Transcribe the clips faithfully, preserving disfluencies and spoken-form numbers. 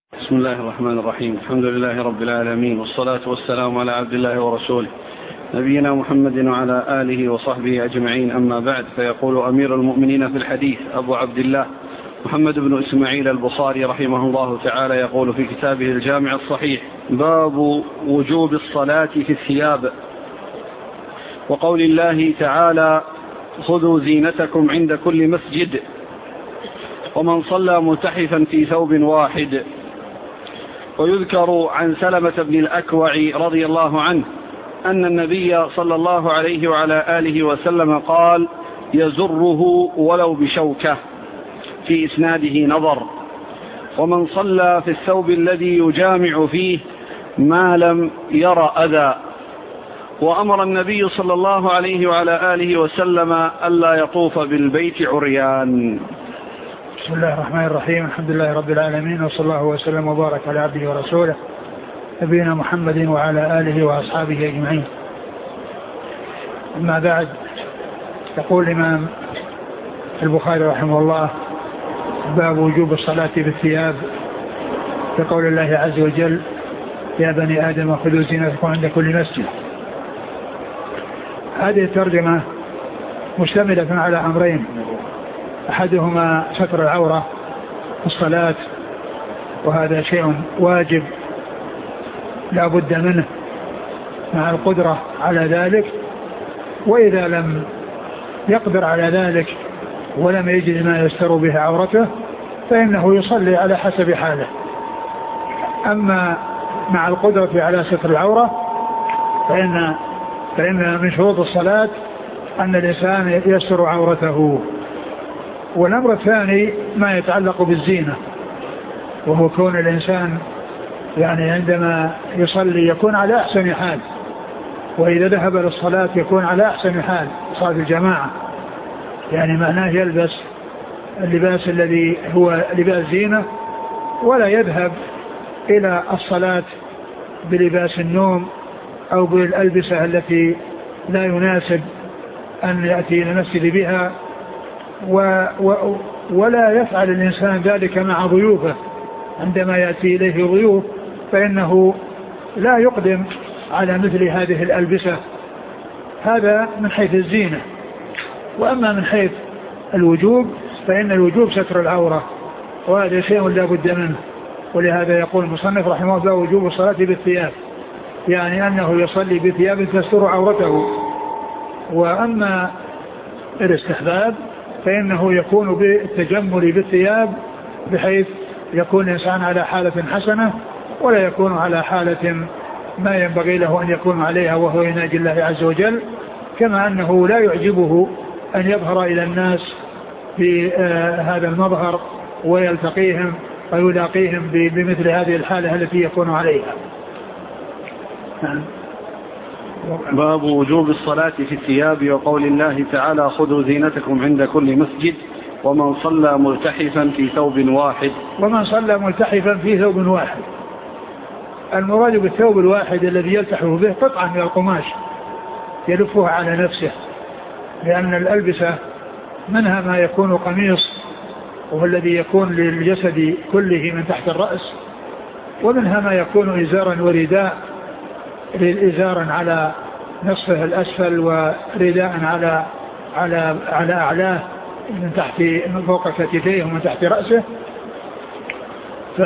بسم الله الرحمن الرحيم. الحمد لله رب العالمين، والصلاة والسلام على عبد الله ورسوله نبينا محمد وعلى آله وصحبه أجمعين. أما بعد، فيقول أمير المؤمنين في الحديث أبو عبد الله محمد بن إسماعيل البخاري رحمه الله تعالى، يقول في كتابه الجامع الصحيح: باب وجوب الصلاة في الثياب، وقول الله تعالى: خذوا زينتكم عند كل مسجد، ومن صلى ملتحفا في ثوب واحد. ويذكر عن سلمة بن الأكوع رضي الله عنه أن النبي صلى الله عليه وعلى آله وسلم قال: يزره ولو بشوكة. في إسناده نظر. ومن صلى في الثوب الذي يجامع فيه ما لم ير أذى. وأمر النبي صلى الله عليه وعلى آله وسلم ألا يطوف بالبيت عريان. بسم الله الرحمن الرحيم. الحمد لله رب العالمين، وصلى الله وسلم وبارك على عبده ورسوله نبينا محمد وعلى آله وأصحابه أجمعين. أما بعد، يقول الإمام البخاري رحمه الله: باب وجوب الصلاة بالثياب، بقول الله عز وجل: يا بني آدم خذوا زينتكم عند كل مسجد. هذه الترجمة مشتملة على أمرين: أحدهما ستر العورة في الصلاة، وهذا شيء واجب لا بد منه مع القدرة على ذلك، وإذا لم يقدر على ذلك ولم يجد ما يستر به عورته فإنه يصلي على حسب حاله. أما مع القدرة على ستر العورة فإن, فإن من شروط الصلاة أن الإنسان يستر عورته. والأمر الثاني ما يتعلق بالزينة، وهو كون الإنسان يعني عندما يصلي يكون على أحسن حال، وإذا ذهب للصلاة يكون على أحسن حال صلاة الجماعة، يعني معناه يلبس اللباس الذي هو لباس زينة، ولا يذهب إلى الصلاة بلباس النوم أو بالألبسة التي لا يناسب أن يأتي إلى المسجد بها. و و ولا يفعل الإنسان ذلك مع ضيوفه، عندما يأتي إليه ضيوف فإنه لا يقدم على مثل هذه الألبسة. هذا من حيث الزينة. وأما من حيث الوجوب فإن الوجوب ستر العورة، وهذا شيء لا بد منه. ولهذا يقول المصنف رحمه الله: وجوب الصلاة بالثياب، يعني أنه يصلي بثياب تستر عورته. وأما الاستحباب فإنه يكون بالتجمل بالثياب، بحيث يكون الإنسان على حالة حسنة ولا يكون على حالة ما ينبغي له أن يكون عليها، وهو يناجي الله عز وجل. كما أنه لا يعجبه أن يظهر إلى الناس بهذا المظهر ويلتقيهم ويلاقيهم بمثل هذه الحالة التي يكون عليها. باب وجوب الصلاة في الثياب، وقول الله تعالى: خذوا زينتكم عند كل مسجد، ومن صلى ملتحفا في ثوب واحد. ومن صلى ملتحفا في ثوب واحد، المراد بالثوب الواحد الذي يلتحف به قطعة من القماش يلفها على نفسه، لأن الألبسة منها ما يكون قميص وهو الذي يكون للجسد كله من تحت الرأس، ومنها ما يكون إزارا ورداء، إزارا على نصفه الأسفل ورداء على على على أعلاه من تحت من فوق كتفيه ومن تحت رأسه. ف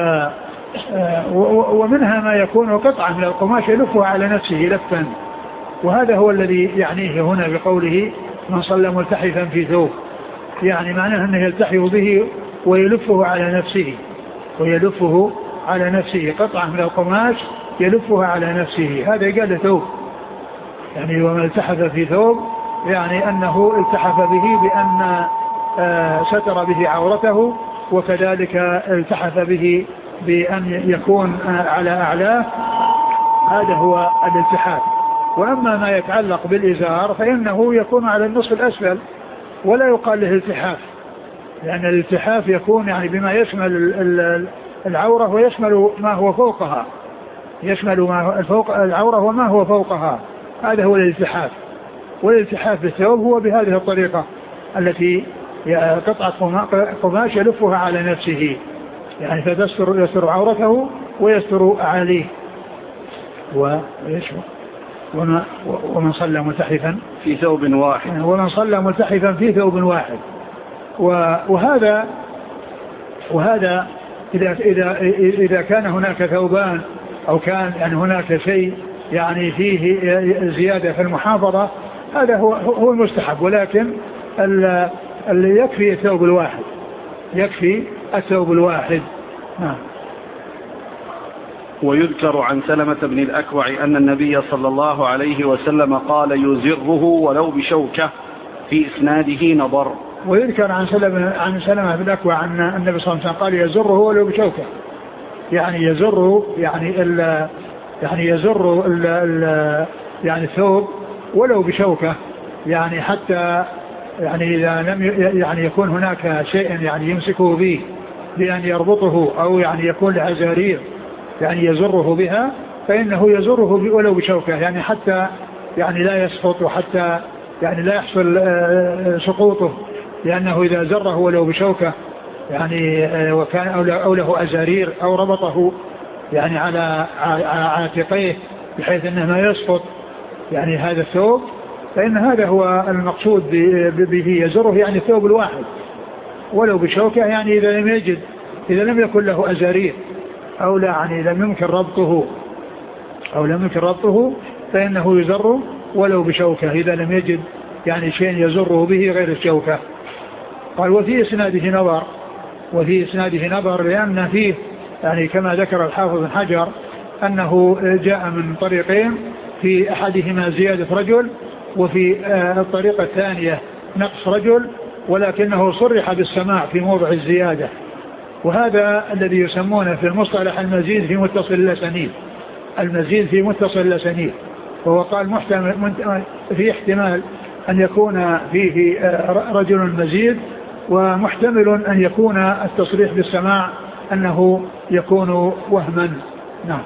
ومنها ما يكون قطعة من القماش يلفها على نفسه لفا، وهذا هو الذي يعنيه هنا بقوله: من صلى ملتحفا في ثوب، يعني معناه أنه يلتحف به ويلفه على نفسه ويلفه على نفسه قطعة من القماش يلفها على نفسه. هذا قال ثوب، يعني ومن التحف في ثوب يعني أنه التحف به بأن ستر به عورته، وكذلك التحف به بأن يكون على أعلاه. هذا هو الالتحاف. وأما ما يتعلق بالإزار فإنه يكون على النصف الأسفل ولا يقال له التحاف، لأن الالتحاف يكون يعني بما يشمل العورة ويشمل ما هو فوقها، يشمل ما فوق العورة وما هو فوقها. هذا هو الالتحاف. والالتحاف بالثوب هو بهذه الطريقة التي قطعة قماش يلفها على نفسه. يعني فتستر يستر عورته ويستر أعاليه. وما ومن صلى ملتحفا في ثوب واحد ومن صلى ملتحفا في ثوب واحد. وهذا وهذا إذا إذا إذا كان هناك ثوبان أو كان يعني هناك شيء يعني فيه زيادة في المحافظة هذا هو هو المستحب، ولكن اللي يكفي الثوب الواحد يكفي الثوب الواحد. نعم. ويذكر عن سلمة بن الأكوع أن النبي صلى الله عليه وسلم قال يزره ولو بشوكة، في إسناده نظر. ويذكر عن سلمة عن سلمة بن الأكوع أن النبي صلى الله عليه وسلم قال يزره ولو بشوكة، يعني يزره يعني ال يعني يزر ال ال يعني الثوب ولو بشوكة، يعني حتى يعني إذا لم يعني يكون هناك شيء يعني يمسكه به بأن يربطه أو يعني يكون له زرير يعني يزره بها، فإنه يزره ولو بشوكة، يعني حتى يعني لا يسقط وحتى يعني لا يحصل سقوطه، لأنه إذا زره ولو بشوكة يعني وكان أو له أزارير أو ربطه يعني على عاتقيه بحيث أنه ما يسقط يعني هذا الثوب، فإن هذا هو المقصود به يزره، يعني الثوب الواحد ولو بشوكة، يعني إذا لم يجد إذا لم يكن له أزارير أو لا يعني لم يمكن ربطه أو لم يمكن ربطه فإنه يزر ولو بشوكة إذا لم يجد يعني شيء يزره به غير الشوكة. قال وفي إسناده نظر، وفي إسناده نظر لأن فيه يعني كما ذكر الحافظ بن حجر أنه جاء من طريقين، في أحدهما زيادة رجل وفي الطريقة الثانية نقص رجل، ولكنه صرح بالسماع في موضع الزيادة، وهذا الذي يسمونه في المصطلح المزيد في متصل الأسانيد، المزيد في متصل الأسانيد. وهو قال محتمل في احتمال أن يكون فيه رجل مزيد، ومحتمل أن يكون التصريح بالسماع أنه يكون وهما. نعم.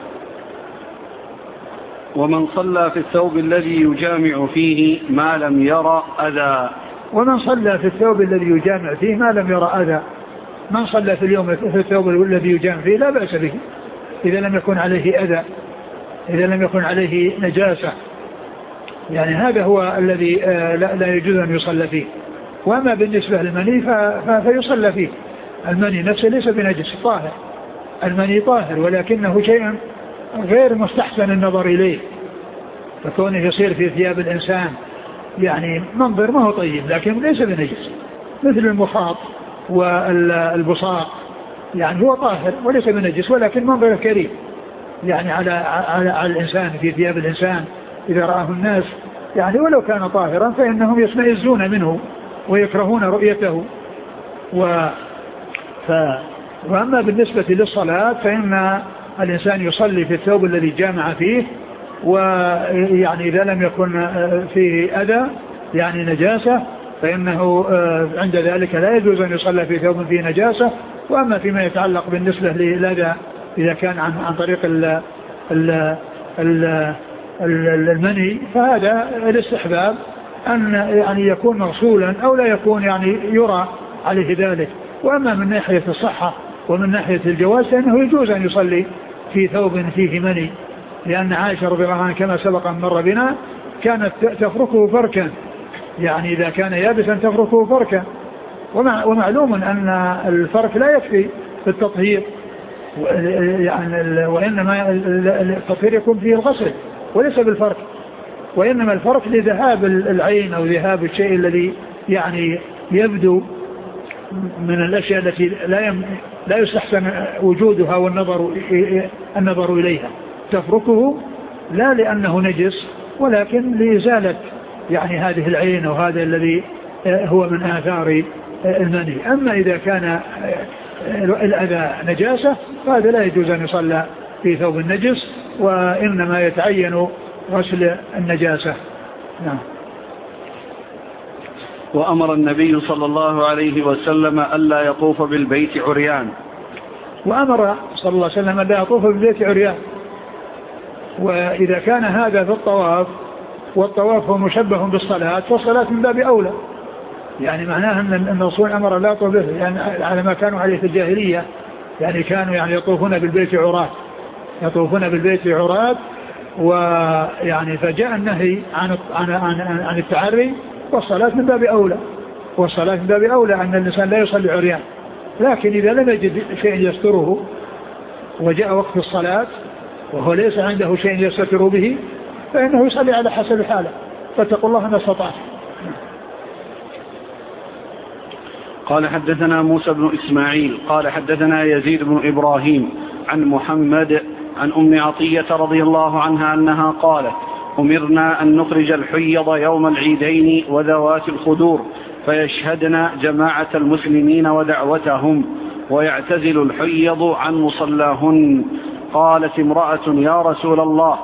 ومن صلى في الثوب الذي يجامع فيه ما لم يرى أذى. ومن صلى في الثوب الذي يجامع فيه ما لم يرى أذى، من صلى في اليوم في الثوب الذي يجامع فيه لا بأس به إذا لم يكن عليه أذى، إذا لم يكن عليه نجاسة، يعني هذا هو الذي لا يجوز أن يصلى فيه. وأما بالنسبة للمني فيصلى فيه، المني نفسه ليس بنجس، طاهر، المني طاهر، ولكنه شيء غير مستحسن النظر إليه، فكونه يصير في ثياب الإنسان يعني منظر ما هو طيب، لكن ليس بنجس، مثل المخاط والبصاق، يعني هو طاهر وليس بنجس، ولكن منظر كريم يعني على, على, على الإنسان في ثياب الإنسان إذا رآه الناس، يعني ولو كان طاهرا فإنهم يشمئزون منه ويكرهون رؤيته. و ف... وأما بالنسبة للصلاة فإن الإنسان يصلي في الثوب الذي جامع فيه، ويعني إذا لم يكن فيه أذى يعني نجاسة فإنه عند ذلك لا يجوز أن يصلى في ثوب فيه نجاسة. وأما فيما يتعلق بالنسبة للأذى إذا كان عن, عن طريق ال ال ال المني فهذا الاستحباب أن يعني يكون مغسولا أو لا يكون يعني يرى عليه ذلك. وأما من ناحية الصحة ومن ناحية الجواز فإنه يجوز أن يصلي في ثوب فيه مني، لأن عائشة رضي الله عنها كما سبق أن مر بنا كانت تفركه فركا، يعني إذا كان يابسا تفركه فركا، ومع ومعلوم أن الفرك لا يكفي في التطهير، يعني وإنما التطهير يكون فيه الغسل وليس بالفرك، وإنما الفرك لذهاب العين أو ذهاب الشيء الذي يعني يبدو من الأشياء التي لا يم لا يستحسن وجودها والنظر النظر إليها، تفركه لا لأنه نجس ولكن لإزالة يعني هذه العين أو هذا الذي هو من آثار المني. أما إذا كان الأذى نجاسة فهذا لا يجوز أن يصلى في ثوب النجس، وإنما يتعين غسل النجاسة. نعم. وأمر النبي صلى الله عليه وسلم ألا يطوف بالبيت عريان. وأمر صلى الله عليه وسلم ألا يطوف بالبيت عريان. وإذا كان هذا في الطواف والطواف هو مشبه بالصلاة فالصلاة من باب أولى، يعني معناها أن الرسول أمر لا يطوف به يعني على ما كانوا عليه في الجاهلية، يعني كانوا يعني يطوفون بالبيت عراة يطوفون بالبيت عراة ويعني فجاء النهي عن عن عن, عن التعري، والصلاة من باب أولى والصلاة من باب أولى أن الإنسان لا يصلي عريان. لكن إذا لم يجد شيء يستره وجاء وقت الصلاة وهو ليس عنده شيء يستر به فإنه يصلي على حسب حاله، فاتقوا الله ما استطعتم. قال حدثنا موسى بن إسماعيل قال حدثنا يزيد بن إبراهيم عن محمد عن أم عطية رضي الله عنها أنها قالت: أمرنا أن نخرج الحيض يوم العيدين وذوات الخدور فيشهدن جماعة المسلمين ودعوتهم ويعتزل الحيض عن مصلاهن. قالت امرأة: يا رسول الله،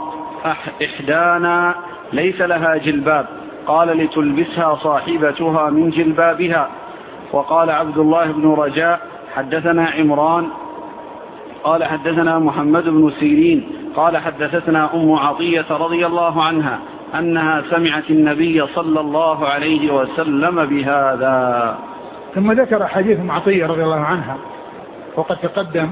إحدانا ليس لها جلباب. قال: لتلبسها صاحبتها من جلبابها. وقال عبد الله بن رجاء: حدثنا عمران قال حدثنا محمد بن سيرين قال حدثتنا أم عطية رضي الله عنها أنها سمعت النبي صلى الله عليه وسلم بهذا. ثم ذكر حديث أم عطية رضي الله عنها وقد تقدم،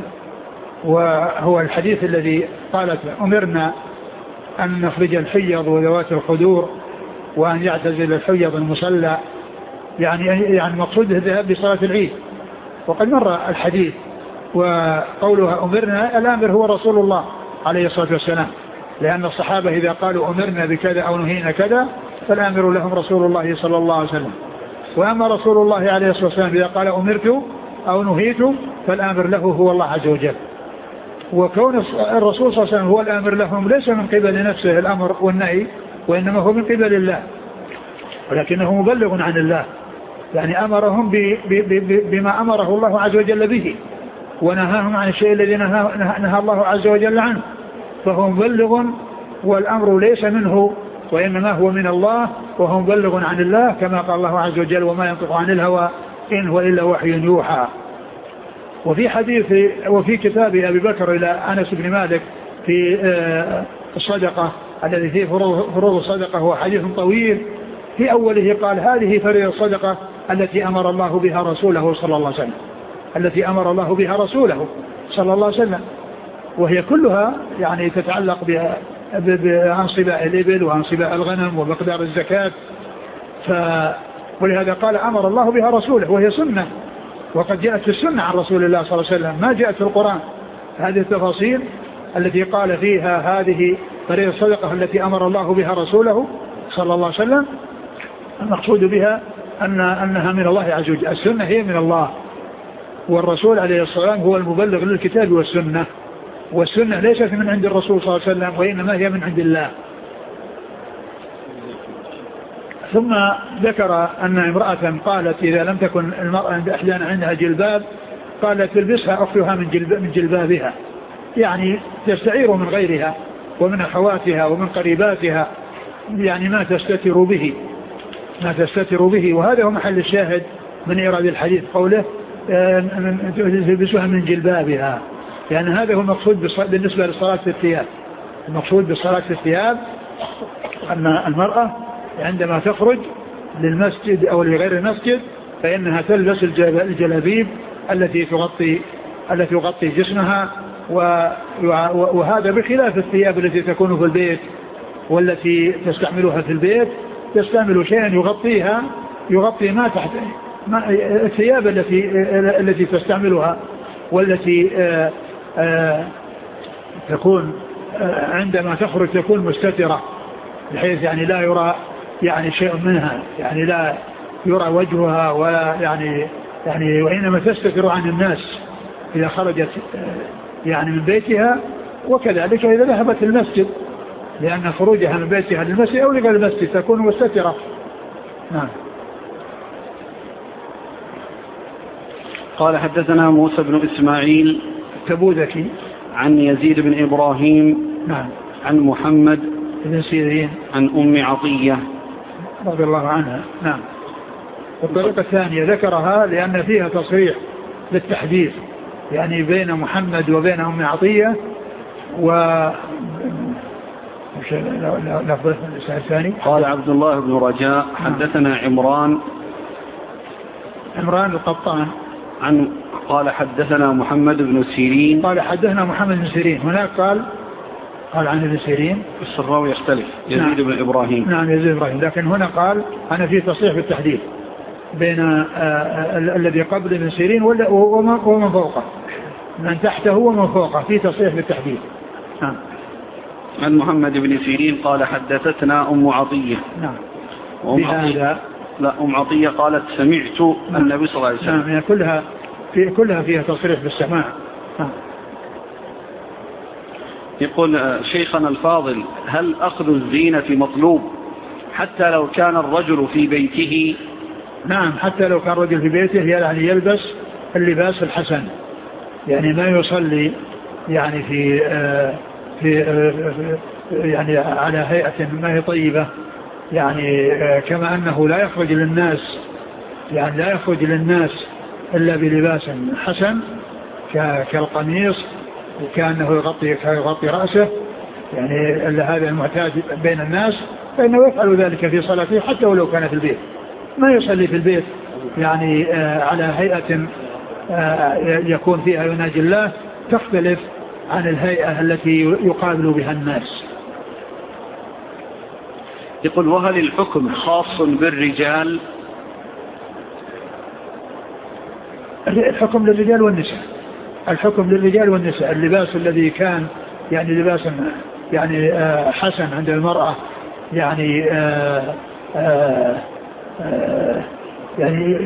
وهو الحديث الذي قالت: أمرنا أن نخرج الحيض وذوات الخدور وأن يعتزل الحيض المصلى، يعني يعني مقصود الذهاب بصلاة العيد. وقد مر الحديث. وقولها أمرنا، الأمر هو رسول الله عليه الصلاة والسلام، لأن الصحابة إذا قالوا أمرنا بكذا أو نهينا كذا فالأمر لهم رسول الله صلى الله عليه وسلم. وأما رسول الله عليه الصلاة والسلام إذا قال أمرت أو نهيت فالأمر له هو الله عز وجل. وكون الرسول صلى الله عليه وسلم هو الأمر لهم ليس من قبل نفسه الأمر والنهي، وإنما هو من قبل الله، ولكنه مبلغ عن الله، يعني أمرهم بما أمره الله عز وجل به، ونهاهم عن الشيء الذي نهى, نهى الله عز وجل عنه، فهو مبلغ، والأمر ليس منه وإنما هو من الله، وهو مبلغ عن الله، كما قال الله عز وجل: وما ينطق عن الهوى إن هو إلا وحي يوحى. وفي حديث وفي كتاب أبي بكر إلى أنس بن مالك في الصدقة الذي فيه فروض الصدقة، هو حديث طويل. في أوله قال: هذه فريضة الصدقة التي أمر الله بها رسوله صلى الله عليه وسلم التي أمر الله بها رسوله صلى الله عليه وسلم وهي كلها يعني تتعلق عن صباء الإبل وعن صباء الغنم ومقدار الزكاة. ف... ولهذا قال: أمر الله بها رسوله، وهي سنة، وقد جاءت في السنة عن رسول الله صلى الله عليه وسلم، ما جاءت في القرآن. هذه التفاصيل التي قال فيها هذه فريضة الصدقة التي أمر الله بها رسوله صلى الله عليه وسلم، المقصود بها أن أنها من الله عز وجل. السنة هي من الله، والرسول عليه الصلاة والسلام هو المبلغ للكتاب والسنة، والسنة ليست من عند الرسول صلى الله عليه وسلم، وإنما هي من عند الله. ثم ذكر أن امرأة قالت: إذا لم تكن المرأة أحيانا عندها جلباب قالت تلبسها أختها من, جلب من جلبابها، يعني تستعير من غيرها ومن أخواتها ومن قريباتها، يعني ما تستتر به ما تستتر به وهذا هو محل الشاهد من إيراد الحديث، قوله تلبسها من جلبابها، لأن يعني هذا هو المقصود بالنسبة للصلاة في الثياب. المقصود بالصلاة في الثياب أن المرأة عندما تخرج للمسجد أو لغير المسجد فإنها تلبس الجلابيب التي تغطي التي تغطي جسمها، وهذا بخلاف الثياب التي تكون في البيت والتي تستعملها في البيت، تستعمل شيئا يغطيها يغطي ما تحت ما الثياب التي التي تستعملها والتي آآ آآ تكون عندما تخرج تكون مستترة، بحيث يعني لا يرى يعني شيء منها، يعني لا يرى وجهها ولا يعني يعني وإنما تستتر عن الناس إذا خرجت يعني من بيتها، وكذلك إذا ذهبت المسجد، لأن خروجها من بيتها للمسجد أو لغير المسجد تكون مستترة. نعم. قال: حدثنا موسى بن إسماعيل التبوذكي عن يزيد بن إبراهيم نعم عن محمد بن سيرين عن أم عطية رضي الله عنها. نعم. والطريقة الثانية ذكرها لأن فيها تصريح للتحديث، يعني بين محمد وبين أم عطية. و لفظ الثاني قال عبد الله بن رجاء: حدثنا عمران عمران القطان عن قال حدثنا محمد بن سيرين قال حدثنا محمد بن سيرين. هناك قال قال عن ابن سيرين. الراوي يختلف يزيد نعم. بن إبراهيم. نعم يزيد إبراهيم. لكن هنا قال أنا في تصريح بالتحديد بين الذي قبل ابن سيرين ومن فوقه، من تحته ومن فوقه، في تصريح بالتحديد. نعم. عن محمد بن سيرين قال حدثتنا أم عطية. نعم. وأم عطية لا أم عطية قالت سمعت نعم. النبي صلى الله عليه وسلم. نعم. يعني كلها في كلها فيها تصريح بالسماع. نعم. يقول شيخنا الفاضل هل أخذ الزينة مطلوب حتى لو كان الرجل في بيته؟ نعم حتى لو كان الرجل في بيته يعني يلبس اللباس الحسن، يعني ما يصلي يعني في في يعني على هيئة ما هي طيبة، يعني كما أنه لا يخرج للناس يعني لا يخرج للناس إلا بلباس حسن كالقميص وكأنه يغطي يغطي رأسه، يعني هذا المعتاد بين الناس، فإنه يفعل ذلك في صلاته حتى ولو كان في البيت، ما يصلي في البيت يعني على هيئة يكون فيها يناجي الله تختلف عن الهيئة التي يقابل بها الناس. يقول وهل الحكم خاص بالرجال؟ الحكم للرجال والنساء، الحكم للرجال والنساء. اللباس الذي كان يعني لباسا يعني حسن عند المرأة يعني آآ آآ آآ يعني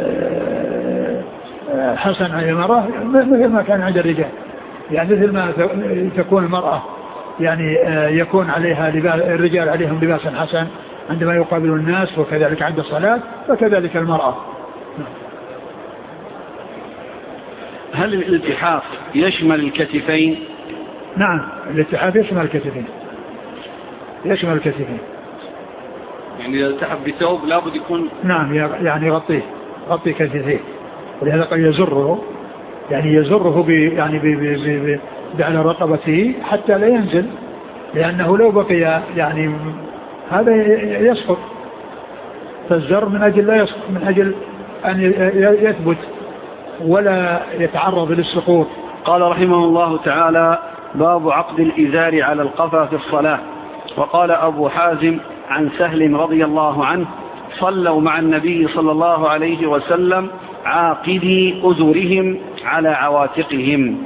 حسن عند المرأة مثل ما كان عند الرجال، يعني مثل ما تكون المرأة يعني يكون عليها لباس الرجال عليهم لباس حسن عندما يقابلون الناس، وكذلك عند الصلاة وكذلك المرأة. هل الالتحاف يشمل الكتفين؟ نعم الالتحاف يشمل الكتفين، يشمل الكتفين. يعني إذا التحف بثوب لابد يكون نعم يعني يغطيه يغطي كتفيه، ولهذا قد يزره يعني يزره ب يعني ب ب ب على رقبته حتى لا ينزل، لأنه لو بقي يعني هذا يسقط، فالزر من أجل لا يسقط، من أجل أن يثبت ولا يتعرض للسقوط. قال رحمه الله تعالى باب عقد الإزار على القفا في الصلاة. وقال أبو حازم عن سهل رضي الله عنه صلوا مع النبي صلى الله عليه وسلم عاقدي أزرهم على عواتقهم.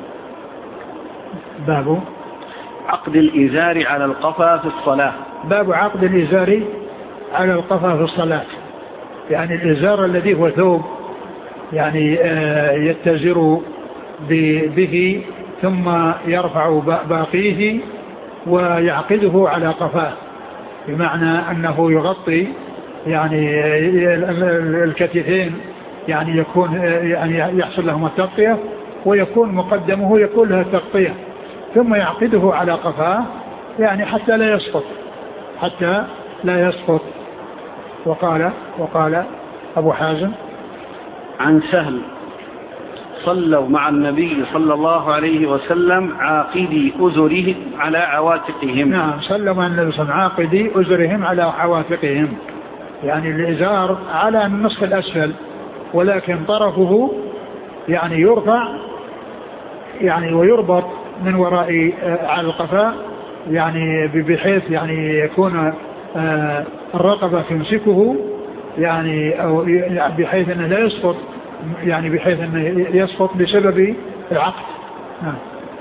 باب عقد الإزار على القفا في الصلاة. باب عقد الإزار على القفا في الصلاة، يعني الإزار الذي هو ثوب يعني يتزر به ثم يرفع باقيه ويعقده على قفاه، بمعنى أنه يغطي يعني الكتفين، يعني يكون يعني يحصل لهم التغطية، ويكون مقدمه يكون لها التغطية، ثم يعقده على قفاه يعني حتى لا يسقط حتى لا يسقط. وقال وقال أبو حازم عن سهل صلوا مع النبي صلى الله عليه وسلم عاقدي أزرهم على عواتقهم. نعم صلوا مع النبي صلى الله عليه وسلم عاقدي أزرهم على عواتقهم، يعني الإزار على النصف الأسفل ولكن طرفه يعني يرفع يعني ويربط من وراء على القفاء، يعني بحيث يعني يكون الرقبة تمسكه يعني أو بحيث أنه لا يسقط، يعني بحيث أنه يسقط بسبب العقد. نعم.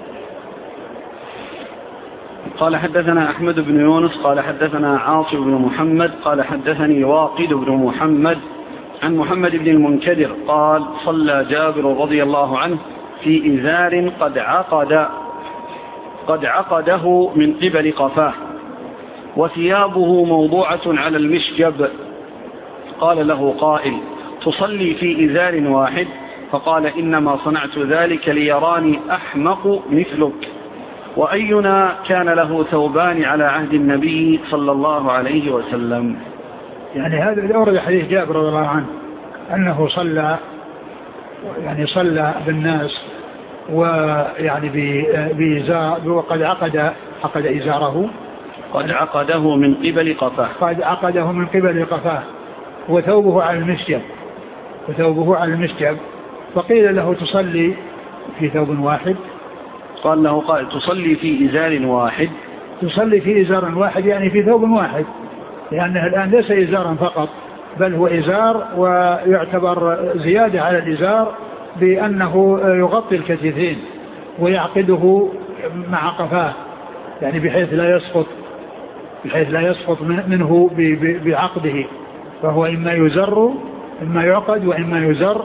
قال حدثنا أحمد بن يونس قال حدثنا عاصم بن محمد قال حدثني واقد بن محمد عن محمد بن المنكدر قال صلى جابر رضي الله عنه في إزار قد عقد قد عقده من قبل قفاه وثيابه موضوعة على المشجب. قال له قائل تصلي في إزار واحد؟ فقال إنما صنعت ذلك ليراني أحمق مثلك، وأينا كان له ثوبان على عهد النبي صلى الله عليه وسلم. يعني هذا اللي أورد حديث جابر رضي الله عنه أنه صلى يعني صلى بالناس ويعني بإزار وقد عقد عقد إزاره قد عقده من قبل قفاه قد عقده من قبل قفاه وثوبه على المشجب وثوبه على المشجب فقيل له تصلي في ثوب واحد؟ قال له قائل تصلي في إزار واحد. تصلي في إزار واحد يعني في ثوب واحد، لأنه الآن ليس إزارا فقط بل هو إزار، ويعتبر زيادة على الإزار بأنه يغطي الكتفين ويعقده مع قفاه، يعني بحيث لا يسقط بحيث لا يسقط منه بعقده، فهو إما يزر إما يعقد وإما يزر.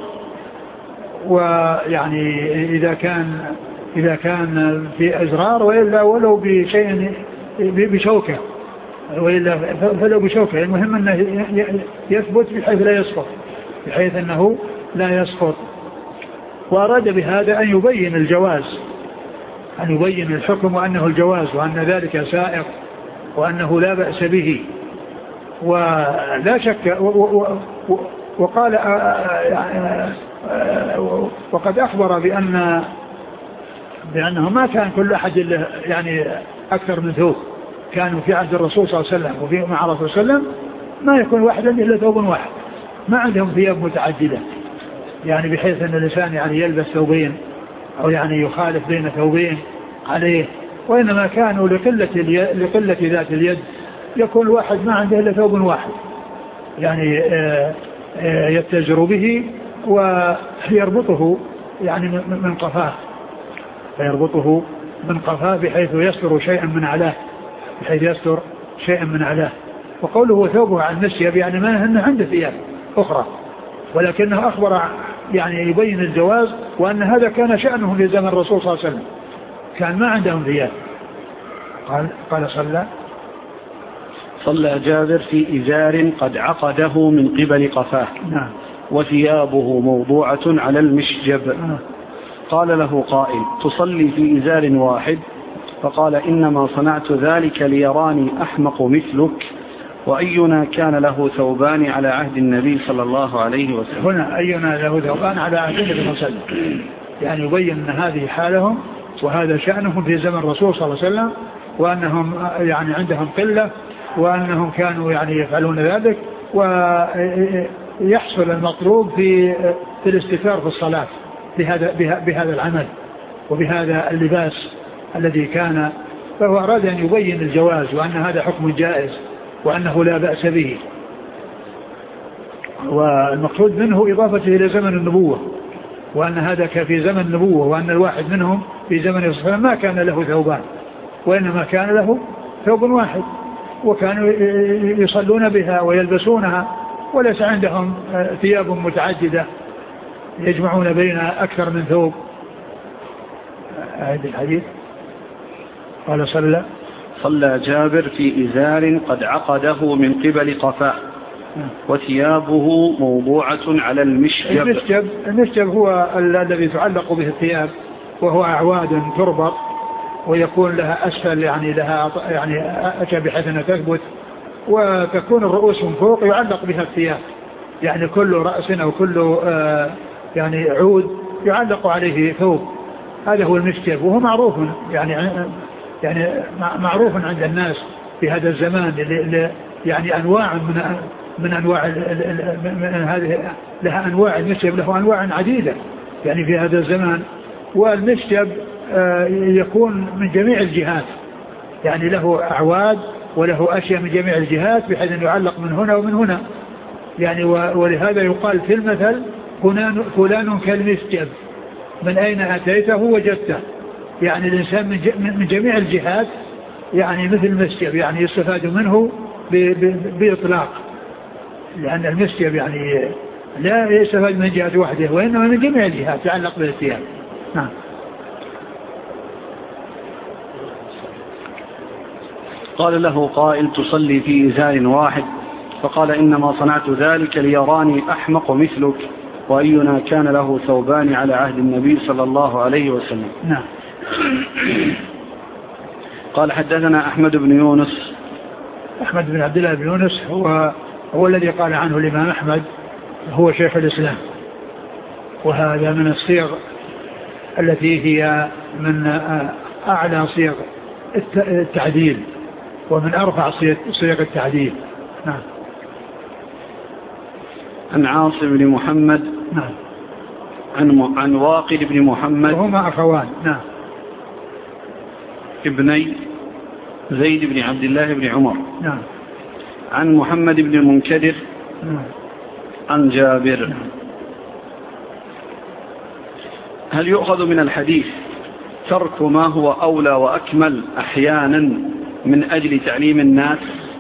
ويعني إذا كان إذا كان في أزرار وإلا ولو بشيء بشوكة وإلا فلو بشوكة، المهم أنه يثبت بحيث لا يسقط بحيث أنه لا يسقط. وأراد بهذا أن يبين الجواز، أن يبين الحكم وأنه الجواز وأن ذلك سائق وأنه لا بأس به. ولا شك وقال وقد أخبر بأن بأنه ما كان كل أحد له يعني أكثر من ثوب، كانوا في عهد الرسول صلى الله عليه وسلم وفي مع الرسول صلى الله عليه وسلم ما يكون واحدا إلا ثوب واحد، ما عندهم ثياب متعددة، يعني بحيث أن الإنسان يعني يلبس ثوبين أو يعني يخالف بين ثوبين عليه، وإنما كانوا لقلة, لقلة ذات اليد يكون الواحد ما عنده إلا ثوب واحد، يعني يتجر به ويربطه يعني من قفاه فيربطه من قفاه بحيث يستر شيئا من علاه بحيث يستر شيئا من علاه. وقوله ثوبه عن نسيب يعني ما أنه عنده ثياب أخرى، ولكنه أخبر يعني يبين الجواز، وأن هذا كان شأنه في زمن الرسول صلى الله عليه وسلم، كان ما عندهم ثياب. قال قال صلى صلى جابر في إزار قد عقده من قبل قفاه. نعم. وثيابه موضوعة على المشجب. نعم. قال له قائل تصلي في إزار واحد؟ فقال إنما صنعت ذلك ليراني أحمق مثلك، وأينا كان له ثوبان على عهد النبي صلى الله عليه وسلم. هنا أينا له ثوبان على عهد النبي صلى الله عليه وسلم، يعني يبين أن هذه حالهم وهذا شأنهم في زمن الرسول صلى الله عليه وسلم، وأنهم يعني عندهم قلة وأنهم كانوا يعني يفعلون ذلك، ويحصل المطلوب في في الاستثار في الصلاة بهذا بهذا العمل وبهذا اللباس الذي كان. فهو أراد أن يبين الجواز وأن هذا حكم جائز وأنه لا بأس به، والمقصود منه إضافته إلى زمن النبوة، وأن هذا في زمن النبوة، وأن الواحد منهم في زمن الصلاة ما كان له ثوبان وإنما كان له ثوب واحد، وكانوا يصلون بها ويلبسونها وليس عندهم ثياب متعددة يجمعون بين أكثر من ثوب. هذا الحديث قال صلى صلى جابر في إزار قد عقده من قبل قفاه وثيابه موضوعة على المشجب. المشجب, المشجب هو الذي تعلق به الثياب، وهو أعواد تربط ويكون لها أسفل يعني لها يعني أشى بحيث أنها تثبت، وتكون الرؤوس من فوق يعلق بها الثياب، يعني كل رأس أو كل آه يعني عود يعلق عليه ثوب. هذا هو المشجب، وهو معروف يعني يعني معروف عند الناس في هذا الزمان، يعني أنواع من من أنواع من هذه لها أنواع. المشجب له أنواع عديدة يعني في هذا الزمان، والمشجب يكون من جميع الجهات، يعني له أعواد وله أشياء من جميع الجهات بحيث أن يعلق من هنا ومن هنا، يعني ولهذا يقال في المثل فلان كالمشجب من أين أتيته وجدته، يعني الإنسان من جميع الجهات يعني مثل المشجب، يعني يستفاد منه بإطلاق، لأن المشجب يعني لا يستفاد من جهة واحدة وإنما من جميع الجهات يعلق بالثياب. نعم. قال له قائل تصلي في إزار واحد؟ فقال إنما صنعت ذلك ليراني أحمق مثلك، وأينا كان له ثوبان على عهد النبي صلى الله عليه وسلم. نعم. قال حدثنا أحمد بن يونس. أحمد بن عبد الله بن يونس هو هو الذي قال عنه الإمام أحمد هو شيخ الإسلام، وهذا من الصيغ التي هي من أعلى صيغ التعديل ومن أرفع صيغ التعديل. نعم. عن عاصم بن محمد. نعم. عن عن واقد بن محمد وهما أخوان. نعم. ابني زيد بن عبد الله بن عمر. نعم. عن محمد بن المنكدر. نعم. عن جابر. نعم. هل يؤخذ من الحديث ترك ما هو أولى وأكمل أحيانا من أجل تعليم الناس؟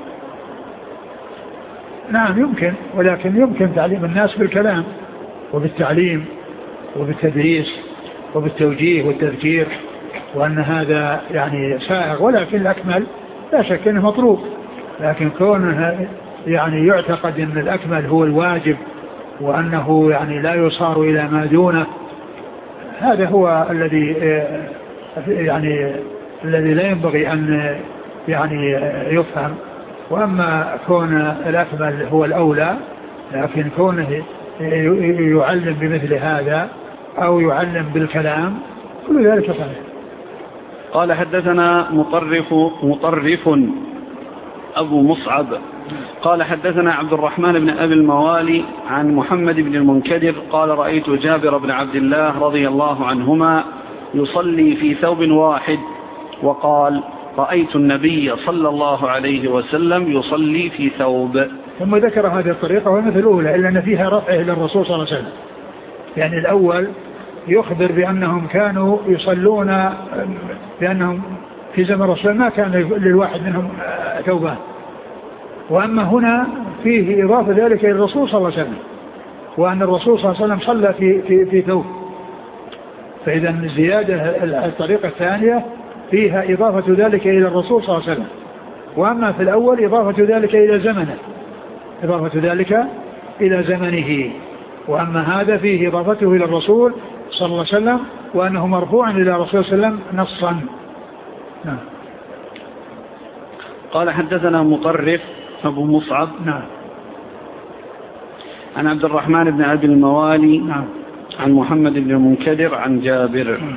نعم يمكن، ولكن يمكن تعليم الناس بالكلام وبالتعليم وبالتدريس وبالتوجيه والتذكير، وأن هذا يعني سائغ، ولكن الأكمل لا شك أنه مطلوب، لكن كونه يعني يعتقد أن الأكمل هو الواجب وأنه يعني لا يصار إلى ما دونه، هذا هو الذي يعني الذي لا ينبغي أن يعني يفهم. وأما كون الأكمل هو الأولى، لكن كونه يعلم بمثل هذا أو يعلم بالكلام كل ذلك صحيح. قال حدثنا مطرف مطرف أبو مصعب قال حدثنا عبد الرحمن بن أبي الموالي عن محمد بن المنكدر قال رأيت جابر بن عبد الله رضي الله عنهما يصلي في ثوب واحد، وقال رأيت النبي صلى الله عليه وسلم يصلي في ثوب. ثم ذكر هذه الطريقة ومثل الأولى، إلا أن فيها رفعه إلى الرسول صلى الله عليه وسلم. يعني الأول يخبر بأنهم كانوا يصلون، بأنهم في زمن الرسول ما كان للواحد منهم ثوبان، وأما هنا فيه إضافة ذلك إلى الرسول صلى الله عليه وسلم، وأن الرسول صلى الله عليه وسلم صلى في, في, في ثوب. فإذا الزيادة الطريقة الثانية فيها إضافة ذلك إلى الرسول صلى الله عليه وسلم، وأما في الأول إضافة ذلك إلى زمنه، إضافة ذلك إلى زمنه، وأما هذا فيه إضافته إلى الرسول صلى الله عليه وسلم، وأنه مرفوع إلى الرسول صلى الله عليه وسلم نصا. نعم. قال حدثنا مطرف أبو مصعب. نعم. عن عبد الرحمن بن أبي الموالي. نعم. عن محمد بن المنكدر عن جابر. نعم.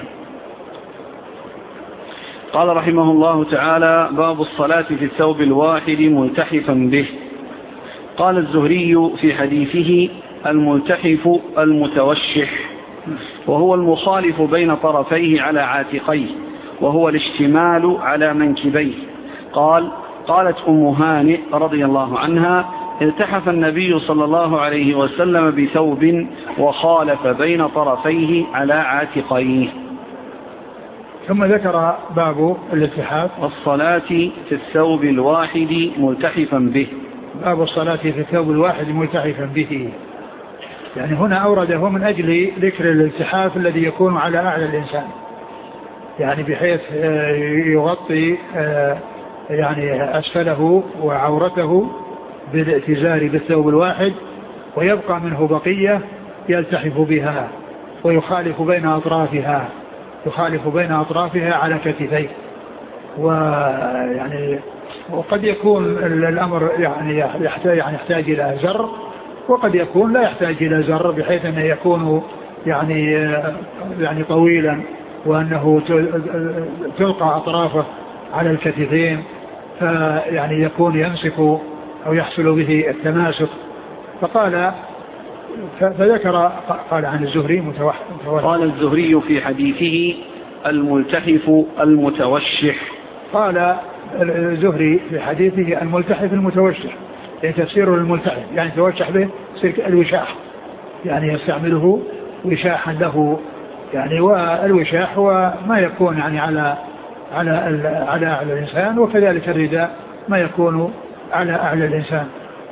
قال رحمه الله تعالى: باب الصلاة في الثوب الواحد ملتحفا به. قال الزهري في حديثه: الملتحف المتوشح، وهو المخالف بين طرفيه على عاتقيه، وهو الاشتمال على منكبيه. قال: قالت أم هانئ رضي الله عنها: التحف النبي صلى الله عليه وسلم بثوب وخالف بين طرفيه على عاتقيه. ثم ذكر باب الالتحاف الصلاة في الثوب الواحد ملتحفا به. باب الصلاة في الثوب الواحد ملتحفا به، يعني هنا أورده من أجل ذكر الالتحاف الذي يكون على أعلى الإنسان، يعني بحيث يغطي يعني أسفله وعورته بالاتزار بالثوب الواحد، ويبقى منه بقية يلتحف بها ويخالف بين أطرافها يخالف بين أطرافها على كتفيه. ويعني وقد يكون الأمر يعني يحتاج يعني يحتاج إلى زر، وقد يكون لا يحتاج إلى زر، بحيث أنه يكون يعني يعني طويلا، وأنه تلقى أطرافه على الكتفين، فيعني يكون يمسك أو يحصل به التماسك. فقال فذكر قال عن الزهري متوحد. قال الزهري في حديثه: الملتحف المتوشح. قال الزهري في حديثه: الملتحف المتوشح، يعني تفسيره الملتحف يعني توشح به الوشاح، يعني يستعمله وشاحا له، يعني والوشاح هو ما يكون يعني على على على أعلى الإنسان، وكذلك الرداء ما يكون على أعلى الإنسان.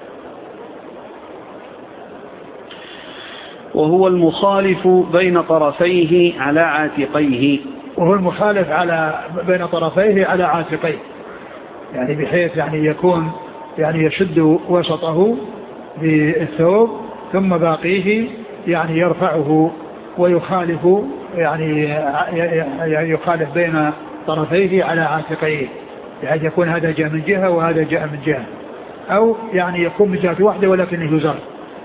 وهو المخالف بين طرفيه على عاتقيه. وهو المخالف على بين طرفيه على عاتقيه، يعني بحيث يعني يكون يعني يشد وسطه بالثوب، ثم باقيه يعني يرفعه ويخالف يعني يخالف بين طرفيه على عاتقيه، يعني يكون هذا جاء من جهة وهذا جاء من جهة، أو يعني يكون من جهة واحدة ولكنه يزر،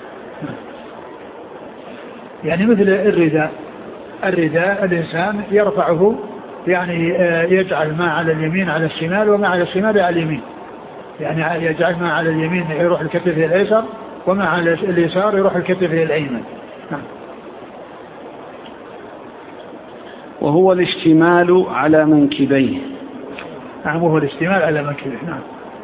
يعني مثل الرداء. الرداء الإنسان يرفعه، يعني يجعل ما على اليمين على الشمال، وما على الشمال على اليمين، يعني يجعل ما على اليمين يروح الكتف إلى الأيسر، وما على اليسار يروح الكتف إلى الأيمن. نعم. وهو الاشتمال على منكبيه. نعم وهو الاشتمال على منكبيه. نعم.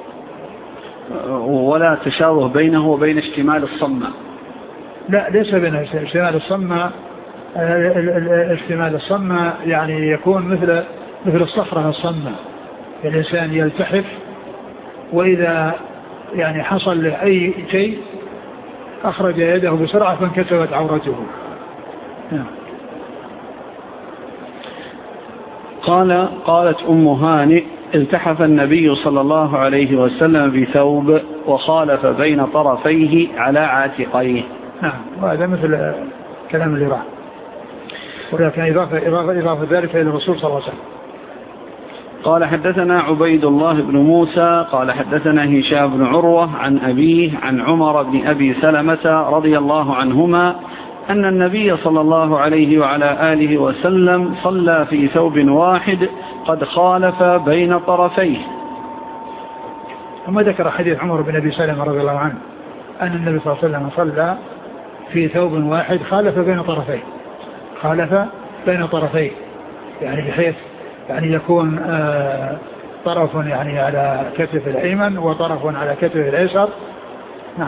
ولا تشابه بينه وبين اشتمال الصمة. لا ليس بين اشتمال الصمة. اشتمال الصمة يعني يكون مثل مثل الصخرة الصمة، الإنسان يلتحف وإذا يعني حصل له أي شيء أخرج يده بسرعة فانكسرت عورته. نعم. قال قالت أم هانئ التحف النبي صلى الله عليه وسلم بثوب وخالف بين طرفيه على عاتقيه. نعم وهذا مثل كلام اللي راح، ولكن إضافة, إضافة, إضافة ذلك إلى الرسول صلى الله عليه وسلم. قال حدثنا عبيد الله بن موسى قال حدثنا هشام بن عروة عن أبيه عن عمر بن أبي سلمة رضي الله عنهما أن النبي صلى الله عليه وعلى آله وسلم صلى في ثوب واحد قد خالف بين طرفيه. ثم ذكر حديث عمر بن أبي سلمة رضي الله عنه أن النبي صلى الله عليه وسلم صلى في ثوب واحد خالف بين طرفيه، خالف بين طرفيه يعني بحيث يعني يكون آه طرف يعني على كتف الأيمن وطرف على كتف الأيسر. نعم.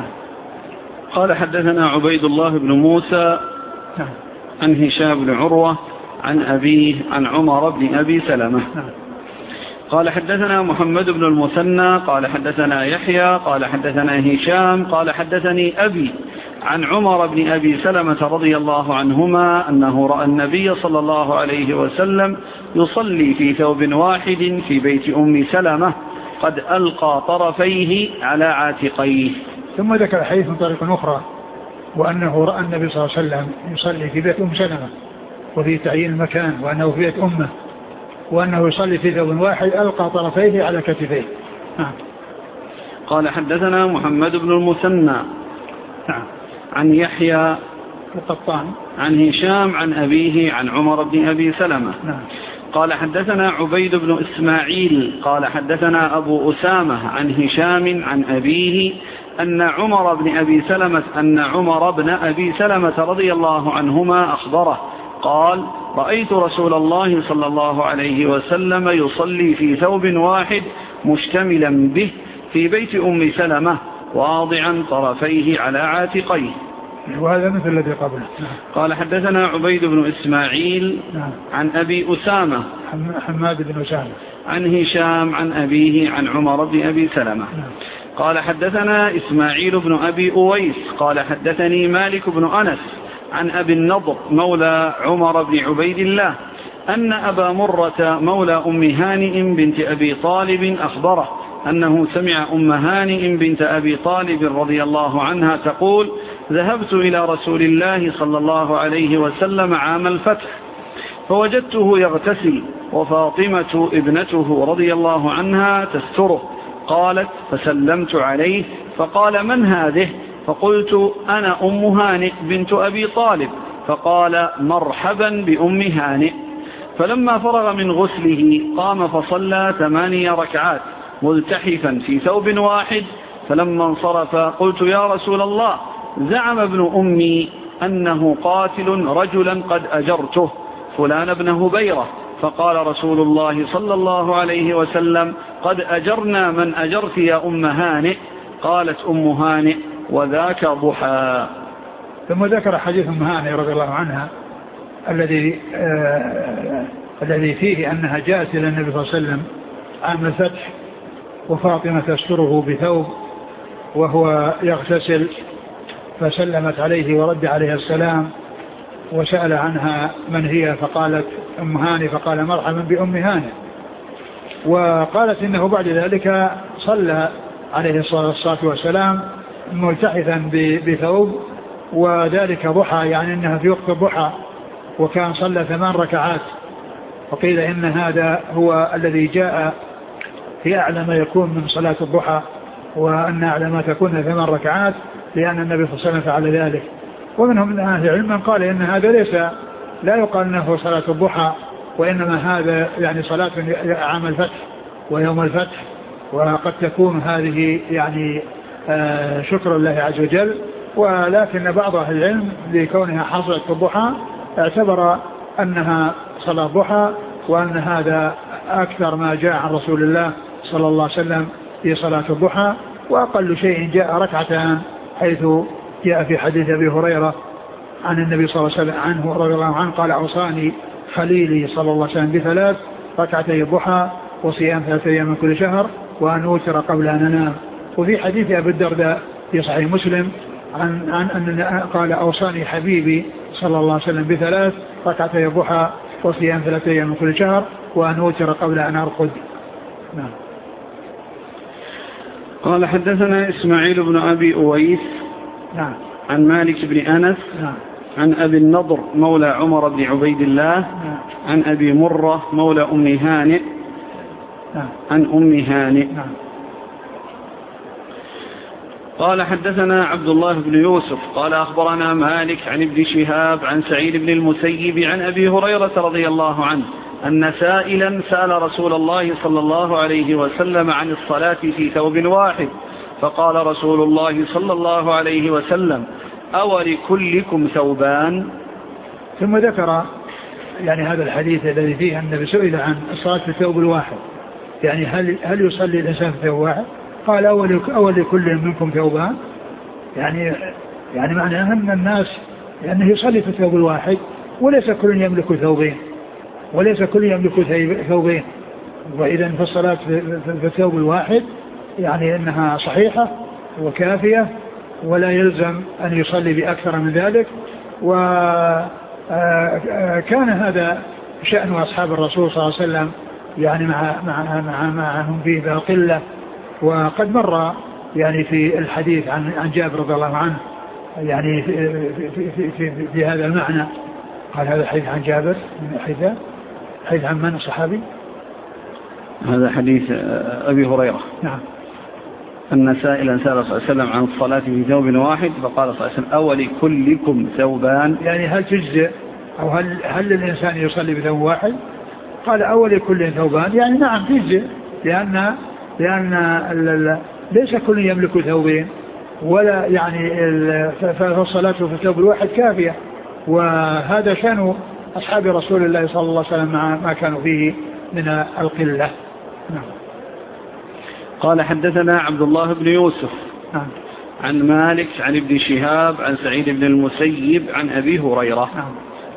قال حدثنا عبيد الله بن موسى نعم. عن هشام بن عروة عن أبيه عن عمر بن أبي سلمة. نعم. قال حدثنا محمد بن المثنى قال حدثنا يحيى قال حدثنا هشام قال حدثني أبي عن عمر بن أبي سلمة رضي الله عنهما أنه رأى النبي صلى الله عليه وسلم يصلي في ثوب واحد في بيت أم سلمة قد ألقى طرفيه على عاتقيه. ثم ذكر حديث من طريق أخرى وأنه رأى النبي صلى الله عليه وسلم يصلي في بيت أم سلمة وفي تعيين المكان وأنه في بيت أمه وأنه يصلي في ثوب واحد ألقى طرفيه على كتفيه. نعم. قال حدثنا محمد بن المثنى نعم. عن يحيى القطان عن هشام عن أبيه عن عمر بن أبي سلمة. نعم. قال حدثنا عبيد بن إسماعيل قال حدثنا أبو أسامة عن هشام عن أبيه أن عمر بن أبي سلمة أن عمر بن أبي سلمة رضي الله عنهما أخبره قال رأيت رسول الله صلى الله عليه وسلم يصلي في ثوب واحد مشتملا به في بيت أم سلمة واضعا طرفيه على عاتقيه. وهذا مثل الذي قبله. قال حدثنا عبيد بن إسماعيل عن أبي أسامة حماد بن أسامة عن هشام عن أبيه عن عمر بن أبي سلمة. قال حدثنا إسماعيل بن أبي أويس قال حدثني مالك بن أنس عن أبي النضر مولى عمر بن عبيد الله أن أبا مرة مولى أم هانئ بنت أبي طالب أخبره أنه سمع أم هانئ بنت أبي طالب رضي الله عنها تقول ذهبت إلى رسول الله صلى الله عليه وسلم عام الفتح فوجدته يغتسل وفاطمة ابنته رضي الله عنها تستره. قالت فسلمت عليه فقال من هذه؟ فقلت أنا أم هانئ بنت أبي طالب. فقال مرحبا بأم هانئ. فلما فرغ من غسله قام فصلى ثماني ركعات ملتحفا في ثوب واحد. فلما انصرف قلت يا رسول الله زعم ابن أمي أنه قاتل رجلا قد أجرته فلان ابن هبيرة. فقال رسول الله صلى الله عليه وسلم قد أجرنا من أجرت يا أم هانئ. قالت أم هانئ وذاك ضحى. ثم ذكر حديث أم هانئ رضي الله عنها الذي آه الذي فيه أنها جاءت إلى النبي صلى الله عليه وسلم عام الفتح وفاطمة تستره بثوب وهو يغتسل فسلمت عليه ورد عليه السلام وسأل عنها من هي فقالت أم هانئ فقال مرحبا بأم هانئ. وقالت إنه بعد ذلك صلى عليه الصلاة والسلام ملتحفا بثوب وذلك ضحى يعني إنها في وقت الضحى وكان صلى ثمان ركعات. وقيل إن هذا هو الذي جاء في أعلى ما يكون من صلاة الضحى وأن أعلى ما تكون ثمان ركعات لأن النبي صلى الله عليه وسلم فعل ذلك. ومنهم من أهل العلم من قال إن هذا ليس لا يقال أنه صلاة الضحى وإنما هذا يعني صلاة عام الفتح ويوم الفتح وقد تكون هذه يعني آه شكر الله عز وجل. ولكن بعض أهل العلم لكونها حصلت في الضحى اعتبر أنها صلاة الضحى، وأن هذا أكثر ما جاء عن رسول الله صلى الله عليه وسلم في صلاة الضحى، وأقل شيء جاء ركعتان، حيث جاء في حديث أبي هريرة عن النبي صلى الله عليه وسلم عنه رضي الله عنه قال أوصاني خليلي صلى الله عليه وسلم بثلاث: ركعتي الضحى، وصيام ثلاثة أيام من كل شهر، وأن أوتر قبل أن أنام. وفي حديث أبي الدرداء في صحيح مسلم عن عن أن قال أوصاني حبيبي صلى الله عليه وسلم بثلاث: ركعتي الضحى، وصيام ثلاثة أيام من كل شهر، وأن أوتر قبل أن أرقد. نعم. قال حدثنا إسماعيل بن أبي أويس نعم. عن مالك بن أنس نعم. عن أبي النضر مولى عمر بن عبيد الله نعم. عن أبي مرة مولى أم هانئ نعم. عن أم هانئ. نعم. قال حدثنا عبد الله بن يوسف قال أخبرنا مالك عن ابن شهاب عن سعيد بن المسيب عن أبي هريرة رضي الله عنه أن سائلا سأل رسول الله صلى الله عليه وسلم عن الصلاة في ثوب واحد، فقال رسول الله صلى الله عليه وسلم: أولكلكم ثوبان؟ ثم ذكر يعني هذا الحديث الذي فيه النبي سئل عن الصلاة في الثوب الواحد، يعني هل هل يصلي الإنسان في ثوب واحد؟ قال: أول أول كل منكم ثوبان، يعني يعني معناه أن الناس لأنه يصلي في الثوب الواحد، وليس كل يملك ثوبين، وليس كل يملك ثوبين. وإذا في الصلاة في الثوب الواحد يعني أنها صحيحة وكافية، ولا يلزم أن يصلي بأكثر من ذلك. وكان هذا شأن أصحاب الرسول صلى الله عليه وسلم يعني مع مع مع معهم فيه بالقلة. وقد مر يعني في الحديث عن عن جابر رضي الله عنه يعني في, في, في, في, في هذا المعنى. قال هذا الحديث عن جابر من حديث حديث عن من الصحابي؟ هذا حديث أبي هريرة. نعم. أن سائلا سأل صلى الله عليه وسلم عن الصلاة في ثوب واحد، فقال صلى الله عليه وسلم: أولكلكم ثوبان؟ يعني هل تجزئ أو هل هل الإنسان يصلي بثوب واحد؟ قال: أولكل ثوبان، يعني نعم تجزئ، لأن لأن ليس كل يملك ثوبين، ولا يعني فالصلاة في الثوب الواحد كافية. وهذا شأن أصحاب رسول الله صلى الله عليه وسلم مع ما كانوا فيه من القلة. نعم. قال حدثنا عبد الله بن يوسف نعم. عن مالك عن ابن شهاب عن سعيد بن المسيب عن أبي هريرة. نعم.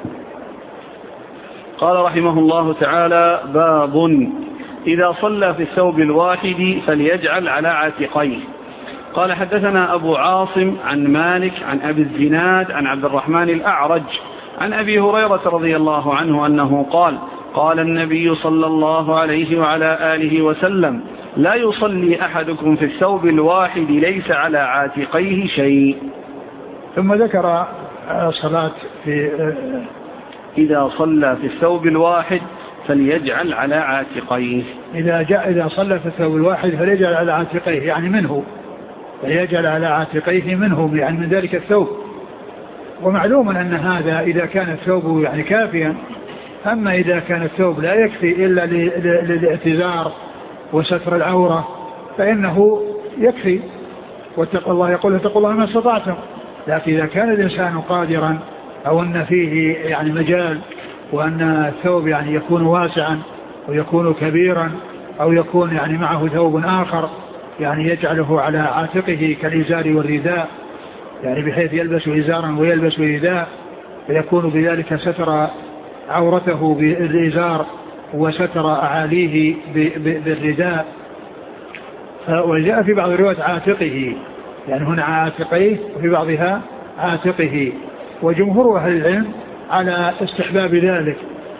قال رحمه الله تعالى: باب إذا صلى في الثوب الواحد فليجعل على عاتقيه. قال حدثنا أبو عاصم عن مالك عن أبي الزناد عن عبد الرحمن الأعرج عن أبي هريرة رضي الله عنه أنه قال: قال النبي صلى الله عليه وعلى آله وسلم: لا يصلي أحدكم في الثوب الواحد ليس على عاتقيه شيء. ثم ذكر صلاة في إذا صلى في الثوب الواحد فليجعل على عاتقيه. إذا جاء إذا صلى في الثوب الواحد فليجعل على عاتقيه، يعني منه، فليجعل على عاتقيه منه، يعني من ذلك الثوب. ومعلوم أن هذا إذا كان الثوب يعني كافيا. أما إذا كان الثوب لا يكفي إلا للاعتذار وستر العورة فإنه يكفي. واتقوا الله، يقول اتقوا الله ما استطعتم. لكن إذا كان الإنسان قادرا أو أن فيه يعني مجال، وأن الثوب يعني يكون واسعا ويكون كبيرا، أو يكون يعني معه ثوب آخر يعني يجعله على عاتقه كالإزار والرداء، يعني بحيث يلبس إزارا ويلبس رداء، فيكون بذلك ستر عورته بالإزار وستر أعاليه بالرداء. وجاء في بعض الروايات عاتقه، يعني هنا عاتقيه وفي بعضها عاتقه. وجمهور أهل العلم على استحباب ذلك،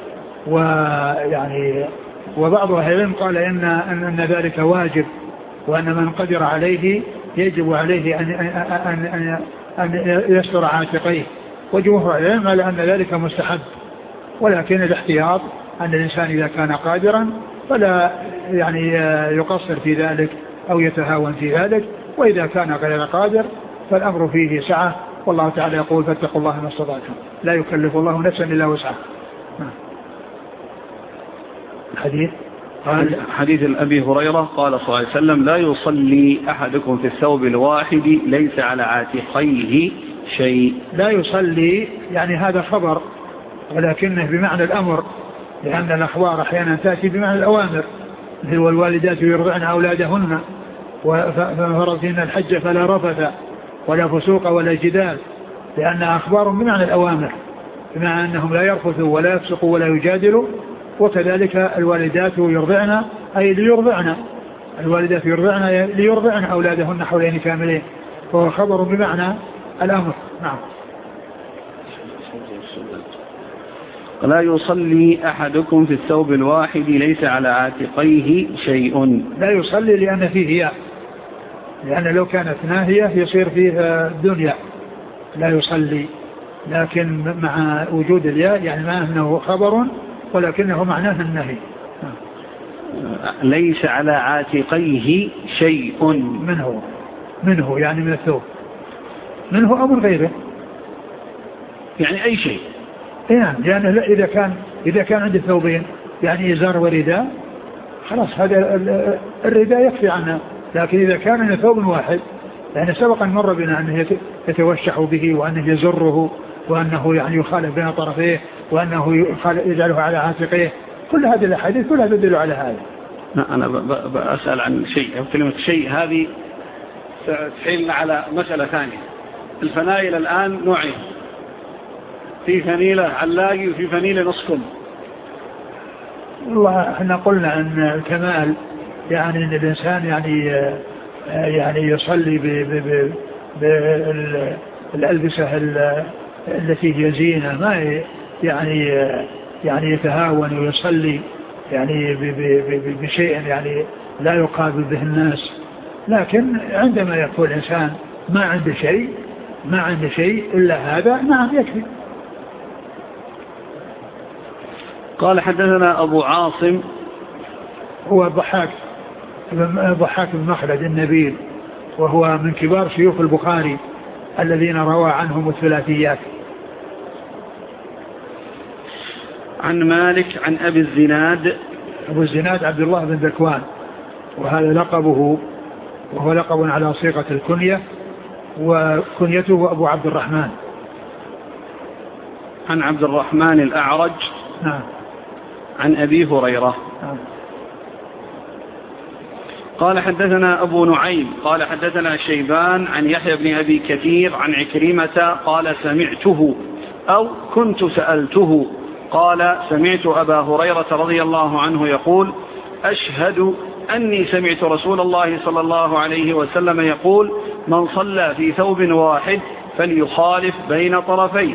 ويعني وبعض أهل العلم قال إن, أن ذلك واجب، وأن من قدر عليه يجب عليه أن, أن, أن, أن يستر عاتقيه. وجمهور أهل العلم على أن ذلك مستحب، ولكن الاحتياط أن الإنسان إذا كان قادرا فلا يعني يقصر في ذلك أو يتهاون في ذلك، وإذا كان غير قادر فالأمر فيه سعة. والله تعالى يقول: فاتقوا الله ما استطعتم، لا يكلف الله نفسا إلا وسعها. الحديث قال حديث أبي هريرة قال صلى الله عليه وسلم: لا يصلي أحدكم في الثوب الواحد ليس على عاتقيه شيء. لا يصلي يعني هذا خبر، ولكنه بمعنى الأمر، لأن الأخبار أحيانا تأتي بمعنى الأوامر، مثل والوالدات يرضعن أولادهن فمن فرض فيهن الحج فلا رفث ولا فسوق ولا جدال، لأن أخبار بمعنى الأوامر، بمعنى أنهم لا يرفثوا ولا يفسقوا ولا يجادلوا. وكذلك الوالدات يرضعن أي ليرضعن، الوالدات يرضعن ليرضعن أولادهن حولين كاملين، فهو خبر بمعنى الأمر. نعم. لا يصلي أحدكم في الثوب الواحد ليس على عاتقيه شيء. لا يصلي لأن فيه ياء، لأن لو كانت ناهية يصير فيها الدنيا لا يصلي، لكن مع وجود الياء يعني ما أنه خبر ولكنه معناه النهي. ليس على عاتقيه شيء. منه منه يعني من الثوب، منه أو من غيره، يعني أي شيء. يعني لأنه إذا كان إذا كان عنده ثوبين يعني إزار ورداء خلاص هذا الرداء يكفي عنه، لكن إذا كان من ثوب واحد يعني سبقا مر بنا أنه يتوشح به وأنه يزره وأنه يعني يخالف بين طرفيه وأنه يجعله على عاتقيه، كل هذه الأحاديث كلها تدل على هذا. أنا بأسأل عن شيء، كلمة شيء هذه تحيلنا على مسألة ثانية. الفنايل الآن نوعين، في فنيلة علاقي وفي فنيلة نصكم. والله احنا قلنا أن الكمال يعني أن الإنسان يعني يعني يصلي بالألبسة التي هي زينة، ما يعني يعني يتهاون ويصلي يعني بشيء يعني لا يقابل به الناس. لكن عندما يكون الإنسان ما عنده شيء ما عنده شيء إلا هذا نعم يكفي. قال حدثنا أبو عاصم هو ضحاك ضحاك بن مخلد النبيل، وهو من كبار شيوخ البخاري الذين روى عنهم الثلاثيات. عن مالك عن أبي الزناد. أبو الزناد عبد الله بن ذكوان، وهذا لقبه، وهو لقب على صيغة الكنية، وكنيته أبو عبد الرحمن. عن عبد الرحمن الأعرج. نعم. عن أبي هريرة. نعم. قال حدثنا أبو نعيم قال حدثنا شيبان عن يحيى بن أبي كثير عن عكرمة قال سمعته أو كنت سألته قال سمعت أبا هريرة رضي الله عنه يقول أشهد أني سمعت رسول الله صلى الله عليه وسلم يقول من صلى في ثوب واحد فليخالف بين طرفيه.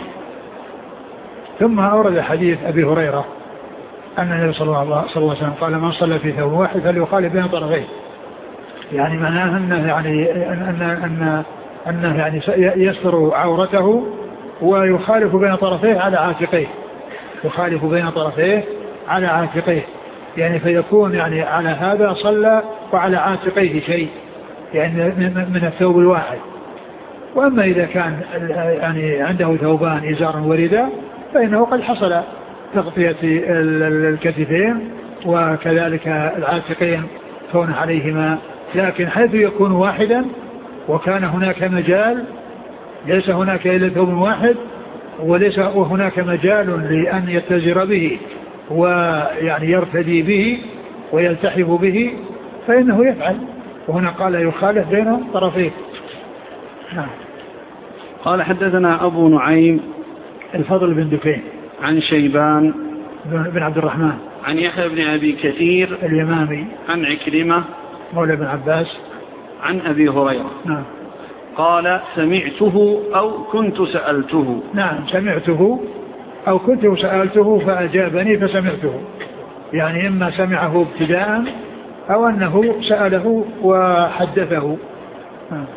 ثم أورد حديث أبي هريرة أن النبي صلى الله عليه وسلم قال من صلى في ثوب واحد فليخالف بين طرفيه، يعني معناه أنه يعني أن أن أنه يعني يستر عورته ويخالف بين طرفيه على عاتقيه، يخالف بين طرفيه على عاتقيه، يعني فيكون يعني على هذا صلى وعلى عاتقيه شيء يعني من الثوب الواحد. وأما إذا كان يعني عنده ثوبان إزار ورداء فإنه قد حصل تغطية الكتفين وكذلك العاتقين كون عليهما، لكن حيث يكون واحدا وكان هناك مجال، ليس هناك إلا ثوب واحد وليس هناك مجال لأن يتزر به ويعني يرتدي به ويلتحف به فإنه يفعل، وهنا قال يخالف بين طرفيه. نعم. قال حدثنا أبو نعيم الفضل بن دكين عن شيبان بن عبد الرحمن عن يحيى بن أبي كثير اليمامي عن عكرمة مولى بن عباس عن أبي هريرة. نعم. قال سمعته أو كنت سألته. نعم سمعته أو كنت سألته فأجابني فسمعته، يعني إما سمعه ابتداء أو أنه سأله وحدثه. نعم.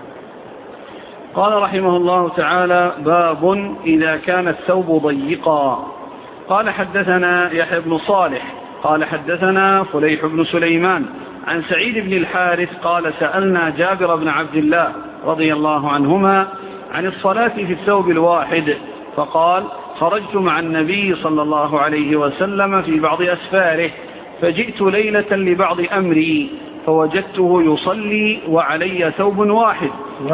قال رحمه الله تعالى باب إذا كان الثوب ضيقا. قال حدثنا يحيى بن صالح قال حدثنا فليح بن سليمان عن سعيد بن الحارث قال سألنا جابر بن عبد الله رضي الله عنهما عن الصلاة في الثوب الواحد فقال خرجت مع النبي صلى الله عليه وسلم في بعض أسفاره فجئت ليلة لبعض أمري فوجدته يصلي وعلي ثوب واحد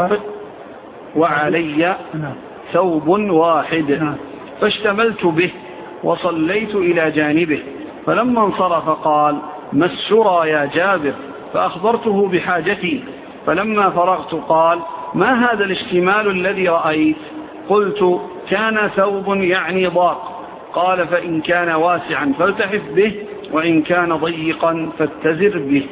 وعلي ثوب واحد فاشتملت به وصليت إلى جانبه فلما انصرف قال: ما السرى يا جابر؟ فأخبرته بحاجتي. فلما فرغت قال: ما هذا الاشتمال الذي رأيت؟ قلت: كان ثوب يعني ضاق. قال: فإن كان واسعا فالتحف به، وإن كان ضيقا فاتزر به.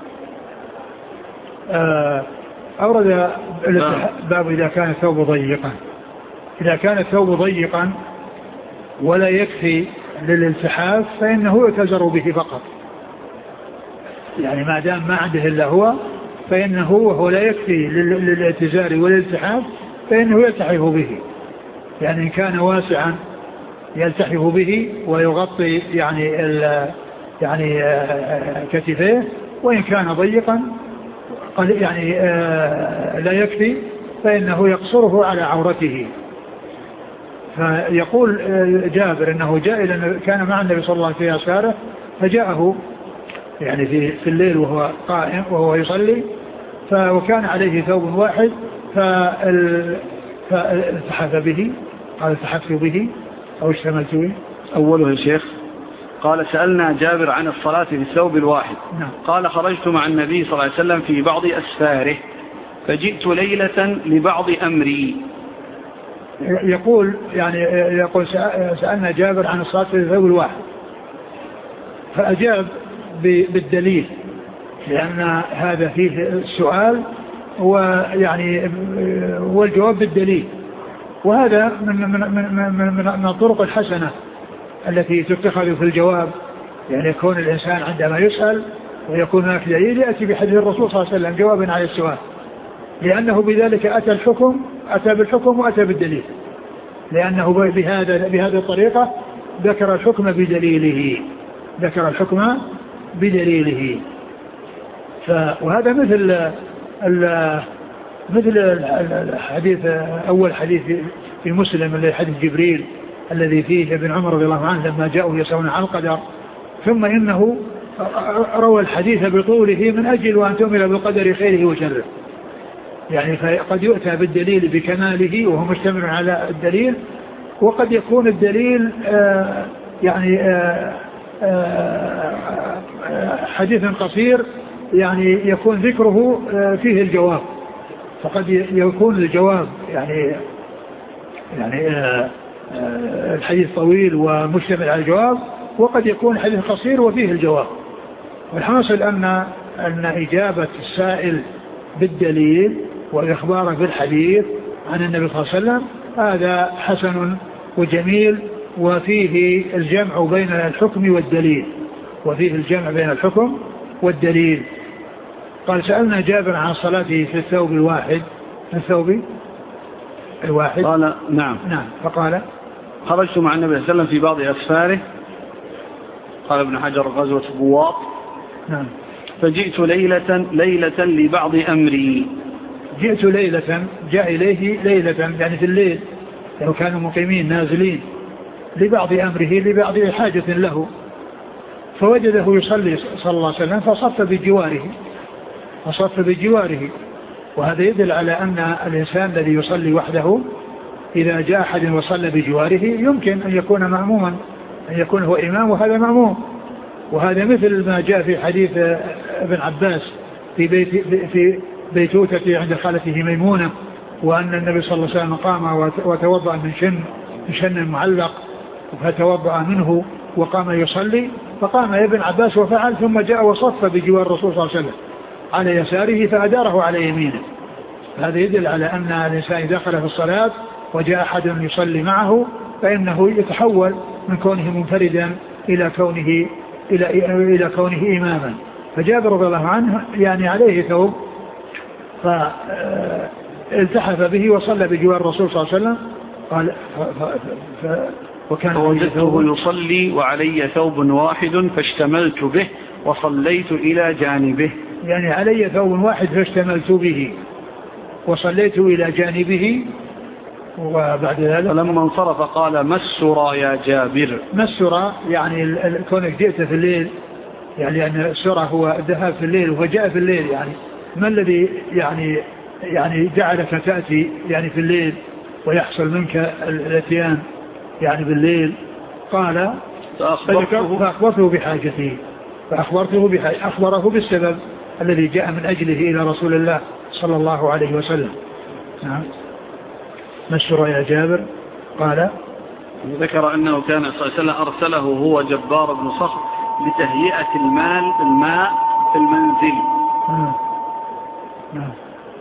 أورد باب إذا كان الثوب ضيقا. إذا كان الثوب ضيقا ولا يكفي للالتحاف فإنه يتزر به فقط، يعني ما دام ما عنده إلا هو فإنه وهو لا يكفي للاتزار والالتحاف فإنه يلتحف به. يعني إن كان واسعا يلتحف به ويغطي يعني يعني كتفيه، وإن كان ضيقا يعني لا يكفي فإنه يقصره على عورته. فيقول جابر إنه جاء إلى كان مع النبي صلى الله عليه وسلم في أسفاره، فجاءه يعني في في الليل وهو قائم وهو يصلي، وكان عليه ثوب واحد فالتحف به. قال: التحفت به أو اشتملت به. أوله يا شيخ قال: سألنا جابر عن الصلاة في الثوب الواحد. نعم. قال: خرجت مع النبي صلى الله عليه وسلم في بعض أسفاره فجئت ليلة لبعض أمري. يقول يعني يقول سألنا جابر عن الصلاة في الثوب الواحد، فأجاب بالدليل، لأن هذا فيه السؤال ويعني والجواب بالدليل، وهذا من من من من, من الطرق الحسنة التي تتخذ في الجواب. يعني يكون الإنسان عندما يسأل ويكون هناك دليل يأتي بحديث الرسول صلى الله عليه وسلم جوابا على السؤال، لأنه بذلك أتى الحكم أتى بالحكم وأتى بالدليل، لأنه بهذا بهذه الطريقة ذكر الحكم بدليله ذكر الحكم بدليله. وهذا مثل ال مثل الحديث أول حديث في مسلم اللي حديث جبريل الذي فيه ابن عمر رضي الله عنه لما جاءوا يسألون عن القدر، ثم إنه روى الحديث بطوله من أجل أن تؤمن بالقدر خيره وشره. يعني فقد يؤتى بالدليل بكماله وهو مشتمل على الدليل، وقد يكون الدليل آآ يعني آآ آآ حديث قصير يعني يكون ذكره فيه الجواب، فقد يكون الجواب يعني يعني الحديث طويل ومشتمل على الجواب، وقد يكون حديث قصير وفيه الجواب. والحاصل أن أن إجابة السائل بالدليل والإخبار بالحديث عن النبي صلى الله عليه وسلم هذا حسن وجميل، وفيه الجمع بين الحكم والدليل وفيه الجمع بين الحكم والدليل. قال: سألنا جابر عن صلاته في الثوب الواحد في الثوب الواحد قال: نعم نعم فقال: خرجت مع النبي صلى الله عليه وسلم في بعض أسفاره. قال ابن حجر: غزوة بواط. نعم. فجئت ليلة ليلة لبعض أمري. جئت ليلة جاء إليه ليلة يعني في الليل، لو كانوا مقيمين نازلين، لبعض أمره لبعض حاجة له، فوجده يصلي صلى الله عليه وسلم فصف بجواره فصف بجواره وهذا يدل على أن الإنسان الذي يصلي وحده إذا جاء أحد وصلى بجواره يمكن أن يكون مأموما، أن يكون هو إمام وهذا مأموم. وهذا مثل ما جاء في حديث ابن عباس في بيت في بيتوتة عند خالته ميمونة، وأن النبي صلى الله عليه وسلم قام وتوضأ من شن من شن معلق فتوضأ منه وقام يصلي، فقام ابن عباس وفعل، ثم جاء وصف بجوار الرسول صلى الله عليه وسلم على يساره فأداره على يمينه. هذا يدل على أن الإنسان دخل في الصلاة وجاء أحد يصلي معه فإنه يتحول من كونه منفردا إلى كونه إلى إلى كونه إماما. فجابر رضي الله عنه يعني عليه ثوب فالتحف به وصلى بجوار الرسول صلى الله عليه وسلم. قال ف... ف... ف... وكان وجدته يصلي وعلي ثوب واحد فاشتملت به وصليت إلى جانبه. يعني علي ثوب واحد فاشتملت به وصليت إلى جانبه. وبعد ذلك فلما انصرف قال: ما السرى يا جابر؟ ما السرى يعني كونك جئت في الليل، يعني أن السرى هو الذهاب في الليل وجاء في الليل، يعني ما الذي يعني يعني جعلك تأتي يعني في الليل ويحصل منك الاتيان يعني بالليل؟ قال: فأخبرته, فأخبرته بحاجته فأخبرته بحاجته أخبره بالسبب الذي جاء من أجله إلى رسول الله صلى الله عليه وسلم. نعم. ما السر يا جابر؟ قال ذكر أنه كان صلى الله عليه وسلم أرسله هو جبار بن صخر لتهيئة المال الماء في المنزل. نعم. نعم.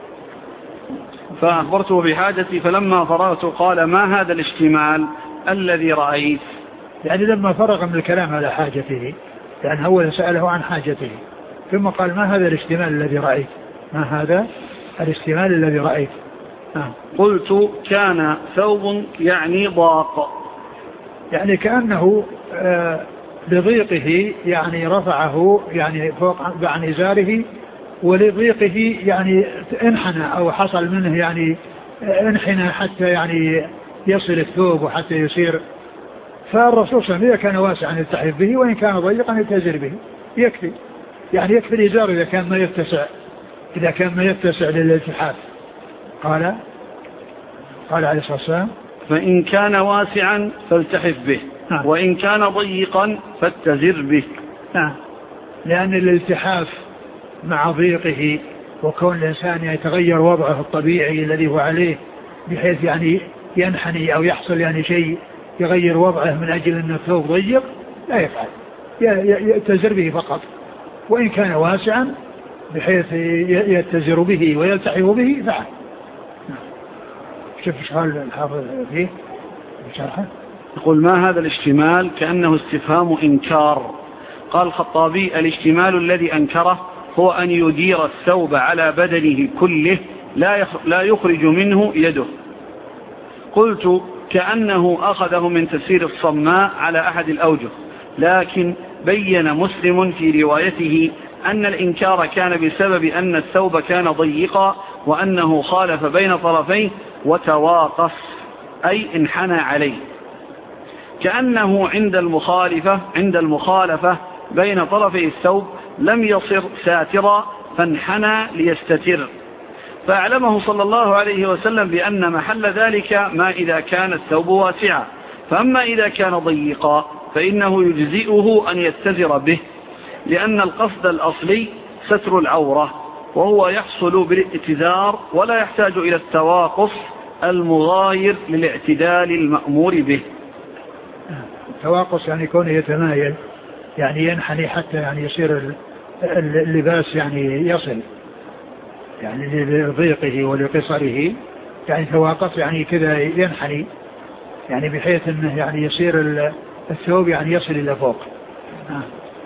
فأخبرته بحاجتي فلما فرغت قال ما هذا الاشتمال الذي رأيت؟ يعني لما فرغ من الكلام على حاجته، يعني أولا سأله عن حاجته ثم قال ما هذا الاشتمال الذي رأيت؟ ما هذا الاشتمال الذي رأيت؟ آه. قلت كان ثوب يعني ضاق، يعني كأنه آه لضيقه يعني رفعه يعني فوق عن إزاره، ولضيقه يعني انحنى أو حصل منه يعني انحنى حتى يعني يصل الثوب وحتى يصير. فالرسول صلى الله عليه وسلم كان واسعا يلتحف به، وإن كان ضيقا يتزر به يكفي، يعني يكفي الإزار إذا كان ما يتسع إذا كان ما يتسع للالتحاف. قال قال عليه الصلاة والسلام فإن كان واسعا فالتحف به، نعم. وإن كان ضيقا فاتزر به. نعم. لأن الالتحاف مع ضيقه وكون الإنسان يتغير وضعه الطبيعي الذي هو عليه بحيث يعني ينحني أو يحصل يعني شيء يغير وضعه من أجل أن الثوب ضيق لا يفعل، يتزر به فقط. وإن كان واسعا بحيث يتزر به ويلتحف به فعل. شوف سؤال الحافظ فيه بشرحه. يقول ما هذا الاشتمال؟ كأنه استفهام إنكار. قال الخطابي الاشتمال الذي أنكره هو أن يدير الثوب على بدنه كله لا يخرج منه يده. قلت كأنه أخذه من تفسير الصماء على أحد الأوجه، لكن بين مسلم في روايته أن الإنكار كان بسبب أن الثوب كان ضيقا وأنه خالف بين طرفيه وتواقف أي انحنى عليه، كأنه عند المخالفة عند المخالفة بين طرفي الثوب لم يصر ساترا فانحنى ليستتر. فأعلمه صلى الله عليه وسلم بأن محل ذلك ما إذا كان الثوب واسعا، فأما إذا كان ضيقا فإنه يجزئه أن يتزر به، لأن القصد الأصلي ستر العورة وهو يحصل بالاتزار ولا يحتاج إلى التواقص المغاير للاعتدال المأمور به. التواقص يعني كونه يتمايل، يعني ينحني حتى يعني يصير اللباس يعني يصل يعني لضيقه ولقصره، يعني تواقص يعني كذا ينحني يعني بحيث انه يعني يصير الثوب يعني يصل الى فوق. آه.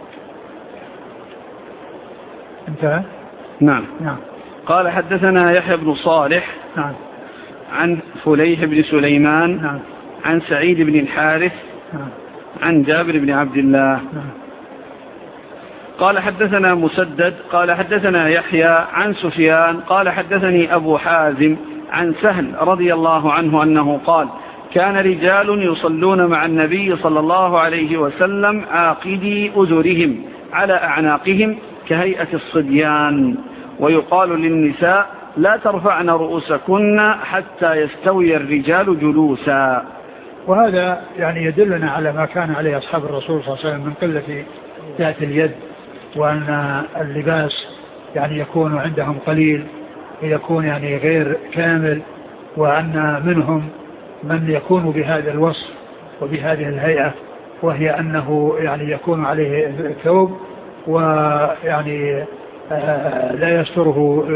انتهى. نعم. نعم. قال حدثنا يحيى بن صالح نعم. عن فليح بن سليمان نعم. عن سعيد بن الحارث نعم. عن جابر بن عبد الله. نعم. قال حدثنا مسدد قال حدثنا يحيى عن سفيان قال حدثني أبو حازم عن سهل رضي الله عنه أنه قال كان رجال يصلون مع النبي صلى الله عليه وسلم عاقدي أزرهم على أعناقهم كهيئة الصبيان، ويقال للنساء لا ترفعن رؤوسكن حتى يستوي الرجال جلوسا. وهذا يعني يدلنا على ما كان عليه أصحاب الرسول صلى الله عليه وسلم من قلة ذات اليد، وأن اللباس يعني يكون عندهم قليل ويكون يعني غير كامل، وأن منهم من يكون بهذا الوصف وبهذه الهيئة، وهي أنه يعني يكون عليه الثوب ويعني لا يستره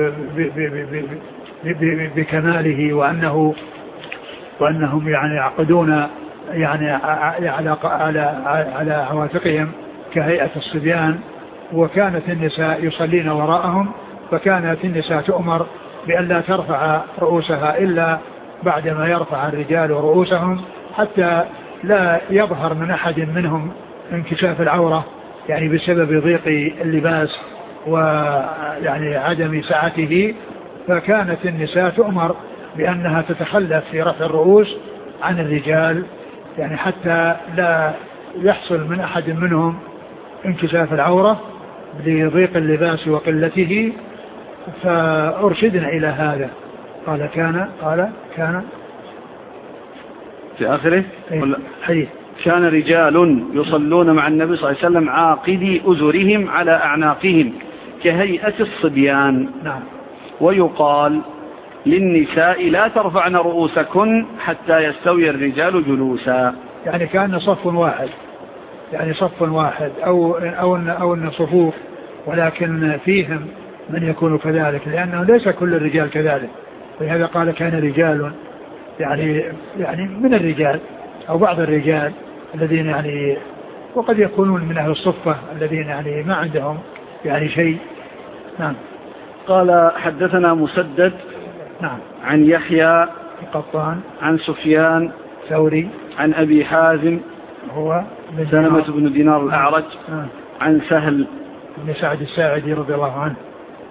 بكماله، وأنه وأنهم يعني يعقدون يعني على على على عواتقهم كهيئة الصبيان. وكانت النساء يصلين وراءهم، فكانت النساء تؤمر بأن لا ترفع رؤوسها إلا بعدما يرفع الرجال رؤوسهم، حتى لا يظهر من أحد منهم انكشاف العورة يعني بسبب ضيق اللباس ويعني عدم سعته. فكانت النساء تؤمر بأنها تتخلف في رفع الرؤوس عن الرجال، يعني حتى لا يحصل من أحد منهم انكشاف العورة لضيق اللباس وقلته. فأرشدنا إلى هذا. قال كان قال كان في آخره حديث كان رجال يصلون مع النبي صلى الله عليه وسلم عاقدي أزرهم على أعناقهم كهيئة الصبيان. نعم. ويقال للنساء لا ترفعن رؤوسكن حتى يستوي الرجال جلوسا. يعني كان صف واحد، يعني صف واحد أو أو أو أن صفوف، ولكن فيهم من يكون كذلك، لأنه ليس كل الرجال كذلك. ولهذا قال كان رجال، يعني يعني من الرجال أو بعض الرجال الذين يعني، وقد يكونون من أهل الصفة الذين يعني ما عندهم يعني شيء. نعم. قال حدثنا مسدد نعم عن يحيى القطان عن سفيان ثوري عن أبي حازم هو سلمة بن دينار الأعرج نعم. عن سهل بن سعد الساعدي رضي الله عنه.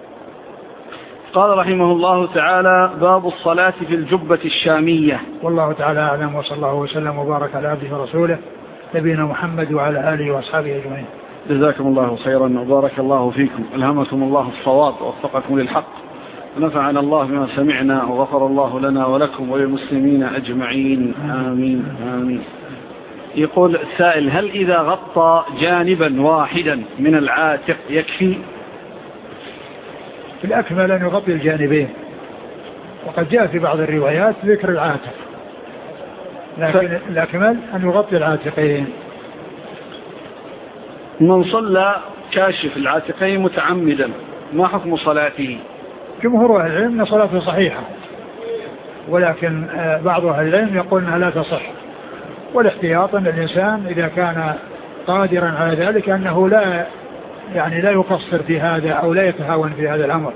قال رحمه الله تعالى: باب الصلاة في الجبة الشامية. والله تعالى أعلم، وصلى الله وسلم وبارك على عبده ورسوله نبينا محمد وعلى آله وأصحابه أجمعين. جزاكم الله خيرا وبارك الله فيكم، ألهمكم الله الصواب ووفقكم للحق، ونفعنا الله بما سمعنا، وغفر الله لنا ولكم وللمسلمين أجمعين، آمين آمين. يقول السائل: هل إذا غطى جانبا واحدا من العاتق يكفي؟ الأكمل أن يغطي الجانبين، وقد جاء في بعض الروايات ذكر العاتق، لكن ف... الأكمل أن يغطي العاتقين. من صلى كاشف العاتقين متعمدا ما حكم صلاته؟ جمهور أهل العلم أن صلاته صحيحة، ولكن بعض أهل العلم يقول أنها لا تصح، والاحتياط أن الإنسان إذا كان قادرا على ذلك أنه لا يعني لا يقصر في هذا أو لا يتهاون في هذا الأمر.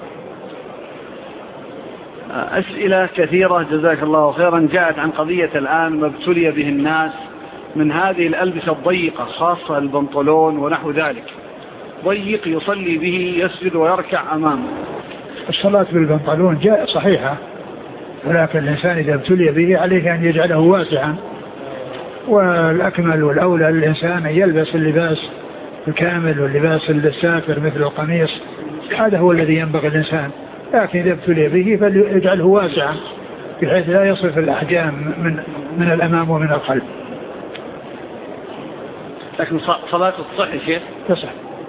أسئلة كثيرة جزاك الله خيرا جاءت عن قضية الآن ما ابتلي به الناس من هذه الألبسة الضيقة، خاصة البنطلون ونحو ذلك، ضيق يصلي به يسجد ويركع أمامه. الصلاة بالبنطلون جاء صحيحة، ولكن الإنسان إذا ابتلي به عليه أن يجعله واسعا، والأكمل والأولى للإنسان أن يلبس اللباس الكامل واللباس الساتر مثل القميص، هذا هو الذي ينبغي الإنسان. لكن إذا ابتلي به فليجعله واسعا بحيث لا يصرف الأحجام من من الأمام ومن الخلف. لكن صلاة الصحي شيء تصح،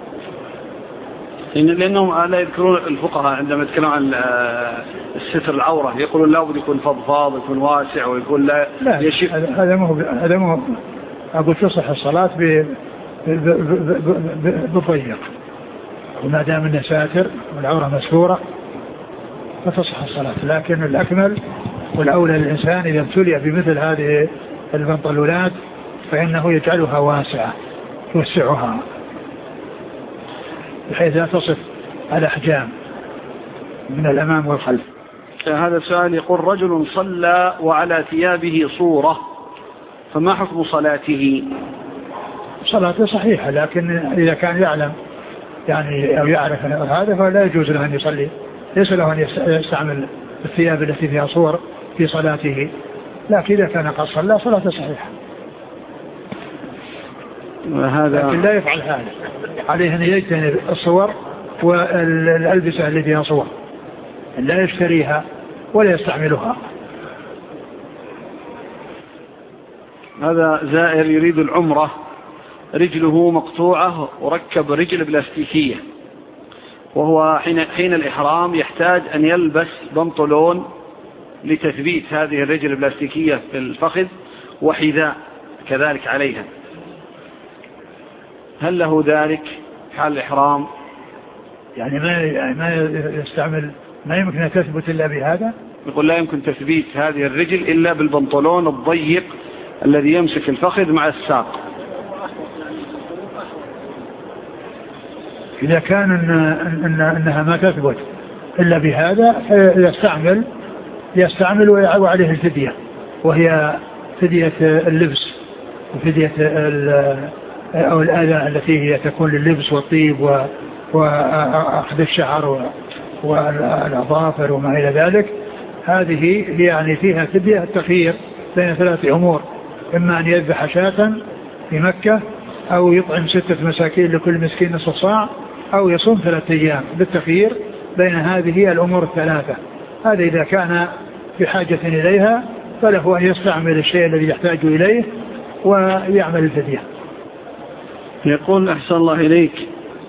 لأنهم لا يذكرون الفقهاء عندما يتكلمون عن الستر العورة يقولون لا بد يكون فضفاض يكون واسع ويقول لا, لا يشف. هذا مو هذا مو أقول تصح الصلاة بضيق، وما دام انه ساتر والعورة مسفورة فتصح الصلاة. لكن الأكمل والأولى للإنسان إذا ابتلي بمثل هذه البنطلونات فإنه يجعلها واسعة يوسعها بحيث لا تصف الأحجام من الأمام والخلف. هذا السؤال يقول: رجل صلى وعلى ثيابه صورة فما حكم صلاته؟ صلاته صحيحة، لكن إذا كان يعلم يعني أو يعرف هذا فلا يجوز له أن يصلي، ليس له أن يستعمل الثياب التي فيها صور في صلاته، لكن إذا كان قد صلى صلاته صحيحة. وهذا لكن لا يفعل هذا، عليه أن يجتنب الصور والألبسة التي فيها صور، لا يشتريها ولا يستعملها. هذا زائر يريد العمرة، رجله مقطوعة وركب رجل بلاستيكية، وهو حين, حين الإحرام يحتاج أن يلبس بنطلون لتثبيت هذه الرجل البلاستيكية في الفخذ وحذاء كذلك عليها، هل له ذلك حال الإحرام؟ يعني ما ما يستعمل، ما يمكن أن تثبت إلا بهذا. يقول لا يمكن تثبيت هذه الرجل إلا بالبنطلون الضيق الذي يمسك الفخذ مع الساق. إذا كان إن إن إنها ما تثبت إلا بهذا يستعمل يستعمل وعليه الفدية، وهي فدية اللبس وفدية أو الآلة التي هي تكون لللبس والطيب وأخذ الشعر والأظافر وما إلى ذلك. هذه يعني فيها فدية التخيير بين ثلاث أمور: إما أن يذبح شاة في مكة، أو يطعم ستة مساكين لكل مسكين نصف صاع، أو يصوم ثلاثة أيام، بالتخيير بين هذه الأمور الثلاثة. هذا إذا كان بحاجة إليها فله أن يستعمل الشيء الذي يحتاج إليه، ويعمل الفدية. يقول أحسن الله إليك،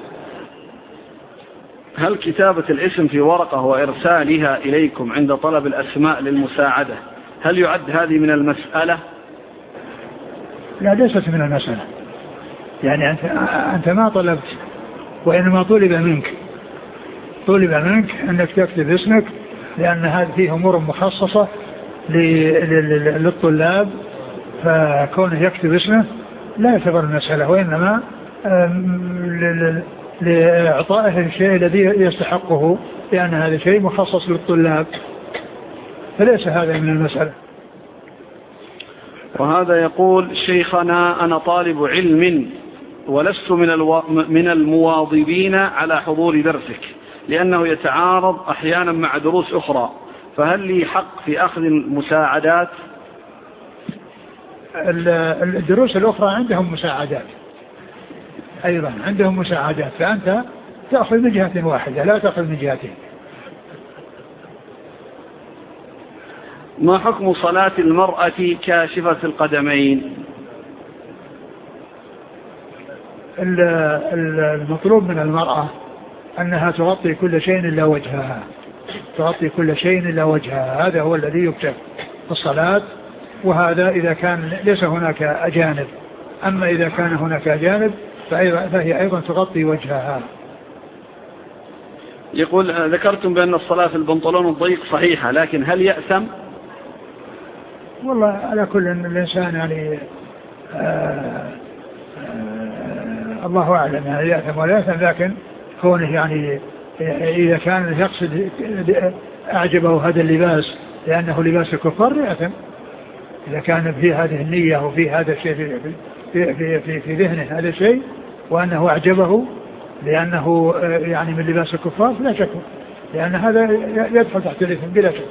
هل كتابة الاسم في ورقة وإرسالها إليكم عند طلب الأسماء للمساعدة هل يعد هذه من المسألة؟ لا، ليست من المسألة. يعني أنت, أنت ما طلبت، وإنما طلب منك طلب منك أنك تكتب اسمك، لأن هذه فيه أمور مخصصة للطلاب، فكونه يكتب اسمه لا يعتبر المسألة، وإنما لإعطائه الشيء الذي يستحقه، لأن هذا شيء مخصص للطلاب، فليس هذا من المسألة. وهذا يقول: شيخنا أنا طالب علم ولست من, الو... من المواظبين على حضور درسك، لأنه يتعارض أحيانا مع دروس أخرى، فهل لي حق في أخذ المساعدات؟ الدروس الأخرى عندهم مساعدات، أيضا عندهم مساعدات، فأنت تأخذ من جهة واحدة لا تأخذ من جهتين. ما حكم صلاة المرأة كاشفة القدمين؟ المطلوب من المرأة أنها تغطي كل شيء إلا وجهها، تغطي كل شيء إلا وجهها، هذا هو الذي يكتب في الصلاة، وهذا إذا كان ليس هناك أجانب. أما إذا كان هناك أجانب فهي أيضا تغطي وجهها. يقول: ذكرتم بأن الصلاة في البنطلون الضيق صحيحة، لكن هل يأثم؟ والله على كل إن الإنسان يعني آآ آآ الله أعلم يعني يأثم ولا يأثم، لكن كونه يعني إذا كان يقصد أعجبه هذا اللباس لأنه لباس الكفار يأثم. إذا كان في هذه النية وفي هذا الشيء في, في, في, في, في ذهنه هذا الشيء وأنه أعجبه لأنه يعني من لباس الكفار فلا شك، لأن هذا يدخل تحت الإثم بلا شك.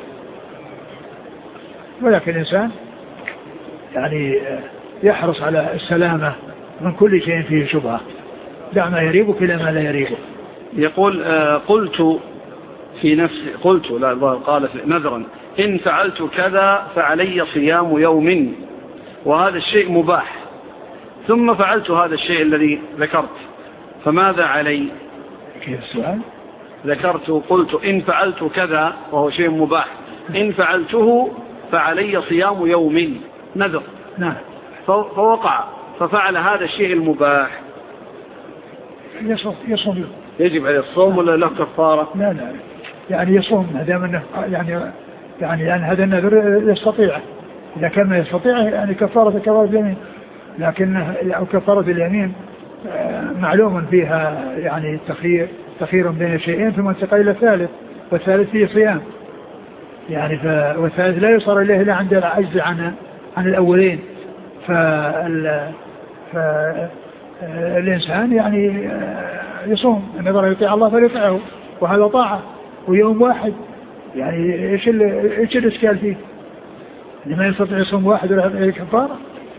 ولكن الإنسان يعني يحرص على السلامة من كل شيء فيه شبهة، دع ما يريبك إلى ما لا يريبك. يقول: قلت في نفسي قلت لا قال نذرا إن فعلت كذا فعلي صيام يوم، وهذا الشيء مباح، ثم فعلت هذا الشيء الذي ذكرت، فماذا علي؟ كيف السؤال؟ ذكرت قلت إن فعلت كذا وهو شيء مباح، إن فعلته فعلي صيام يوم نذر. نعم. فوقع ففعل هذا الشيء المباح، يصوم يصوم يجب عليه الصوم ولا له كفارة؟ لا لا يعني يصوم ما دام انه يعني يعني لأن هذا النذر يستطيع، إذا كان ما يستطيع يعني كفارة كفارة اليمين، لكن أو كفارة اليمين معلوم فيها يعني تخيير تخيير بين شيئين ثم انتقل إلى الثالث، والثالث فيه صيام يعني ف... والثالث لا يصار إليه إلا عند العجز عن عن الأولين. فال... فالإنسان يعني يصوم، النظر يطيع الله فليطيعه، وهذا طاعة ويوم واحد، يعني إيش ال... إيش الإشكال فيه؟ لما يستطيع يصوم واحد ولا يعطيه كفارة؟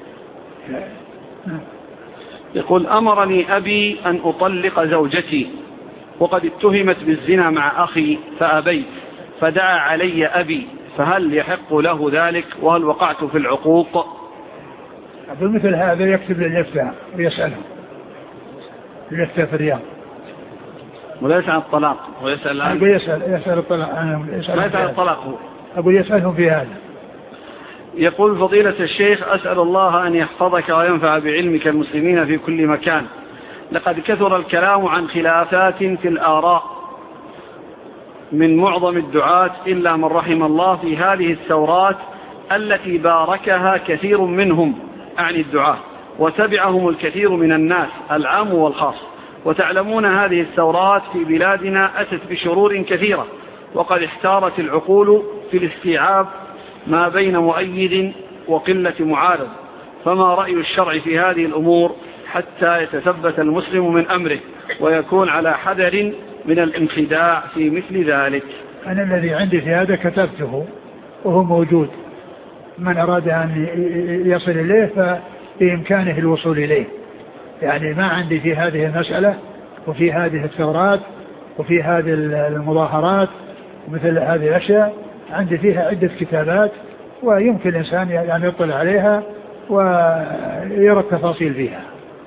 يقول: أمرني أبي أن أطلق زوجتي وقد اتهمت بالزنا مع أخي فأبيت، فدعا علي أبي، فهل يحق له ذلك؟ وهل وقعت في العقوق؟ بمثل هذا يكتب للإفتاء ويسأله للإفتاء في الرياض، وليس عن الطلاق ويسأل عن أقول يسأل يسأل الطلاق، ليس عن الطلاق هو. أقول يسألهم في هذا. يقول: فضيلة الشيخ، أسأل الله أن يحفظك وينفع بعلمك المسلمين في كل مكان. لقد كثر الكلام عن خلافات في الآراء من معظم الدعاة إلا من رحم الله في هذه الثورات التي باركها كثير منهم عن الدعاة، وتبعهم الكثير من الناس العام والخاص. وتعلمون هذه الثورات في بلادنا أتت بشرور كثيرة، وقد احتارت العقول في الاستيعاب ما بين مؤيد وقلة معارض، فما رأي الشرع في هذه الأمور حتى يتثبت المسلم من أمره ويكون على حذر من الانخداع في مثل ذلك؟ أنا الذي عندي في هذا كتبته وهو موجود، من أراد أن يصل إليه فبإمكانه الوصول إليه. يعني ما عندي في هذه المسألة وفي هذه الثورات وفي هذه المظاهرات مثل هذه الأشياء، عندي فيها عدة كتابات ويمكن الإنسان يعني يطلع عليها ويرى التفاصيل فيها.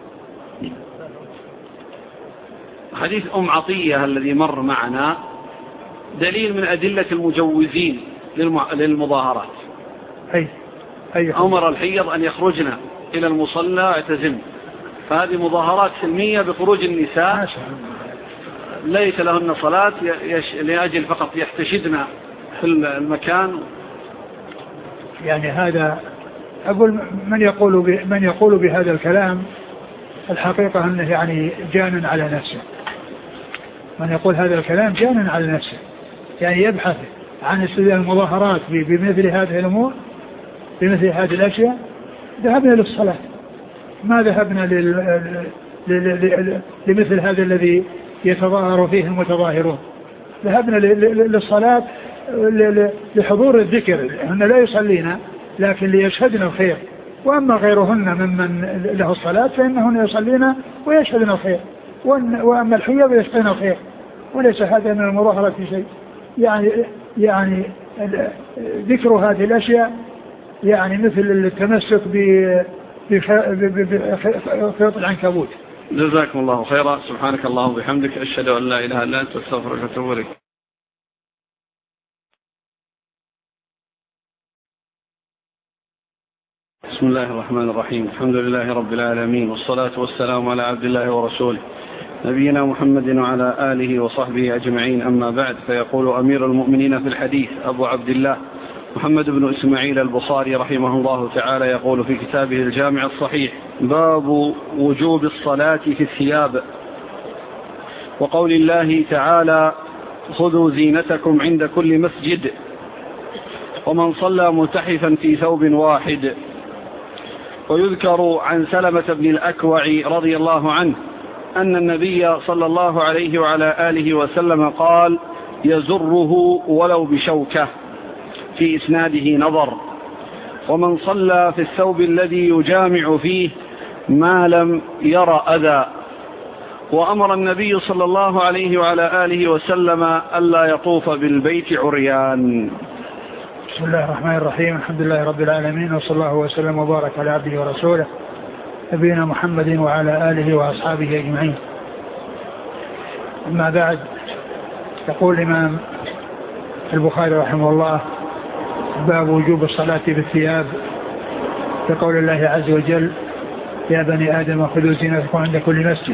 حديث أم عطية الذي مر معنا دليل من أدلة المجوزين للمظاهرات. أي أي أمر الحيض أن يخرجن إلى المصلى ويعتزلن، فهذه مظاهرات سلمية بخروج النساء ليس لهن صلاة لأجل فقط يحتشدن في المكان. يعني هذا أقول من يقول من يقول بهذا الكلام الحقيقة أنه يعني جان على نفسه. من يقول هذا الكلام جان على نفسه، يعني يبحث عن استدلال المظاهرات بمثل هذه الأمور بمثل هذه الأشياء. ذهبنا للصلاة، ما ذهبنا لل... لمثل هذا الذي يتظاهر فيه المتظاهرون. ذهبنا للصلاة لحضور الذكر، هن لا يصلين لكن ليشهدن الخير، وأما غيرهن ممن له الصلاة فإنهن يصلين ويشهدن الخير، وأما الحيض يشهدن الخير، وليس هذا من المظاهرة في شيء. يعني يعني ذكر هذه الأشياء يعني مثل التمسك بخيط العنكبوت. جزاكم الله خيرا. سبحانك اللهم وبحمدك، أشهد أن لا إله إلا أنت، أستغفرك وأتوب إليك. بسم الله الرحمن الرحيم. الحمد لله رب العالمين، والصلاة والسلام على عبد الله ورسوله نبينا محمد وعلى آله وصحبه أجمعين، أما بعد. فيقول أمير المؤمنين في الحديث أبو عبد الله محمد بن إسماعيل البخاري رحمه الله تعالى يقول في كتابه الجامع الصحيح: باب وجوب الصلاة في الثياب، وقول الله تعالى: خذوا زينتكم عند كل مسجد، ومن صلى ملتحفا في ثوب واحد. ويذكر عن سلمة بن الأكوع رضي الله عنه أن النبي صلى الله عليه وعلى آله وسلم قال: يزره ولو بشوكة. في إسناده نظر. ومن صلى في الثوب الذي يجامع فيه ما لم ير أذى. وأمر النبي صلى الله عليه وعلى آله وسلم ألا يطوف بالبيت عريان. بسم الله الرحمن الرحيم. الحمد لله رب العالمين، وصلى الله وسلم وبارك على عبده ورسوله نبينا محمد وعلى آله وأصحابه أجمعين. أما بعد، يقول الإمام البخاري رحمه الله: باب وجوب الصلاة بالثياب، بقول الله عز وجل: يا بني آدم خذوا زينتكم عند كل مسجد.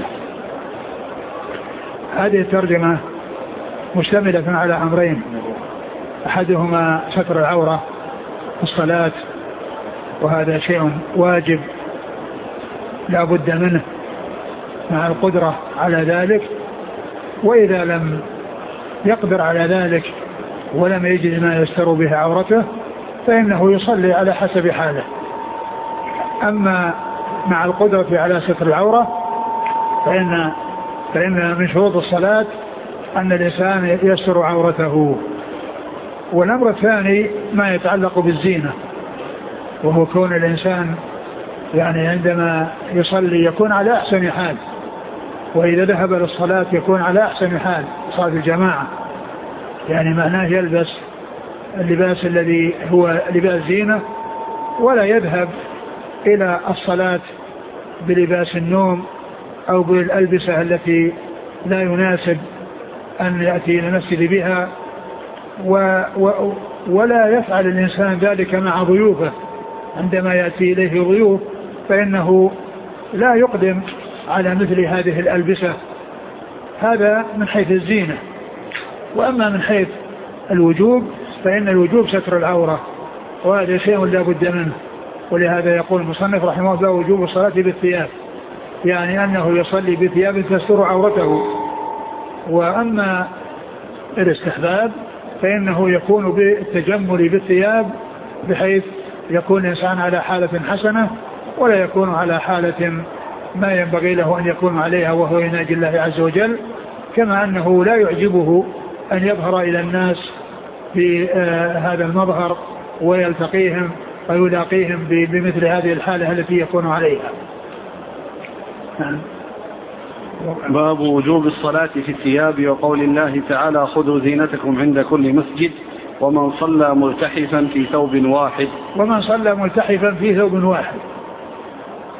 هذه الترجمة مشتملة على أمرين: أحدهما ستر العورة في الصلاة، وهذا شيء واجب لا بد منه مع القدرة على ذلك، وإذا لم يقدر على ذلك ولم يجد ما يستر به عورته فإنه يصلي على حسب حاله. أما مع القدرة على ستر العورة فإن, فإن من شروط الصلاة أن الإنسان يستر عورته. والأمر الثاني ما يتعلق بالزينة، وهو كون الإنسان يعني عندما يصلي يكون على أحسن حال، وإذا ذهب للصلاة يكون على أحسن حال صلاة الجماعة، يعني معناه يلبس اللباس الذي هو لباس زينة، ولا يذهب إلى الصلاة بلباس النوم أو بالألبسة التي لا يناسب أن يأتي إلى المسجد بها. و و ولا يفعل الإنسان ذلك مع ضيوفه، عندما يأتي إليه ضيوف فإنه لا يقدم على مثل هذه الألبسة. هذا من حيث الزينة. وأما من حيث الوجوب فإن الوجوب ستر العورة، وهذا شيء لا بد منه. ولهذا يقول المصنف رحمه الله: وجوب الصلاة بالثياب، يعني أنه يصلي بثياب تستر عورته. وأما الاستحباب فإنه يكون بالتجمل بالثياب، بحيث يكون الإنسان على حالة حسنة ولا يكون على حالة ما ينبغي له أن يكون عليها، وهو يناجي الله عز وجل. كما أنه لا يعجبه أن يظهر إلى الناس بهذا المظهر ويلتقيهم ويلاقيهم بمثل هذه الحالة التي يكون عليها. باب وجوب الصلاة في الثياب، وقول الله تعالى: خذوا زينتكم عند كل مسجد، ومن صلى ملتحفا في ثوب واحد. ومن صلى ملتحفا في ثوب واحد،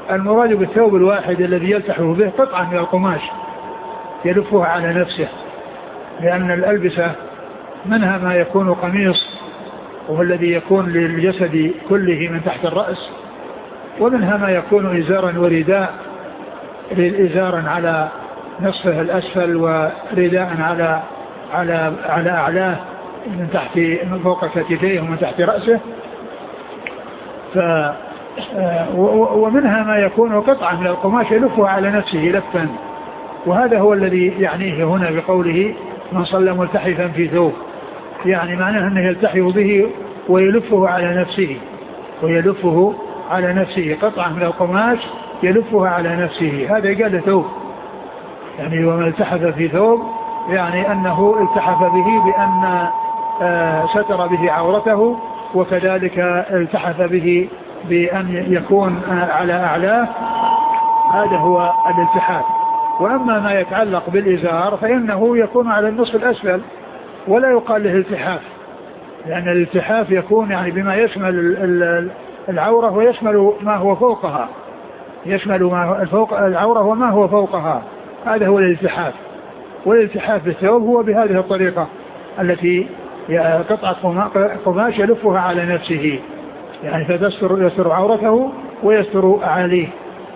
المراد بالثوب الواحد الذي يلتحف به قطعة من القماش يلفها على نفسه، لأن الألبسة منها ما يكون قميص وهو الذي يكون للجسد كله من تحت الرأس، ومنها ما يكون إزارا ورداء، إزارا على نصفه الأسفل ورداء على على على أعلاه من تحت من فوق كتفيه ومن تحت رأسه. ف ومنها ما يكون قطعة من القماش يلفها على نفسه لفا، وهذا هو الذي يعنيه هنا بقوله من صلى ملتحفا في ثوب، يعني معناه أنه يلتحف به ويلفه على نفسه ويلفه على نفسه قطعة من القماش يلفها على نفسه، هذا قال ثوب. يعني ومن التحف في ثوب يعني أنه التحف به بأن ستر به عورته، وكذلك التحف به بأن يكون على أعلاه، هذا هو الالتحاف. وأما ما يتعلق بالإزار فإنه يكون على النصف الأسفل ولا يقال له التحاف، لأن الالتحاف يكون يعني بما يشمل العورة ويشمل ما هو فوقها، يشمل ما فوق العورة وما هو فوقها، هذا هو الالتحاف. والالتحاف بالثوب هو بهذه الطريقة التي قطعة قماش يلفها على نفسه، يعني فتستر يستر عورته ويستر عليه.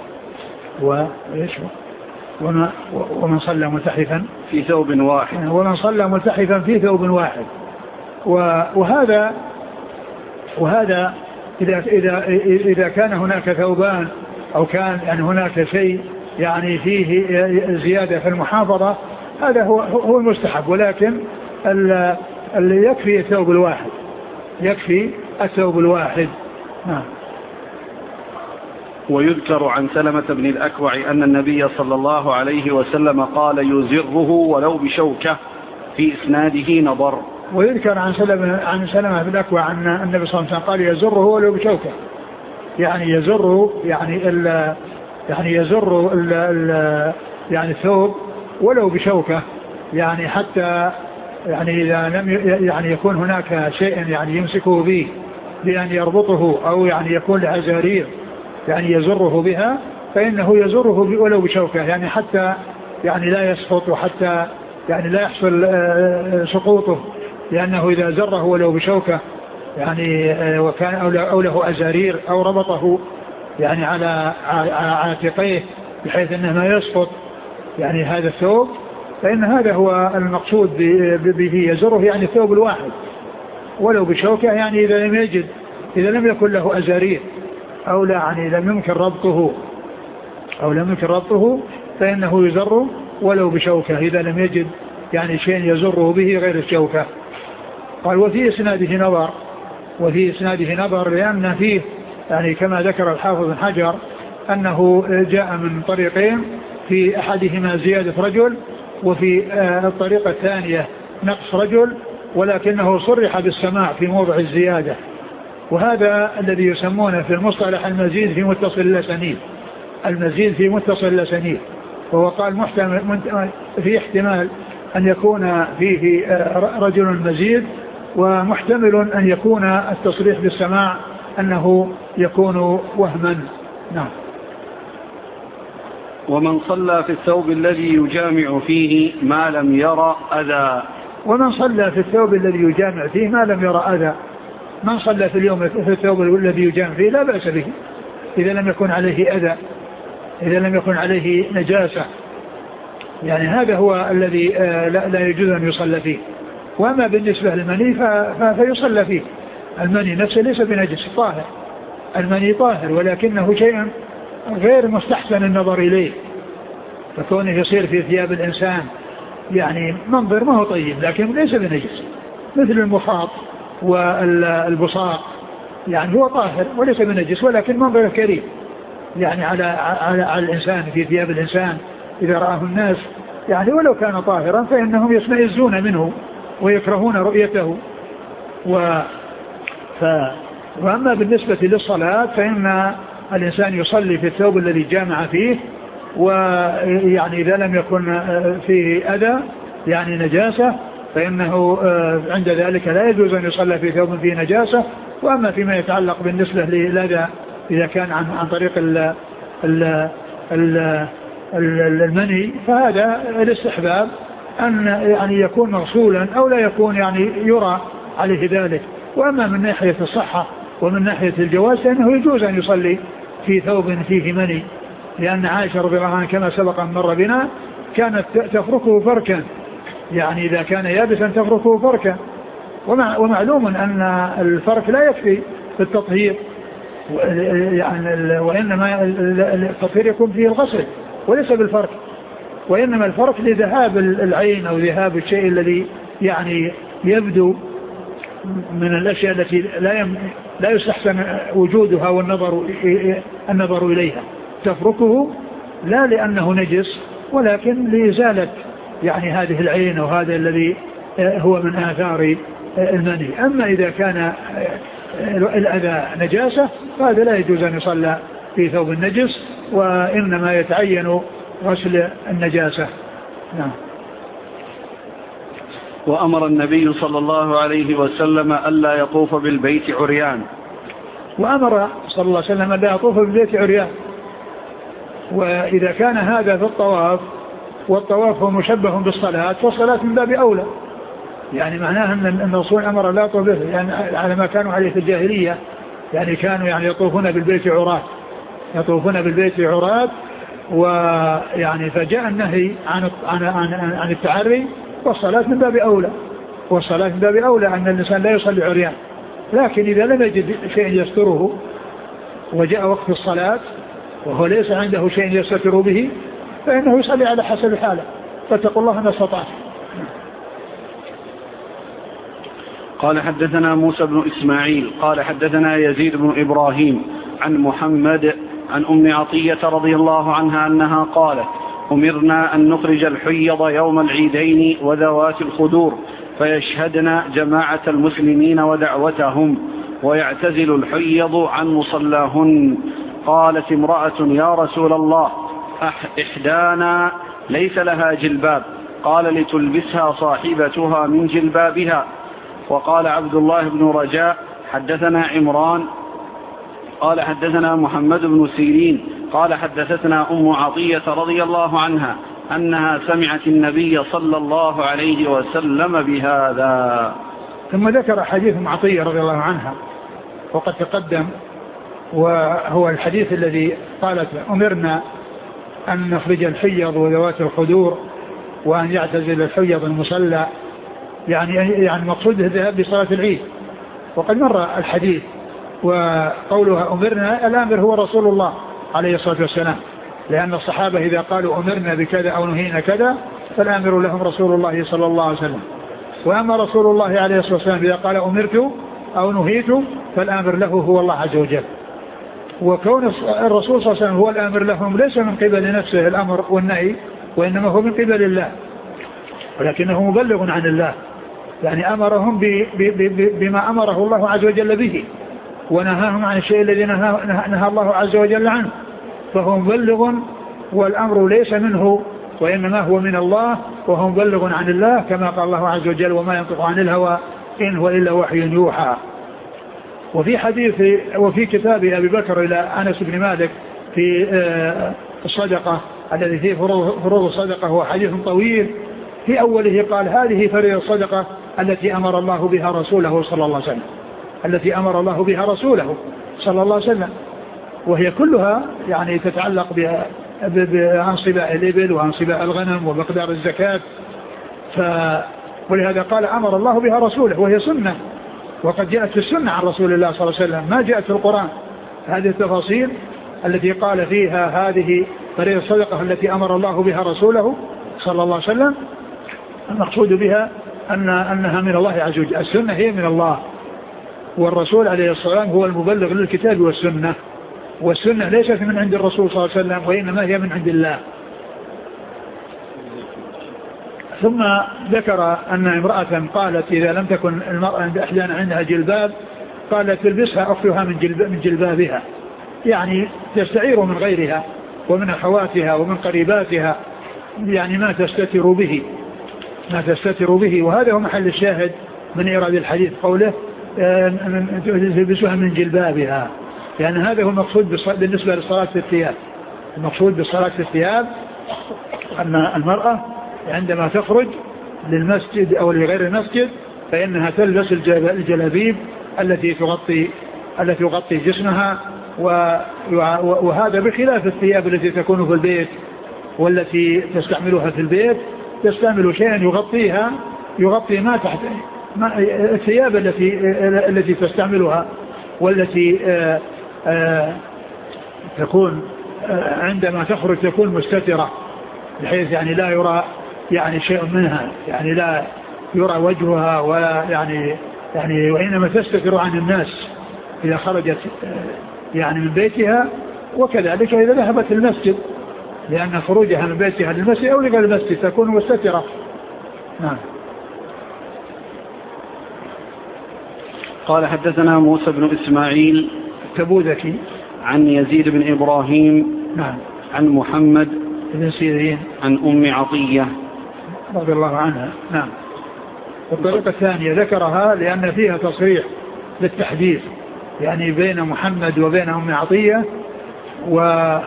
وما ومن صلى ملتحفا في ثوب واحد ومن صلى ملتحفا في ثوب واحد. وهذا وهذا إذا إذا إذا كان هناك ثوبان أو كان يعني هناك شيء يعني فيه زيادة في المحافظة، هذا هو هو المستحب، ولكن اللي يكفي الثوب الواحد، يكفي الثوب الواحد. نعم. ويذكر عن سلمة بن الأكوع أن النبي صلى الله عليه وسلم قال يزره ولو بشوكة، في إسناده نظر. ويذكر عن سلمة عن سلمة بن الأكوع أن النبي صلى الله عليه وسلم قال يزره ولو بشوكة، يعني يزره يعني ال يعني يزر ال ال يعني الثوب ولو بشوكة، يعني حتى يعني إذا لم يعني يكون هناك شيء يعني يمسكه به بأن يربطه أو يعني يكون له أزارير يعني يزره بها، فإنه يزره ولو بشوكة، يعني حتى يعني لا يسقط وحتى يعني لا يحصل سقوطه، لأنه إذا زره ولو بشوكة يعني وكان أو له أزارير أو ربطه يعني على عاتقيه بحيث أنه ما يسقط يعني هذا الثوب، فإن هذا هو المقصود به يزره، يعني الثوب الواحد ولو بشوكة، يعني إذا لم يجد إذا لم يكن له أزارير أو لا يعني لم يمكن ربطه أو لم يمكن ربطه فإنه يزر ولو بشوكة إذا لم يجد يعني شيء يزره به غير الشوكة. قال وفي إسناده نظر، وفي إسناده نظر لأن فيه يعني كما ذكر الحافظ بن حجر أنه جاء من طريقين، في أحدهما زيادة رجل وفي الطريقة الثانية نقص رجل، ولكنه صرح بالسماع في موضع الزيادة، وهذا الذي يسمونه في المصطلح المزيد في متصل الأسانيد، المزيد في متصل الأسانيد. وهو قال محتمل في احتمال أن يكون فيه رجل مزيد، ومحتمل أن يكون التصريح بالسماع أنه يكون وهما. نعم. ومن صلى في الثوب الذي يجامع فيه ما لم يرى أذى. ومن صلى في الثوب الذي يجامع فيه ما لم يرى أذى، من صلى في اليوم في الثوب الذي يجامع فيه لا بأس به إذا لم يكن عليه أذى، إذا لم يكن عليه نجاسة، يعني هذا هو الذي لا يجوز أن يصلى فيه. وأما بالنسبة للمني فيصلى فيه، المني نفسه ليس بنجس، طاهر، المني طاهر، ولكنه شيء غير مستحسن النظر إليه، فكونه يصير في ثياب الإنسان يعني منظر ما هو طيب، لكن ليس بنجس، مثل المخاط والبصاق، يعني هو طاهر وليس بنجس، ولكن منظر كريم يعني على, على, على الإنسان في ثياب الإنسان إذا رآه الناس، يعني ولو كان طاهرا فإنهم يشمئزون منه ويكرهون رؤيته. و ف... وأما بالنسبة للصلاة فإن الإنسان يصلي في الثوب الذي جامع فيه، ويعني إذا لم يكن فيه أذى يعني نجاسة فإنه عند ذلك لا يجوز أن يصلى في ثوب فيه نجاسة. وأما فيما يتعلق بالنسبة للأذى إذا كان عن, عن طريق المني فهذا الاستحباب أن يعني يكون مغسولا أو لا يكون يعني يرى عليه ذلك. وأما من ناحية الصحة ومن ناحية الجواز فإنه يجوز أن يصلي في ثوب فيه مني، لأن عائشة رضي الله عنها كما سبق أن مر بنا كانت تفركه فركا، يعني إذا كان يابسا تفركه فركا. ومعلوم أن الفرك لا يكفي في التطهير، يعني وإنما التطهير يكون فيه الغسل وليس بالفرك، وإنما الفرك لذهاب العين أو ذهاب الشيء الذي يعني يبدو من الأشياء التي لا يم لا يستحسن وجودها والنظر النظر إليها. تفركه لا لأنه نجس ولكن لإزالة يعني هذه العين وهذا الذي هو من آثار المني. أما إذا كان الأذى نجاسة فهذا لا يجوز أن يصلى في ثوب النجس، وإنما يتعين غسل النجاسة. نعم. وأمر النبي صلى الله عليه وسلم ألا يطوف بالبيت عريان. وأمر صلى الله عليه وسلم ألا يطوف بالبيت عريان. وإذا كان هذا في الطواف والطواف هو مشبه بالصلاة فالصلاة من باب أولى، يعني معناها أن الرسول أمر لا يطوف به يعني على ما كانوا عليه في الجاهلية، يعني كانوا يعني يطوفون بالبيت عراة يطوفون بالبيت عراة ويعني فجاء النهي عن عن عن, عن التعري، والصلاة من باب أولى والصلاة من باب أولى أن الإنسان لا يصلي عريان. لكن إذا لم يجد شيء يستره وجاء وقت الصلاة وهو ليس عنده شيء يستر به فإنه يصلي على حسب حاله، فاتقوا الله ما استطعتم. قال حدثنا موسى بن إسماعيل قال حدثنا يزيد بن إبراهيم عن محمد عن أم عطية رضي الله عنها أنها قالت: أمرنا أن نخرج الحيض يوم العيدين وذوات الخدور فيشهدن جماعة المسلمين ودعوتهم ويعتزل الحيض عن مصلاهن. قالت امرأة: يا رسول الله، إحدانا ليس لها جلباب، قال: لتلبسها صاحبتها من جلبابها. وقال عبد الله بن رجاء: حدثنا عمران قال حدثنا محمد بن سيرين قال حدثتنا أم عطية رضي الله عنها أنها سمعت النبي صلى الله عليه وسلم بهذا. ثم ذكر حديث أم عطية رضي الله عنها وقد تقدم، وهو الحديث الذي قالت: أمرنا أن نخرج الحيض وذوات الخدور وأن يعتزل الحيض المصلى، يعني يعني مقصوده الذهاب بصلاة العيد. وقد مر الحديث. وقولها أمرنا، الأمر هو رسول الله عليه الصلاة والسلام، لأن الصحابة إذا قالوا أمرنا بكذا أو نهينا كذا فالأمر لهم رسول الله صلى الله عليه وسلم. وأما رسول الله عليه الصلاة والسلام إذا قال أمرت أو نهيت فالأمر له هو الله عز وجل. وكون الرسول صلى الله عليه وسلم هو الأمر لهم ليس من قبل نفسه الأمر والنهي، وإنما هو من قبل الله، ولكنه مبلغ عن الله، يعني أمرهم بما أمره الله عز وجل به، ونهاهم عن الشيء الذي نهى, نهى الله عز وجل عنه، فهو مبلغ، والأمر ليس منه وإنما هو من الله، وهو مبلغ عن الله، كما قال الله عز وجل: وما ينطق عن الهوى إن هو إلا وحي يوحى. وفي حديث وفي كتاب أبي بكر إلى أنس بن مالك في الصدقة الذي فيه فروض الصدقة، هو حديث طويل. في أوله قال: هذه فريضة الصدقة التي أمر الله بها رسوله صلى الله عليه وسلم التي أمر الله بها رسوله صلى الله عليه وسلم وهي كلها يعني تتعلق عن صباء الإبل وعن صباء الغنم ومقدار الزكاة. ف ولهذا قال: أمر الله بها رسوله، وهي سنة، وقد جاءت في السنة عن رسول الله صلى الله عليه وسلم، ما جاءت في القرآن. هذه التفاصيل التي قال فيها هذه فريضة الصدقة التي أمر الله بها رسوله صلى الله عليه وسلم، المقصود بها أن أنها من الله عز وجل. السنة هي من الله، والرسول عليه الصلاة والسلام هو المبلغ للكتاب والسنة، والسنة ليست من عند الرسول صلى الله عليه وسلم وإنما هي من عند الله. ثم ذكر أن امرأة قالت: إذا لم تكن المرأة عند أحيانا عندها جلباب قالت تلبسها أختها من, جلب من جلبابها، يعني تستعير من غيرها ومن أخواتها ومن قريباتها، يعني ما تستتر به ما تستتر به وهذا هو محل الشاهد من إيراد الحديث، قوله تلبسها من جلبابها، يعني هذا هو المقصود بالنسبة للصلاة في الثياب، المقصود بالصلاة في الثياب أن المرأة عندما تخرج للمسجد أو لغير المسجد فإنها تلبس الجلابيب التي تغطي التي تغطي جسمها، وهذا بخلاف الثياب التي تكون في البيت والتي تستعملها في البيت، تستعمل شيئا يغطيها يغطي ما تحت ما الثياب التي التي تستعملها والتي آآ آآ تكون عندما تخرج تكون مستترة بحيث يعني لا يرى يعني شيء منها، يعني لا يرى وجهها ولا يعني يعني وإنما تستتر عن الناس إذا خرجت يعني من بيتها، وكذلك إذا ذهبت المسجد لأن خروجها من بيتها للمسجد أو لغير المسجد تكون مستترة. نعم. قال حدثنا موسى بن إسماعيل التبوذكي عن يزيد بن إبراهيم نعم عن محمد بن سيرين عن أم عطية رضي الله عنها. نعم. الطريقة الثانية ذكرها لأن فيها تصريح للتحديث يعني بين محمد وبين أم عطية، و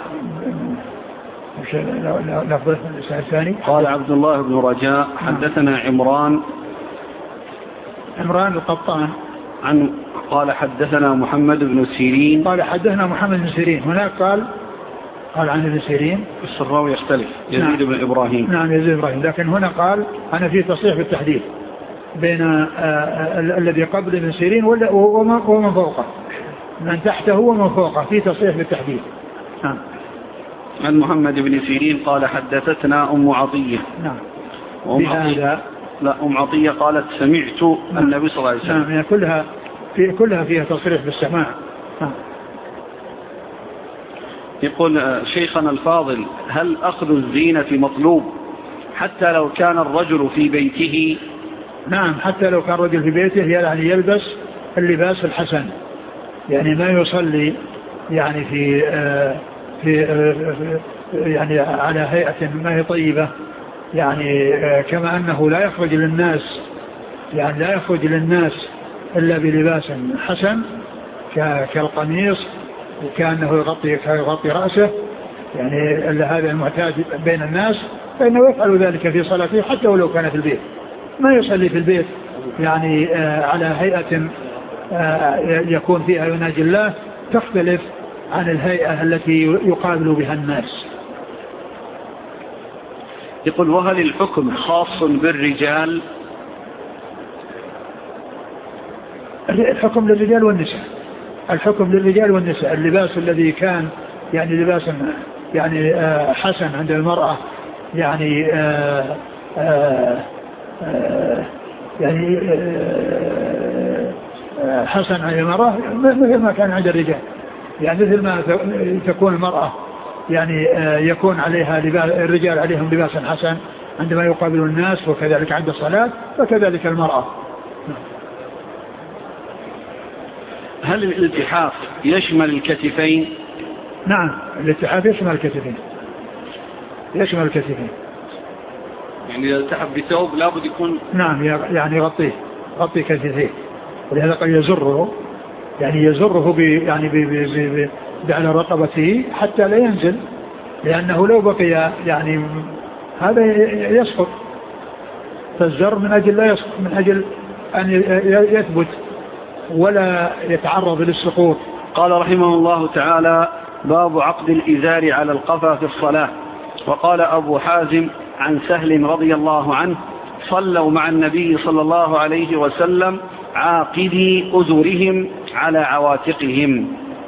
لفظ الثاني قال عبد الله بن رجاء حدثنا عمران عمران القطان عن قال حدثنا محمد بن سيرين قال حدثنا محمد بن سيرين. هناك قال قال عن ابن سيرين الراوي يختلف يزيد نعم. بن إبراهيم نعم يزيد بن إبراهيم، لكن هنا قال أنا في تصريح بالتحديث بين الذي قبل ابن سيرين ومن فوقه، من تحته ومن فوقه، في تصريح بالتحديث. نعم. عن محمد بن سيرين قال حدثتنا أم عطية. نعم. وأم عطية لا أم عطية قالت سمعت نعم. النبي صلى الله عليه وسلم. نعم. يعني كلها في كلها فيها تصريح بالسماع. نعم. يقول شيخنا الفاضل هل أخذ الزينة مطلوب حتى لو كان الرجل في بيته؟ نعم، حتى لو كان الرجل في بيته يعني يلبس اللباس الحسن، يعني ما يصلي يعني في آه في آه يعني على هيئة ما هي طيبة، يعني آه كما أنه لا يخرج للناس يعني لا يخرج للناس إلا بلباس حسن كالقميص وكأنه يغطي يغطي رأسه، يعني هذا المعتاد بين الناس، فإنه يفعل ذلك في صلاته حتى ولو كان في البيت، ما يصلي في البيت يعني آه على هيئة آه يكون فيها يناجي الله تختلف عن الهيئة التي يقابل بها الناس. يقول وهل الحكم خاص بالرجال؟ الحكم للرجال والنساء، الحكم للرجال والنساء. اللباس الذي كان يعني لباسا يعني آه حسن عند المرأة يعني آه آه آه يعني آه حسن عند المرأة مثل ما كان عند الرجال، يعني مثل ما تكون المرأة يعني آه يكون عليها لباس الرجال عليهم لباس حسن عندما يقابلون الناس، وكذلك عند الصلاة فكذلك المرأة. هل الالتحاف يشمل الكتفين؟ نعم، الالتحاف يشمل الكتفين، يشمل الكتفين. يعني إذا التحف بثوب لابد يكون نعم يعني يغطيه يغطي كتفيه، ولهذا قد يزره يعني يزره ب يعني ب ب ب على رقبته حتى لا ينزل، لأنه لو بقي يعني هذا يسقط، فالزر من أجل لا يسقط، من أجل أن يثبت ولا يتعرض للسقوط. قال رحمه الله تعالى باب عقد الإزار على القفا في الصلاة. وقال أبو حازم عن سهل رضي الله عنه صلوا مع النبي صلى الله عليه وسلم عاقدي أزرهم على عواتقهم.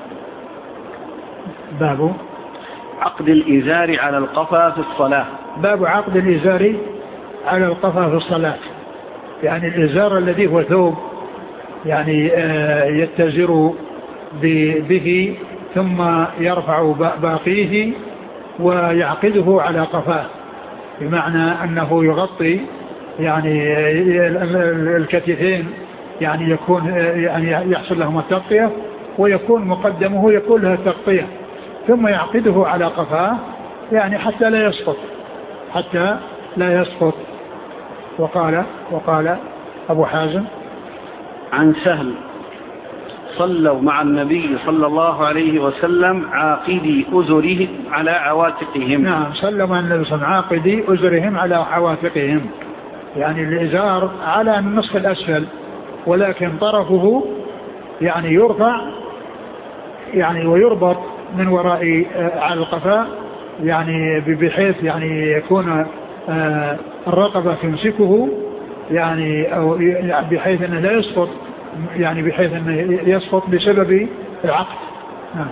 باب عقد الإزار على القفا في الصلاة. باب عقد الإزار على القفا في الصلاة، يعني الإزار الذي هو ثوب يعني يتزر به ثم يرفع باقيه ويعقده على قفاه، بمعنى أنه يغطي يعني الكتفين، يعني يكون يعني يحصل لهم التغطية ويكون مقدمه يكون له التغطية، ثم يعقده على قفاه يعني حتى لا يسقط حتى لا يسقط. وقال وقال أبو حازم عن سهل صلوا مع النبي صلى الله عليه وسلم عاقدي أزرهم على عواتقهم. نعم صلوا مع النبي صلى الله عليه وسلم عاقدي أزرهم على عواتقهم، يعني الإزار على النصف الأسفل ولكن طرفه يعني يرفع يعني ويربط من وراء على القفاء، يعني بحيث يعني يكون الرقبة تمسكه يعني أو بحيث أنه لا يسقط، يعني بحيث أنه يسقط بسبب العقد. نعم.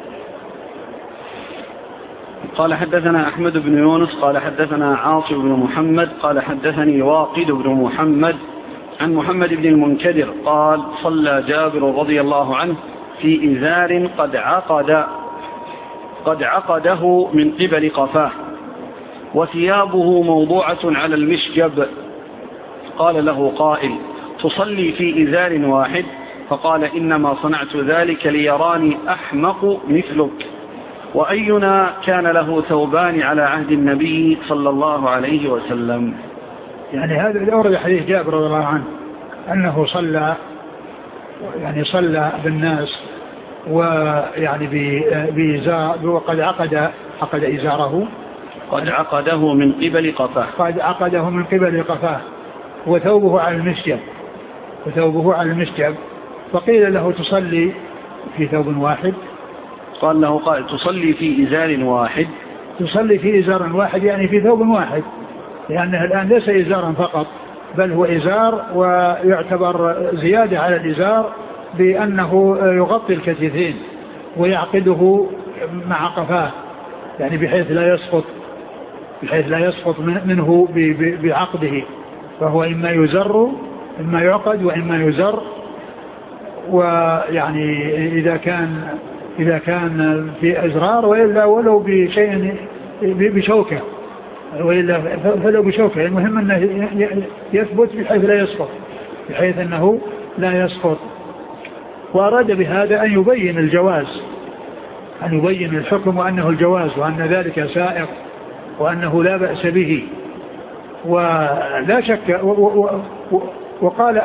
قال حدثنا أحمد بن يونس قال حدثنا عاصم بن محمد قال حدثني واقد بن محمد عن محمد بن المنكدر قال صلى جابر رضي الله عنه في إزار قد عقد قد عقده من قبل قفاه وثيابه موضوعة على المشجب، قال له قائل تصلي في إزار واحد؟ فقال إنما صنعت ذلك ليراني أحمق مثلك، وأينا كان له ثوبان على عهد النبي صلى الله عليه وسلم. يعني هذا أورد حديث جابر رضي الله عنه أنه صلى يعني صلى بالناس ويعني بإزار وقد عقد عقد إزاره قد عقده من قبل قفاه قد عقده من قبل قفاه وثوبه على المشجب وثوبه على المشجب فقيل له تصلي في ثوب واحد؟ قال له قال تصلي في إزار واحد؟ تصلي في إزار واحد يعني في ثوب واحد، لأنه الآن ليس إزارا فقط بل هو إزار ويعتبر زيادة على الإزار بأنه يغطي الكتفين ويعقده مع قفاه، يعني بحيث لا يسقط بحيث لا يسقط منه بعقده، فهو إما يزر إما يعقد وإما يزر. ويعني إذا كان إذا كان في أزرار وإلا ولو بشيء بشوكة وإلا فلو بشوكة، المهم أنه يثبت بحيث لا يسقط بحيث أنه لا يسقط. وأراد بهذا أن يبين الجواز، أن يبين الحكم وأنه الجواز وأن ذلك سائق وأنه لا بأس به. ولا شك وقال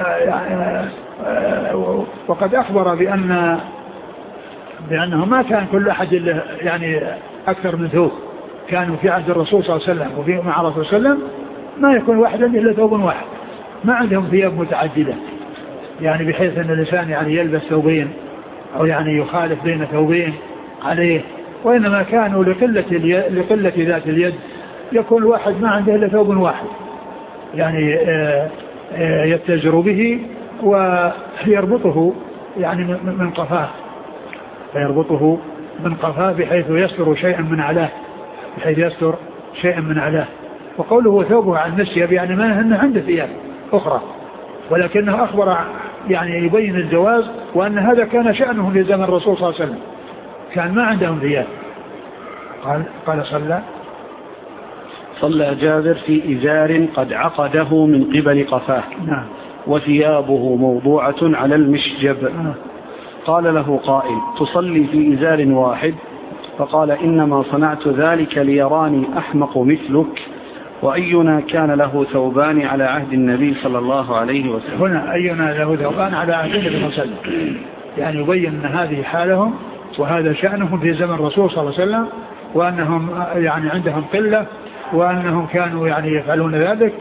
وقد أخبر بأن بأنه ما كان كل أحد له يعني أكثر من ثوب، كانوا في عهد الرسول صلى الله عليه وسلم وفي مع الرسول صلى الله عليه وسلم ما يكون واحدا إلا ثوب واحد، ما عندهم ثياب متعددة يعني بحيث أن الإنسان يعني يلبس ثوبين أو يعني يخالف بين ثوبين عليه، وإنما كانوا لقلة, لقلة ذات اليد يكون الواحد ما عنده إلا ثوب واحد يعني يتجر به ويربطه يعني من قفاه فيربطه من قفاه بحيث يستر شيئا من علاه بحيث يستر شيئا من علاه. وقوله ثوبه عن المشيب يعني ما أنه عنده ثياب أخرى، ولكنه أخبر يعني يبين الجواز وأن هذا كان شأنه في زمن الرسول صلى الله عليه وسلم، كان ما عندهم ثياب. قال قال صلى صلى جابر في إزار قد عقده من قبل قفاه. نعم. وثيابه موضوعة على المشجب. نعم. قال له قائل تصلي في إزار واحد؟ فقال إنما صنعت ذلك ليراني أحمق مثلك، وأينا كان له ثوبان على عهد النبي صلى الله عليه وسلم. هنا أينا له ثوبان على عهد النبي صلى الله عليه وسلم، يعني يبين أن هذه حالهم وهذا شأنهم في زمن الرسول صلى الله عليه وسلم، وأنهم يعني عندهم قلة وأنهم كانوا يعني يفعلون ذلك،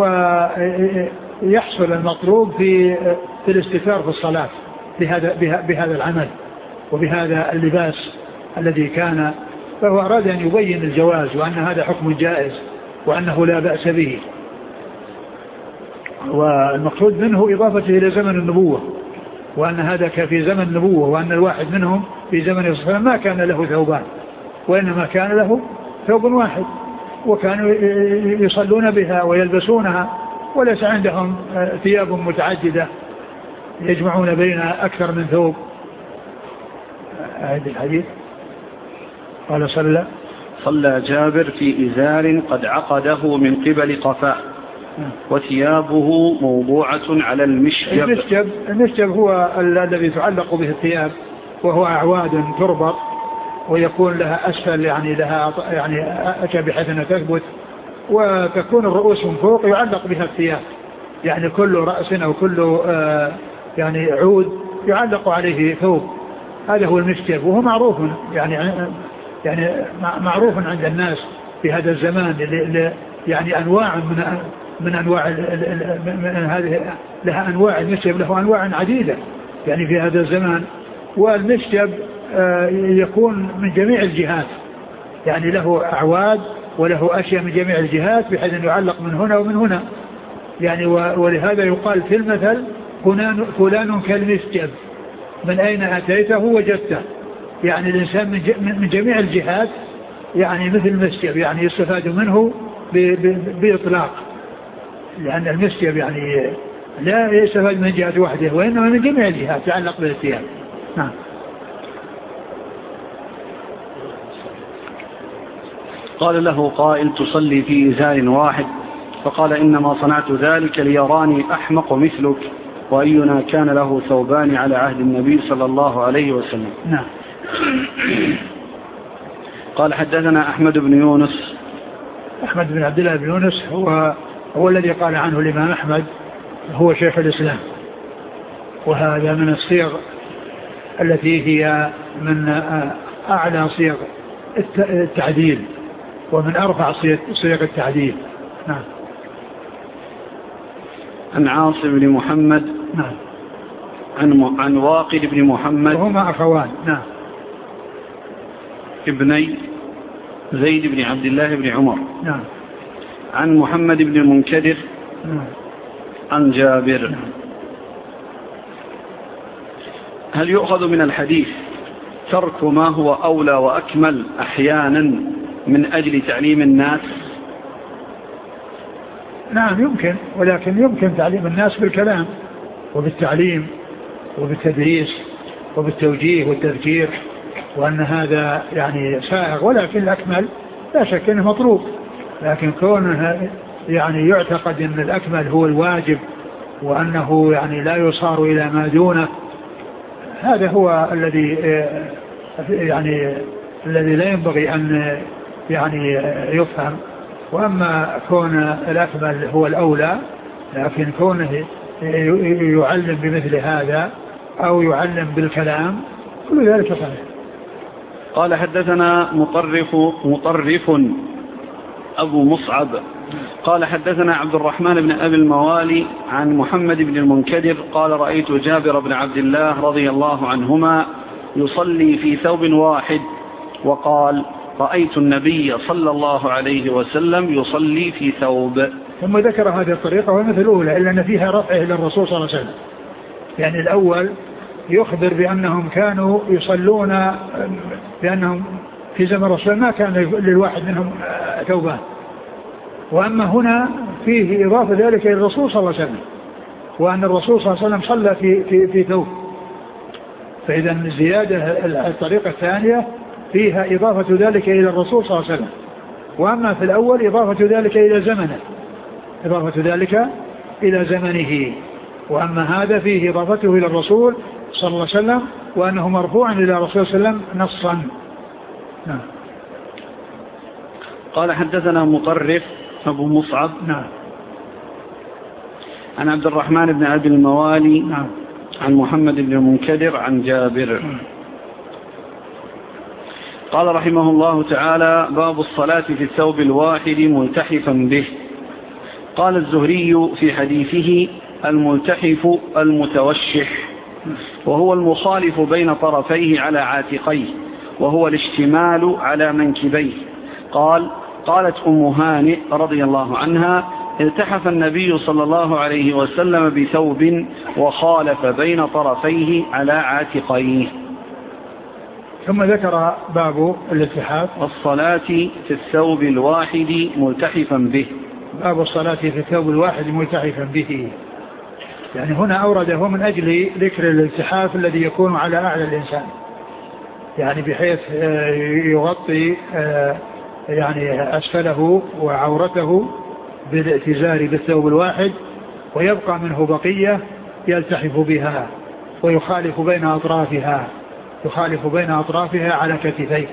ويحصل المطلوب في في الاستثار في الصلاة بهذا بهذا العمل وبهذا اللباس الذي كان. فهو أراد أن يبين الجواز وأن هذا حكم جائز وأنه لا بأس به، والمقصود منه إضافته إلى زمن النبوة، وأن هذا في زمن النبوة، وأن الواحد منهم في زمن الصلاة ما كان له ثوبان وإنما كان له ثوب واحد، وكانوا يصلون بها ويلبسونها وليس عندهم ثياب متعددة يجمعون بين أكثر من ثوب. هذا الحديث قال صلى صلى جابر في إزار قد عقده من قبل قفاء وثيابه موضوعة على المشجب. المشجب, المشجب هو الذي تعلق به الثياب، وهو أعواد تربط ويكون لها أسفل يعني لها يعني أشى بحيث أنها تثبت، وتكون الرؤوس من فوق يعلق بها الثياب، يعني كل رأس أو كل آه يعني عود يعلق عليه ثوب، هذا هو المشتب، وهو معروف يعني يعني معروف عند الناس في هذا الزمان، يعني أنواع من من أنواع من هذه، لها أنواع المشتب، له أنواع عديدة يعني في هذا الزمان. والمشتب يكون من جميع الجهات، يعني له أعواد وله أشياء من جميع الجهات بحيث أن يعلق من هنا ومن هنا يعني. ولهذا يقال في المثل فلان كالمشتب من أين أتيته وجدته، يعني الإنسان من جميع الجهات يعني مثل المشتب، يعني يستفاد منه بإطلاق، لأن المشتب يعني لا يستفاد من جهة واحدة وإنما من جميع الجهات يعلق بالثياب. نعم. قال له قائل تصلي في إزار واحد، فقال إنما صنعت ذلك ليراني أحمق مثلك، وأينا كان له ثوبان على عهد النبي صلى الله عليه وسلم. نعم. قال حدثنا أحمد بن يونس. أحمد بن عبد الله بن يونس هو هو الذي قال عنه الإمام أحمد هو شيخ الإسلام، وهذا من الصيغ التي هي من أعلى صيغ التعديل ومن أرفع صيغ التعديل. نعم. عن عاصم بن محمد. نعم. عن عن واقد بن محمد، وهما أخوان. نعم. ابني زيد بن عبد الله بن عمر. نعم. عن محمد بن المنكدر. نعم. عن جابر. نعم. هل يؤخذ من الحديث ترك ما هو أولى وأكمل أحيانا من أجل تعليم الناس؟ نعم يمكن، ولكن يمكن تعليم الناس بالكلام وبالتعليم وبالتدريس وبالتوجيه والتذكير، وأن هذا يعني سائغ، ولكن الأكمل لا شك أنه مطلوب، لكن كونه يعني يعتقد أن الأكمل هو الواجب وأنه يعني لا يصار إلى ما دونه، هذا هو الذي يعني الذي لا ينبغي أن يعني يفهم. وأما كون الأكمل هو الأولى، لكن كونه يعلم بمثل هذا أو يعلم بالكلام كل ذلك صحيح. قال حدثنا مطرف مطرف أبو مصعب قال حدثنا عبد الرحمن بن أبي الموالي عن محمد بن المنكدر قال رأيت جابر بن عبد الله رضي الله عنهما يصلي في ثوب واحد، وقال رأيت النبي صلى الله عليه وسلم يصلي في ثوب. ثم ذكر هذه الطريقة ومثل الأولى، إلا أن فيها رفعه إلى الرسول صلى الله عليه وسلم. يعني الأول يخبر بأنهم كانوا يصلون، بأنهم في زمن الرسول ما كان للواحد منهم ثوبان، وأما هنا فيه إضافة ذلك إلى الرسول صلى الله عليه وسلم، وأن الرسول صلى الله عليه وسلم صلى في, في, في ثوب. فإذا الزيادة الطريقة الثانية فيها إضافة ذلك إلى الرسول صلى الله عليه وسلم، وأما في الأول إضافة ذلك إلى زمنه، إضافة ذلك إلى زمنه، وأما هذا فيه إضافته إلى الرسول صلى الله عليه وسلم وأنه مرفوع إلى الرسول صلى الله عليه وسلم نصا. نعم. قال حدثنا مطرف أبو مصعب. نعم. عن عبد الرحمن بن أبي الموالي. نعم. عن محمد بن المنكدر عن جابر. نعم. قال رحمه الله تعالى باب الصلاة في الثوب الواحد ملتحفا به. قال الزهري في حديثه الملتحف المتوشح، وهو المخالف بين طرفيه على عاتقيه، وهو الاشتمال على منكبيه. قال قالت أم هانئ رضي الله عنها التحف النبي صلى الله عليه وسلم بثوب وخالف بين طرفيه على عاتقيه. ثم ذكر باب الالتحاف الصلاة في الثوب الواحد ملتحفا به. باب الصلاة في الثوب الواحد ملتحفا به، يعني هنا أورده من أجل ذكر الالتحاف الذي يكون على أعلى الإنسان، يعني بحيث يغطي يعني أسفله وعورته بالاتزار بالثوب الواحد، ويبقى منه بقية يلتحف بها ويخالف بين أطرافها يخالف بين أطرافها على كتفيه.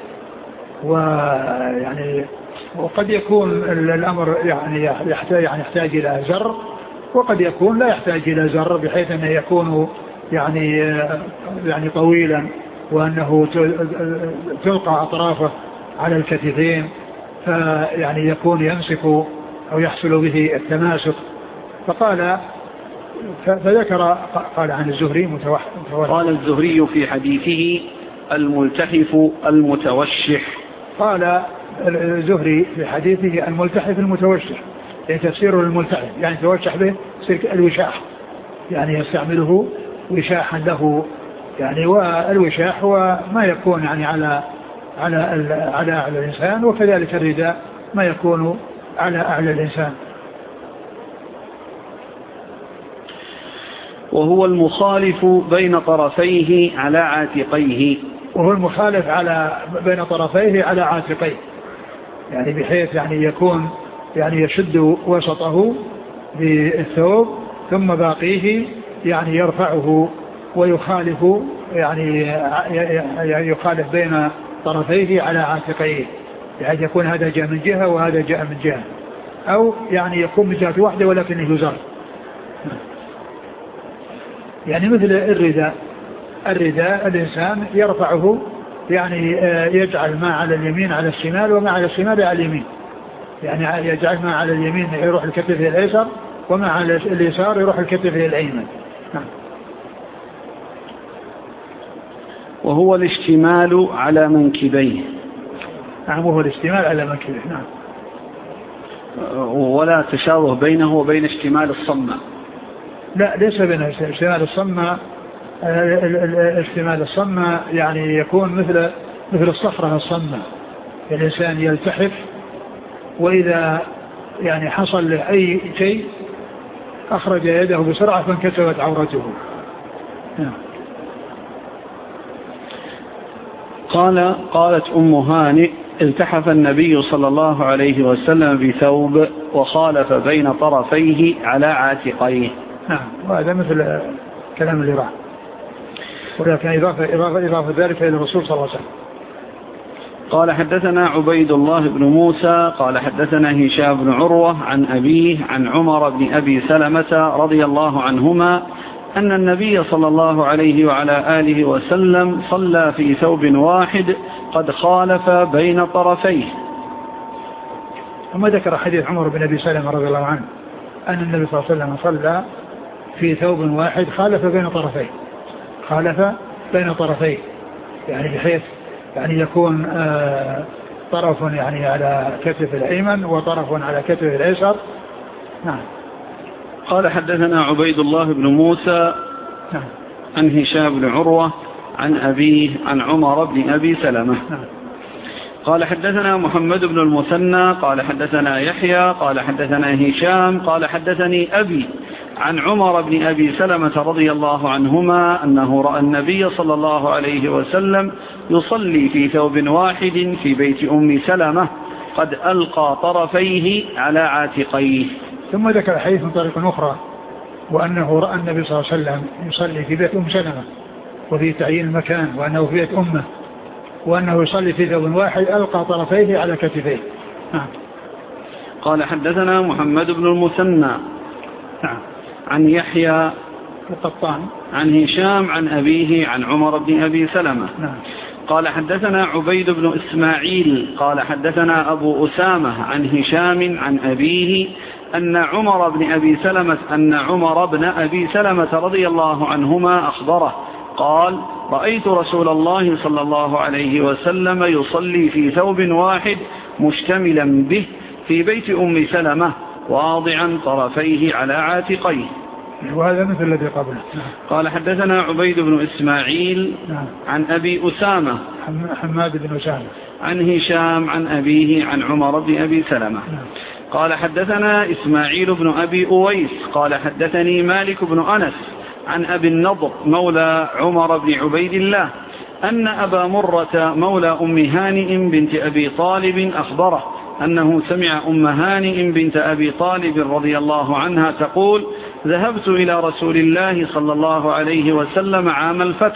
ويعني وقد يكون الأمر يعني يحتاج يعني يحتاج إلى زر، وقد يكون لا يحتاج إلى زر، بحيث أنه يكون يعني يعني طويلا، وأنه تلقى أطرافه على الكتفين فيعني يكون يمسك أو يحصل به التماسك. فقال فذكر قال عن الزهري متوحش. قال الزهري في حديثه الملتحف المتوشح. قال الزهري في حديثه الملتحف المتوشح، يعني تفسيره الملتحف يعني توشح به الوشاح، يعني يستعمله وشاحا له يعني. والوشاح هو ما يكون يعني على على على أعلى الإنسان، وكذلك الرداء ما يكون على أعلى الإنسان. وهو المخالف بين طرفيه على عاتقيه. وهو المخالف على بين طرفيه على عاتقيه، يعني بحيث يعني يكون يعني يشد وسطه بالثوب ثم باقيه يعني يرفعه ويخالف يعني يخالف بين طرفيه على عاتقيه، يعني يكون هذا جاء من جهة وهذا جاء من جهة، أو يعني يكون من جهة واحدة ولكنه يزر، يعني مثل الرداء. الرداء الإنسان يرفعه يعني يجعل ما على اليمين على الشمال وما على الشمال على اليمين، يعني يجعل ما على اليمين يروح الكتف إلى الأيسر وما على اليسار يروح الكتف إلى الأيمن. نعم. وهو الاشتمال على منكبيه. نعم وهو الاشتمال على منكبيه. نعم. ولا تشابه بينه وبين اشتمال الصمة. لا ليس بين اشتمال الصمة. اشتمال الصمة يعني يكون مثل مثل الصخرة الصمة، الإنسان يلتحف وإذا يعني حصل له أي شيء أخرج يده بسرعة فانكسرت عورته. قال قالت أم هانئ التحف النبي صلى الله عليه وسلم بثوب وخالف بين طرفيه على عاتقيه. نعم وهذا مثل كلام اللي راح، ولكن إضافة, إضافة, إضافة ذلك إلى الرسول صلى الله عليه وسلم. قال حدثنا عبيد الله بن موسى قال حدثنا هشام بن عروة عن أبيه عن عمر بن أبي سلمة رضي الله عنهما أن النبي صلى الله عليه وعلى آله وسلم صلى في ثوب واحد قد خالف بين طرفيه. ثم ذكر حديث عمر بن أبي سلمة رضي الله عنه أن النبي صلى الله عليه وسلم صلى في ثوب واحد خالف بين طرفيه، خالف بين طرفيه يعني بحيث يعني يكون آه طرف يعني على كتف الأيمن وطرف على كتف الأيسر. نعم. قال حدثنا عبيد الله بن موسى نعم. عن هشام بن عروة عن أبيه عن عمر بن أبي سلمة. نعم. قال حدثنا محمد بن المثنى قال حدثنا يحيى قال حدثنا هشام قال حدثني أبي عن عمر بن أبي سلمة رضي الله عنهما أنه رأى النبي صلى الله عليه وسلم يصلي في ثوب واحد في بيت أم سلمة قد ألقى طرفيه على عاتقيه. ثم ذكر حديث من طريق أخرى وأنه رأى النبي صلى الله عليه وسلم يصلي في بيت أم سلمة وفي تعيين المكان وأنه في بيت أمه وأنه يصلي في ثوب واحد ألقى طرفيه على كتفيه. نعم. قال حدثنا محمد بن المثنى نعم. عن يحيى القطان عن هشام عن أبيه عن عمر بن أبي سلمة. نعم. قال حدثنا عبيد بن إسماعيل قال حدثنا أبو أسامة عن هشام عن أبيه أن عمر بن أبي سلمة أن عمر بن أبي سلمة رضي الله عنهما أخبره قال رأيت رسول الله صلى الله عليه وسلم يصلي في ثوب واحد مشتملا به في بيت أم سلمة واضعا طرفيه على عاتقيه. وهذا مثل الذي قبله. قال حدثنا عبيد بن إسماعيل عن أبي أسامة حماد بن أسامة عن هشام عن أبيه عن عمر بن أبي سلمة. قال حدثنا إسماعيل بن أبي أويس قال حدثني مالك بن أنس عن أبي النضر مولى عمر بن عبيد الله أن أبا مرة مولى أم هانئ بنت أبي طالب أخبره أنه سمع أم هانئ بنت أبي طالب رضي الله عنها تقول ذهبت إلى رسول الله صلى الله عليه وسلم عام الفتح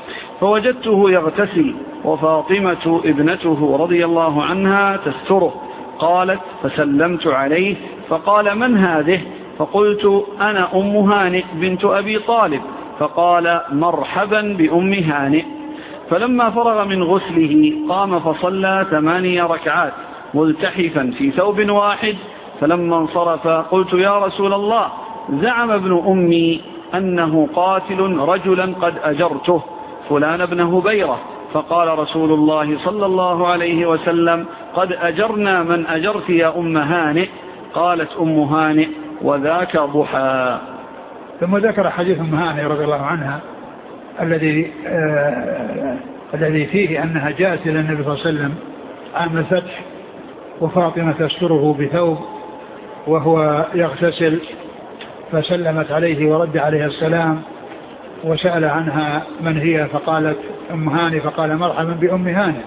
فوجدته يغتسل وفاطمة ابنته رضي الله عنها تستره. قالت فسلمت عليه فقال من هذه؟ فقلت أنا أم هانئ بنت أبي طالب. فقال مرحبا بأم هانئ. فلما فرغ من غسله قام فصلى ثماني ركعات ملتحفا في ثوب واحد. فلما انصرف قلت يا رسول الله زعم ابن أمي أنه قاتل رجلا قد أجرته فلان بن هبيرة. فقال رسول الله صلى الله عليه وسلم قد أجرنا من أجرت يا أم هانئ. قالت أم هانئ وذاك ضحى. ثم ذكر حديث أم هانئ رضي الله عنها الذي آه الذي فيه أنها جاءت إلى النبي صلى الله عليه وسلم عام الفتح وفاطمة تستره بثوب وهو يغتسل، فسلمت عليه ورد عليه السلام وسأل عنها من هي، فقالت أم هانئ، فقال مرحبا بأم هانئ.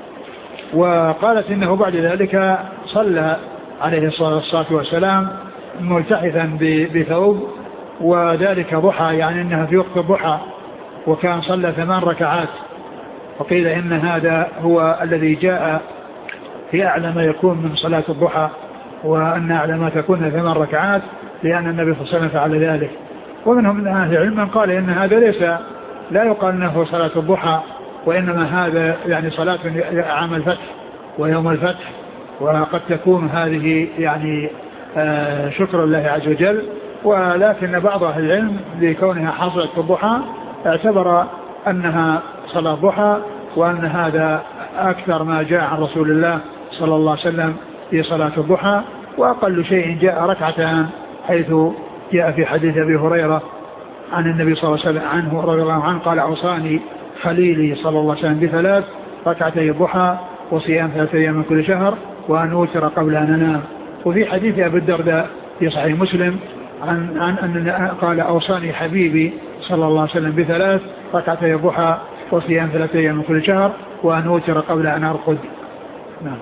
وقالت إنه بعد ذلك صلى عليه الصلاة والسلام ملتحفا بثوب وذلك ضحى، يعني إنها في وقت الضحى، وكان صلى ثمان ركعات. وقيل إن هذا هو الذي جاء في أعلى ما يكون من صلاة الضحى، وأن أعلى ما تكون ثمان ركعات، لأن النبي صلى الله عليه وسلم فعل ذلك. ومنهم من أهل العلم من قال إن هذا ليس لا يقال أنه صلاة الضحى، وإنما هذا يعني صلاة عام الفتح ويوم الفتح، وقد تكون هذه يعني آه شكر الله عز وجل. ولكن بعض أهل العلم لكونها حصلت في الضحى اعتبر أنها صلاة ضحى، وأن هذا أكثر ما جاء عن رسول الله صلى الله عليه وسلم في صلاة الضحى. وأقل شيء جاء ركعتان، حيث جاء في حديث أبي هريرة عن النبي صلى الله عليه وسلم عنه رضي الله عنه قال أوصاني خليلي صلى الله عليه وسلم بثلاث: ركعتي الضحى وصيام ثلاثة أيام من كل شهر وأن أوتر قبل أن أنام. وفي حديث أبي الدرداء في صحيح مسلم عن عن أن قال أوصاني حبيبي صلى الله عليه وسلم بثلاث: ركعتي الضحى وصيام ثلاثة أيام من كل شهر وأن أوتر قبل أن أرقد. نعم.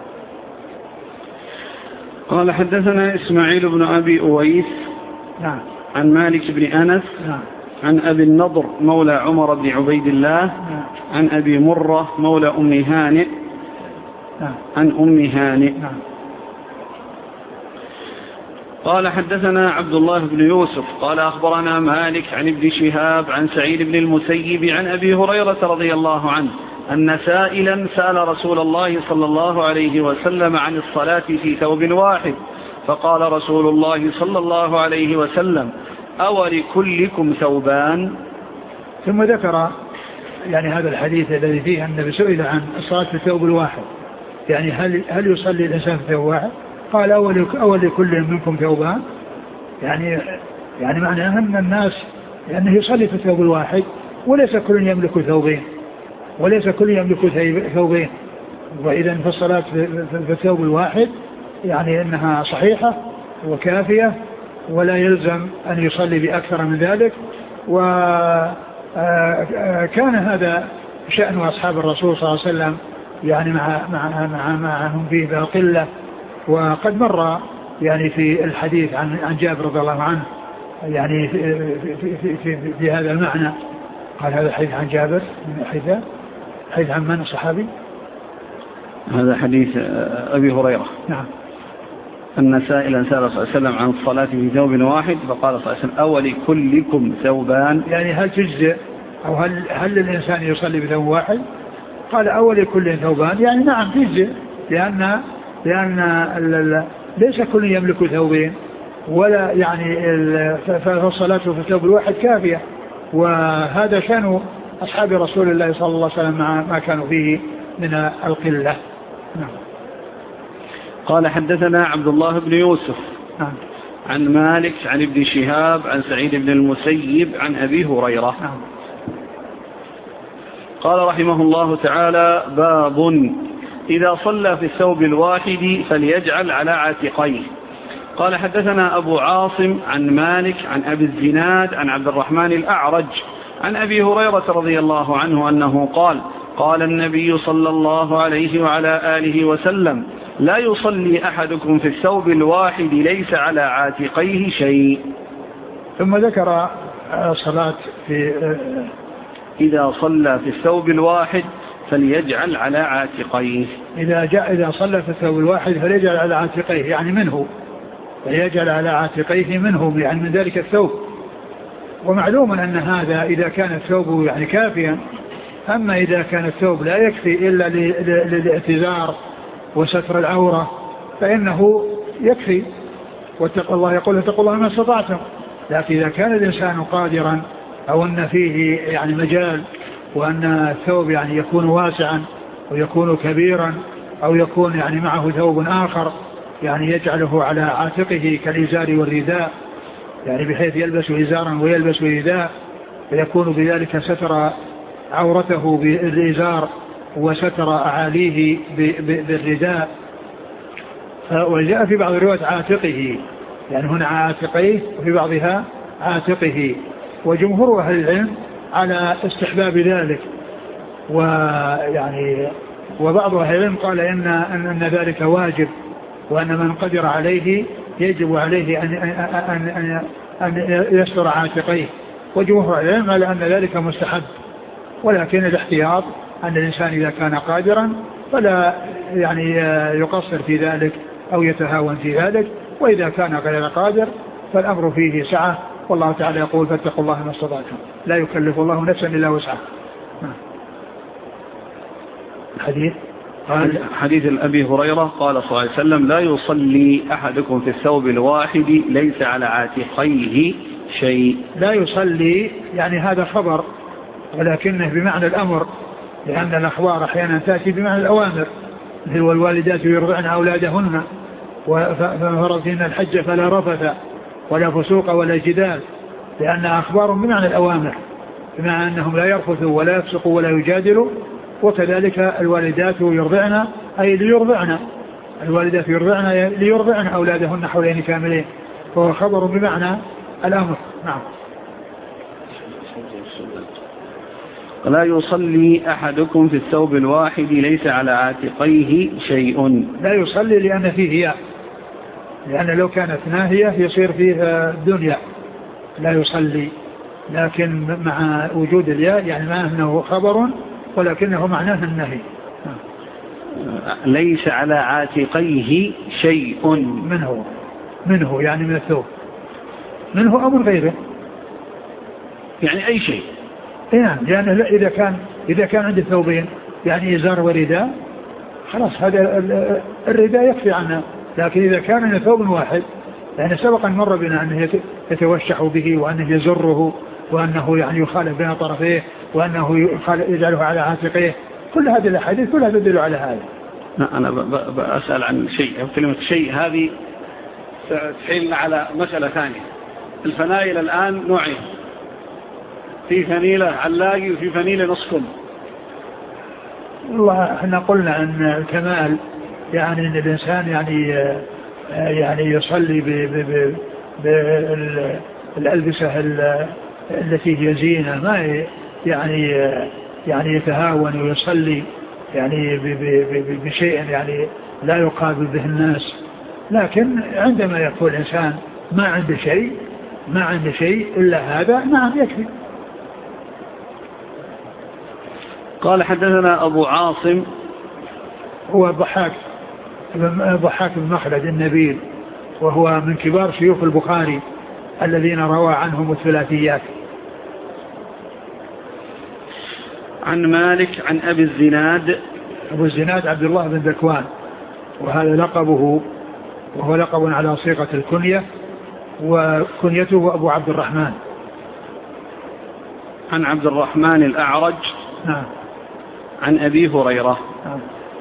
قال حدثنا إسماعيل بن أبي أويس نعم. عن مالك بن أنس نعم. عن أبي النضر مولى عمر بن عبيد الله نعم. عن أبي مرة مولى أم هانئ نعم. عن أم هانئ. نعم. قال حدثنا عبد الله بن يوسف قال أخبرنا مالك عن ابن شهاب عن سعيد بن المسيب عن أبي هريرة رضي الله عنه أن سائلا سأل رسول الله صلى الله عليه وسلم عن الصلاة في ثوب واحد، فقال رسول الله صلى الله عليه وسلم أولكلكم ثوبان؟ ثم ذكر يعني هذا الحديث الذي فيه النبي سئل عن الصلاة في الثوب الواحد، يعني هل هل يصلي الإنسان في ثوب واحد؟ قال أول أول كل منكم ثوبان، يعني يعني معناه أن الناس لأنه يصلي في الثوب الواحد، وليس كل يملك ثوبين وليس كل يملك ثوبين وإذا في الصلاة في الثوب الواحد يعني أنها صحيحة وكافية، ولا يلزم أن يصلي بأكثر من ذلك. وكان هذا شأن أصحاب الرسول صلى الله عليه وسلم يعني مع مع مع معهم فيه بقلة. وقد مر يعني في الحديث عن عن جابر رضي الله عنه يعني في في في, في, في هذا المعنى. قال هذا الحديث عن جابر من حديث حديث عن من الصحابي؟ هذا حديث أبي هريرة. نعم. أن سائلا سأل صلى الله عليه وسلم عن الصلاة في ثوب واحد، فقال صلى الله عليه وسلم أولكلكم ثوبان؟ يعني هل تجزئ أو هل هل الإنسان يصلي بثوب واحد؟ قال أولكل ثوبان، يعني نعم تجزئ، لأن لأن ليس كل يملك ثوبين، ولا يعني فالصلاة في الثوب الواحد كافية. وهذا كانوا أصحاب رسول الله صلى الله عليه وسلم مع ما كانوا فيه من القلة. نعم. قال حدثنا عبد الله بن يوسف نعم. عن مالك عن ابن شهاب عن سعيد بن المسيب عن أبي هريرة. نعم. قال رحمه الله تعالى: باب إذا صلى في الثوب الواحد فليجعل على عاتقيه. قال حدثنا أبو عاصم عن مالك عن أبي الزناد عن عبد الرحمن الأعرج عن أبي هريرة رضي الله عنه أنه قال: قال النبي صلى الله عليه وعلى آله وسلم: لا يصلي أحدكم في الثوب الواحد ليس على عاتقيه شيء. ثم ذكر صلاة في إذا صلى في الثوب الواحد فليجعل على عاتقيه. إذا جاء إذا صلى في الثوب الواحد فليجعل على عاتقيه، يعني منه، فليجعل على عاتقيه منه، يعني من ذلك الثوب. ومعلوم أن هذا إذا كان الثوب يعني كافيا. أما إذا كان الثوب لا يكفي إلا للاعتذار وستر العورة فإنه يكفي. واتقوا الله يقول اتقوا الله ما استطعتم. لكن إذا كان الإنسان قادرا أو أن فيه يعني مجال وأن الثوب يعني يكون واسعا ويكون كبيرا أو يكون يعني معه ثوب آخر يعني يجعله على عاتقه كالإزار والرداء يعني بحيث يلبس إزارا ويلبس رداء فيكون بذلك ستر عورته بالإزار وستر أعاليه بالرداء. وجاء في بعض الروايات عاتقه يعني هنا عاتقيه وفي بعضها عاتقه. وجمهور أهل العلم على استحباب ذلك. ويعني وبعض أهل العلم قال إن, أن ذلك واجب وأن من قدر عليه يجب عليه أن, أن, أن, أن يستر عاتقيه. وجمهور أهل العلم على أن ذلك مستحب ولكن الاحتياط أن الإنسان إذا كان قادرا فلا يعني يقصر في ذلك أو يتهاون في ذلك. وإذا كان غير قادر فالأمر فيه سعة. والله تعالى يقول فاتقوا الله ما استطعتم لا يكلف الله نفسا إلا وسعها. الحديث قال حديث أبي هريرة قال صلى الله عليه وسلم لا يصلي أحدكم في الثوب الواحد ليس على عاتقيه شيء. لا يصلي يعني هذا خبر ولكنه بمعنى الأمر لأن الأخبار أحيانا تأتي بمعنى الأوامر مثل والوالدات يرضعن أولادهن ففرض فيهن الحج فلا رفث ولا فسوق ولا جدال لأن أخبار بمعنى الأوامر بمعنى أنهم لا يرفثوا ولا يفسقوا ولا يجادلوا. وكذلك الوالدات يرضعن أي ليرضعن الوالدات يرضعن ليرضعن أولادهن حولين كاملين فهو خبر بمعنى الأمر. نعم. لا يصلي أحدكم في الثوب الواحد ليس على عاتقيه شيء. لا يصلي لأن فيه ياء لأن لو كانت ناهية يصير فيه الدنيا لا يصلي لكن مع وجود الياء يعني ما أنه خبر ولكنه معناه النهي. ليس على عاتقيه شيء منه منه يعني من الثوب منه أمر غيره يعني أي شيء يعني لأن إذا كان إذا كان عند ثوبين يعني إزار ورداء خلاص هذا الرداء يكفي عنه. لكن إذا كان من ثوب واحد يعني سبق أن مر بنا أنه يتوشح به وأنه يزره وأنه يعني يخالف بين طرفيه وأنه يجعله على عاتقيه كل هذه الأحاديث كلها تدل على هذا. أنا بأسأل عن شيء كلمة شيء هذه تحيلنا على مسألة ثانية. الفنايل الآن نوعين في فنيلة علاقي وفي فنيلة نصف. والله احنا قلنا أن الكمال يعني أن الإنسان يعني يعني يصلي بالألبسة التي هي زينة ما يعني يعني يتهاون ويصلي يعني بشيء يعني لا يقابل به الناس. لكن عندما يكون الإنسان ما عنده شيء ما عنده شيء إلا هذا نعم يكفي. قال حدثنا أبو عاصم هو ضحاك ضحاك بن مخلد النبيل وهو من كبار شيوخ البخاري الذين روى عنهم الثلاثيات. عن مالك عن أبي الزناد أبو الزناد عبد الله بن ذكوان وهذا لقبه وهو لقب على صيغة الكنية وكنيته أبو عبد الرحمن. عن عبد الرحمن الأعرج نعم. عن أبي هريرة نعم.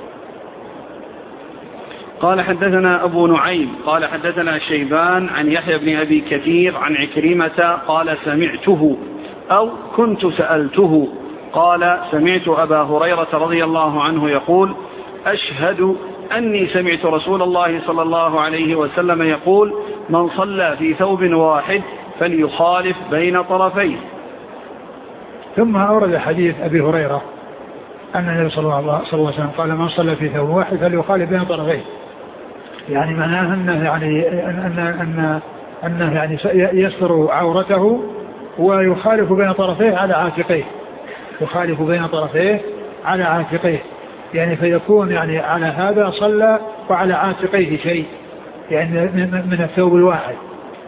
قال حدثنا أبو نعيم قال حدثنا شيبان عن يحيى بن أبي كثير عن عكرمة قال سمعته أو كنت سألته قال سمعت أبا هريرة رضي الله عنه يقول أشهد أني سمعت رسول الله صلى الله عليه وسلم يقول من صلى في ثوب واحد فليخالف بين طرفيه. ثم أورد حديث أبي هريرة أن النبي صلى الله عليه وسلم قال من صلى في ثوب واحد فليخالف بين طرفيه يعني معناه أنه يعني أن أن أنه يعني يستر عورته ويخالف بين طرفيه على عاتقيه يخالف بين طرفيه على عاتقيه يعني فيكون يعني على هذا صلى وعلى عاتقيه شيء يعني من الثوب الواحد.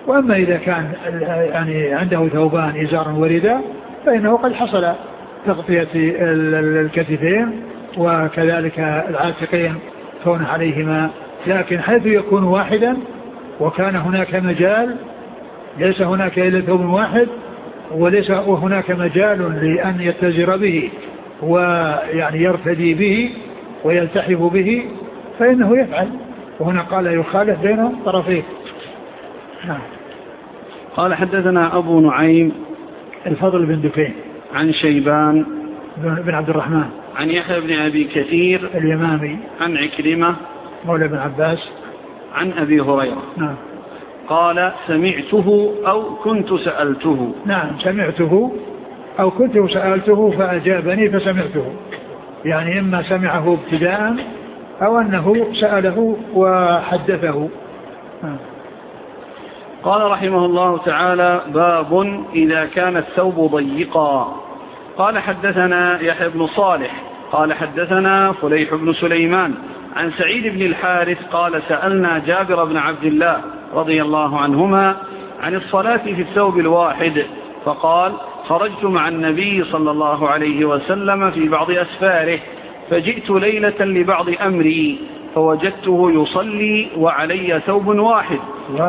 وأما إذا كان يعني عنده ثوبان إزار ورداء فإنه قد حصل تغطية الكتفين وكذلك العاتقين كون عليهما، لكن حيث يكون واحدا وكان هناك مجال، ليس هناك إلا ثوب واحد وليس هناك مجال لأن يتزر به ويعني يرتدي به ويلتحف به فإنه يفعل. وهنا قال يخالف بين طرفيه. نعم. قال حدثنا أبو نعيم الفضل بن دكين عن شيبان بن عبد الرحمن عن يحيى بن أبي كثير اليمامي عن عكرمة مولى بن عباس عن أبي هريرة. نعم. قال سمعته أو كنت سألته. نعم سمعته أو كنت سألته فأجابني فسمعته، يعني إما سمعه ابتداء أو أنه سأله وحدثه. نعم. قال رحمه الله تعالى باب إذا كان الثوب ضيقا. قال حدثنا يحيى بن صالح قال حدثنا فليح بن سليمان عن سعيد بن الحارث قال سألنا جابر بن عبد الله رضي الله عنهما عن الصلاة في الثوب الواحد فقال خرجت مع النبي صلى الله عليه وسلم في بعض أسفاره فجئت ليلة لبعض أمري فوجدته يصلي وعلي ثوب واحد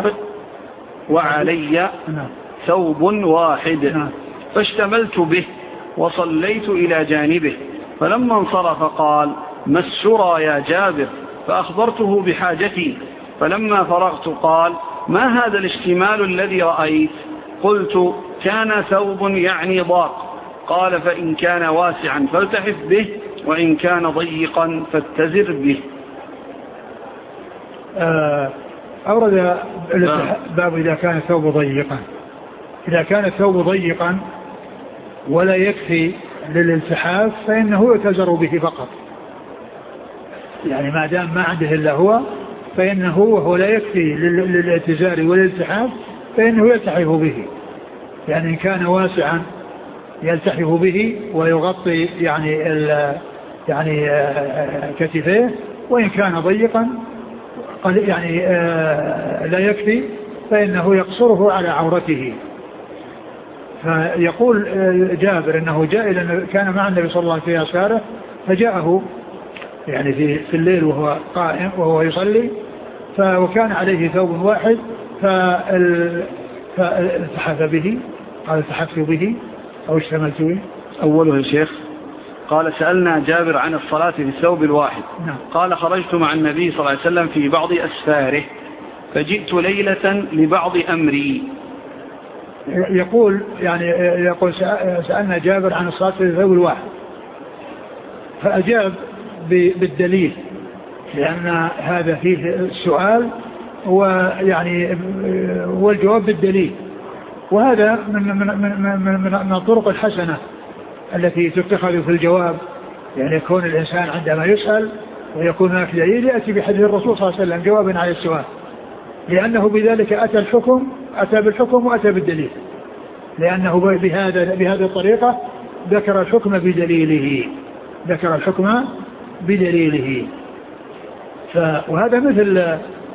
وعلي ثوب واحد فاشتملت به وصليت إلى جانبه فلما انصرف قال ما السرى يا جابر فأخبرته بحاجتي فلما فرغت قال ما هذا الاشتمال الذي رأيت؟ قلت كان ثوب يعني ضاق. قال فإن كان واسعا فالتحف به وإن كان ضيقا فاتزر به. أورد باب إذا كان الثوب ضيقا. إذا كان الثوب ضيقا ولا يكفي للالتحاف فإنه يتزر به فقط، يعني ما دام ما عنده إلا هو فإنه وهو لا يكفي للاتزار والالتحاف فإنه يلتحف به، يعني إن كان واسعا يلتحف به ويغطي يعني يعني كتفيه، وإن كان ضيقا يعني لا يكفي فإنه يقصره على عورته. فيقول جابر أنه جاء إلى كان مع النبي صلى الله عليه وسلم فجاءه يعني في في الليل وهو قائم وهو يصلي وكان عليه ثوب واحد فالتحف به. قال التحفت به أو اشتملت به. أوله يا شيخ قال سألنا جابر عن الصلاة في الثوب الواحد. نعم. قال خرجت مع النبي صلى الله عليه وسلم في بعض أسفاره فجئت ليلة لبعض أمري. يقول يعني يقول سألنا جابر عن الصلاة في الثوب الواحد فأجاب بالدليل، لأن هذا فيه السؤال ويعني والجواب بالدليل، وهذا من من من من, من الطرق الحسنة التي تتخذ في الجواب، يعني يكون الإنسان عندما يسأل ويكون هناك دليل يأتي بحديث الرسول صلى الله عليه وسلم جوابا على السؤال، لأنه بذلك أتى الحكم أتى بالحكم وأتى بالدليل، لأنه بهذا بهذه الطريقة ذكر الحكم بدليله ذكر الحكم بدليله. وهذا مثل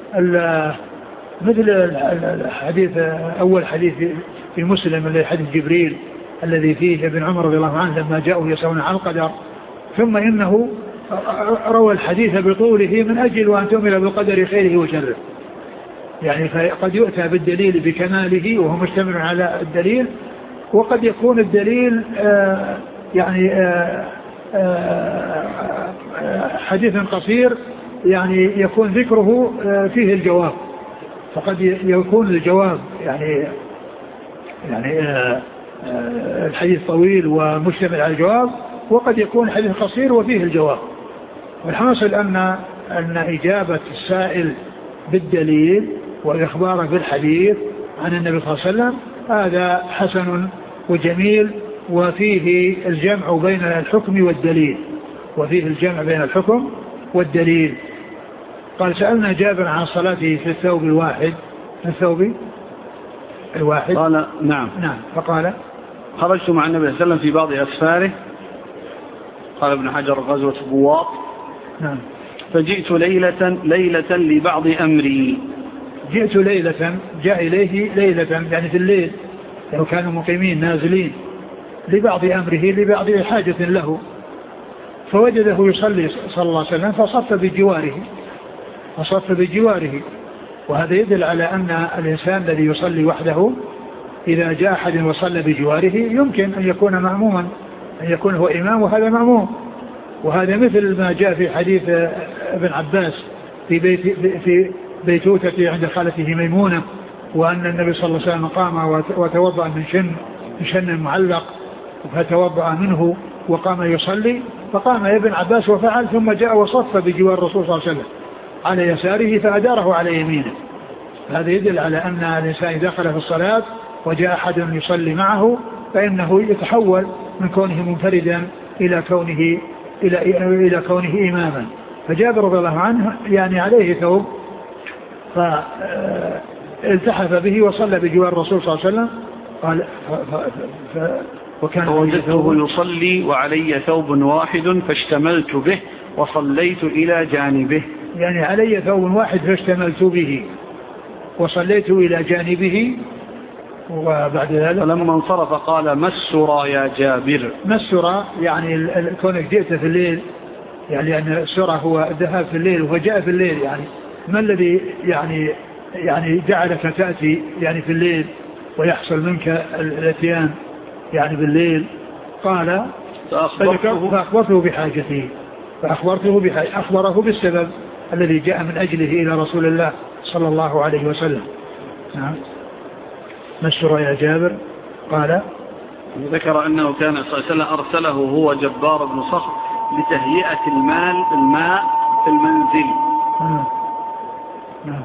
مثل الحديث أول حديث في مسلم اللي حديث جبريل الذي فيه ابن عمر رضي الله عنه لما جاءوا يسألون عن القدر، ثم إنه روى الحديث بطوله من أجل أن تؤمن بالقدر خيره وشره، يعني فقد يؤتى بالدليل بكماله وهو مشتمل على الدليل، وقد يكون الدليل آآ يعني آآ آآ حديث قصير يعني يكون ذكره فيه الجواب، فقد يكون الجواب يعني يعني الحديث طويل ومشتمل على الجواب، وقد يكون حديث قصير وفيه الجواب. والحاصل أن أن إجابة السائل بالدليل والإخبار بالحديث عن النبي صلى الله عليه وسلم هذا حسن وجميل، وفيه الجمع بين الحكم والدليل وفيه الجمع بين الحكم والدليل. قال سألنا جابر عن صلاته في الثوب الواحد في الثوب الواحد قال نعم نعم فقال خرجت مع النبي صلى الله عليه وسلم في بعض أسفاره، قال ابن حجر غزوة بواط. نعم. فجئت ليلة ليلة لبعض أمري. جئت ليلة، جاء إليه ليلة يعني في الليل، لو كانوا مقيمين نازلين لبعض أمره لبعض حاجة له، فوجده يصلي صلى الله عليه وسلم فصف بجواره فصف بجواره وهذا يدل على أن الإنسان الذي يصلي وحده إذا جاء أحد وصلى بجواره يمكن أن يكون مأموما، أن يكون هو إمام وهذا مأموم. وهذا مثل ما جاء في حديث ابن عباس في بيت في بيتوتة عند خالته ميمونة، وأن النبي صلى الله عليه وسلم قام وتوضأ من شن من شن معلق فتوضأ منه وقام يصلي، فقام ابن عباس وفعل، ثم جاء وصف بجوار الرسول صلى الله عليه وسلم على يساره فأداره على يمينه. هذا يدل على أن الإنسان دخل في الصلاة وجاء أحد يصلي معه فإنه يتحول من كونه منفردا إلى كونه إلى إلى كونه إماما. فجابر رضي الله عنه يعني عليه ثوب فالتحف به وصلى بجوار الرسول صلى الله عليه وسلم، قال ف... ف... ف... وكان ووجدته يصلي وعلي ثوب واحد فاشتملت به وصليت إلى جانبه، يعني علي ثوب واحد فاشتملت به وصليت إلى جانبه. وبعد ذلك فلما انصرف قال ما السرى يا جابر. ما السرى يعني كونك جئت في الليل، يعني أن السرى هو الذهاب في الليل وجاء في الليل، يعني ما الذي يعني يعني جعلك تأتي يعني في الليل ويحصل منك الاتيان يعني بالليل؟ قال فأخبرته, فأخبرته بحاجته فأخبرته بحاجته أخبره بالسبب الذي جاء من أجله إلى رسول الله صلى الله عليه وسلم. نعم. ما السرى يا جابر؟ قال ذكر أنه كان صلى الله عليه وسلم أرسله هو جبار بن صخر لتهيئة المال الماء في المنزل. نعم. نعم.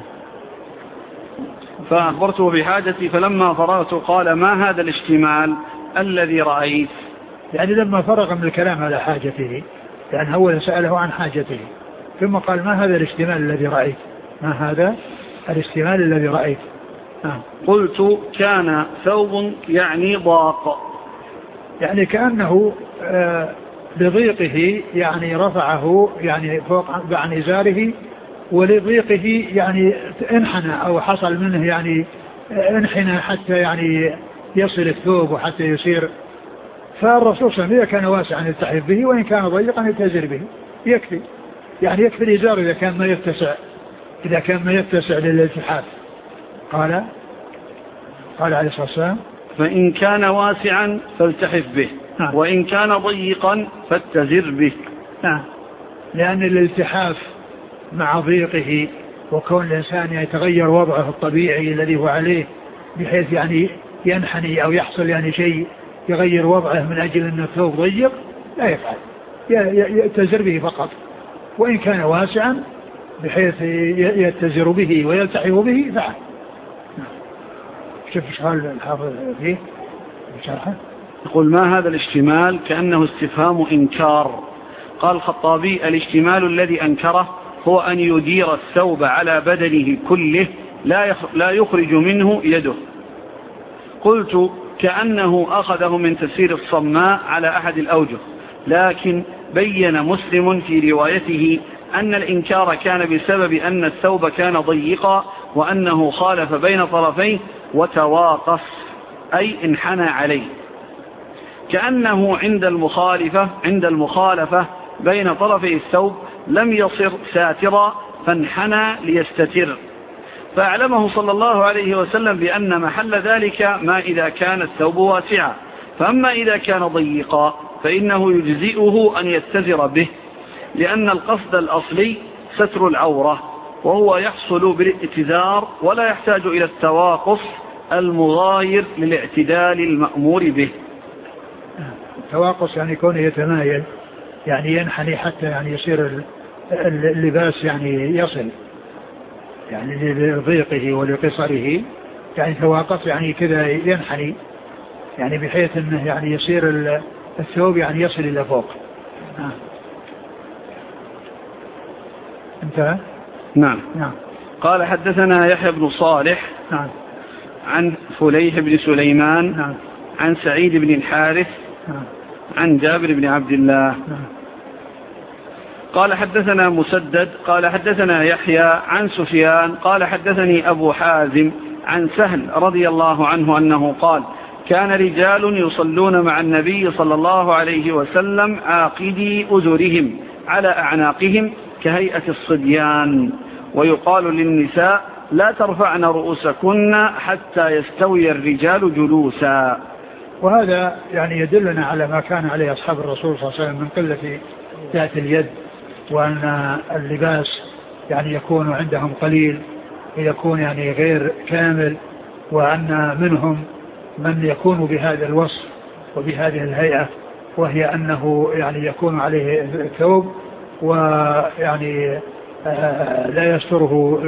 فأخبرته بحاجتي فلما فرغت قال ما هذا الاشتمال الذي رأيت؟ يعني لما فرغ من الكلام على حاجته، يعني أولا سأله عن حاجته ثم قال ما هذا الاشتمال الذي رأيت؟ ما هذا الاشتمال الذي رأيت؟ آه. قلت كان ثوب يعني ضاق، يعني كأنه آه لضيقه يعني رفعه يعني فوق عن إزاره، ولضيقه يعني انحنى أو حصل منه يعني انحنى حتى يعني يصل الثوب وحتى يصير. فالرسول صلى الله عليه وسلم كان واسعا يلتحف به وإن كان ضيقا يتزر به يكفي، يعني يكفي الإزار إذا كان ما يتسع إذا كان ما يتسع للالتحاف. قال قال عليه الصلاة والسلام فإن كان واسعا فالتحف به نعم. وإن كان ضيقا فاتزر به. نعم. لأن الالتحاف مع ضيقه وكون الإنسان يتغير وضعه الطبيعي الذي هو عليه بحيث يعني ينحني أو يحصل يعني شيء يغير وضعه من أجل أن الثوب ضيق لا يفعل، يتزر به فقط. وإن كان واسعا بحيث يتزر به ويلتحف به فعل. شوف سؤال الحافظ فيه بشرحه. يقول ما هذا الاشتمال كأنه استفهام إنكار. قال الخطابي الاشتمال الذي أنكره هو أن يدير الثوب على بدنه كله لا يخرج منه يده. قلت كأنه أخذه من تفسير الصماء على أحد الأوجه، لكن بين مسلم في روايته أن الإنكار كان بسبب أن الثوب كان ضيقا وأنه خالف بين طرفيه وتواقف أي انحنى عليه، كأنه عند المخالفة عند المخالفة بين طرفي الثوب لم يصر ساترا فانحنى ليستتر، فأعلمه صلى الله عليه وسلم بأن محل ذلك ما إذا كان الثوب واسعا، فأما إذا كان ضيقا فإنه يجزئه أن يتزر به، لأن القصد الأصلي ستر العورة وهو يحصل بالاتزار ولا يحتاج إلى التواقف المغاير للاعتدال المأمور به. التواقص يعني كونه يتمايل يعني ينحني حتى يعني يصير اللباس يعني يصل يعني لضيقه ولقصره، يعني تواقف يعني كذا ينحني يعني بحيث انه يعني يصير الثوب يعني يصل الى فوق. آه. انتهى. نعم. نعم. قال حدثنا يحيى بن صالح نعم. عن فليح بن سليمان نعم. عن سعيد بن الحارث نعم. عن جابر بن عبد الله. نعم. قال حدثنا مسدد قال حدثنا يحيى عن سفيان قال حدثني أبو حازم عن سهل رضي الله عنه أنه قال كان رجال يصلون مع النبي صلى الله عليه وسلم عاقدي أزرهم على أعناقهم كهيئة الصبيان، ويقال للنساء لا ترفعن رؤوسكن حتى يستوي الرجال جلوسا. وهذا يعني يدلنا على ما كان عليه أصحاب الرسول صلى الله عليه وسلم من قلة ذات اليد، وأن اللباس يعني يكون عندهم قليل ويكون يعني غير كامل، وأن منهم من يكون بهذا الوصف وبهذه الهيئة، وهي أنه يعني يكون عليه الثوب ويعني لا يستره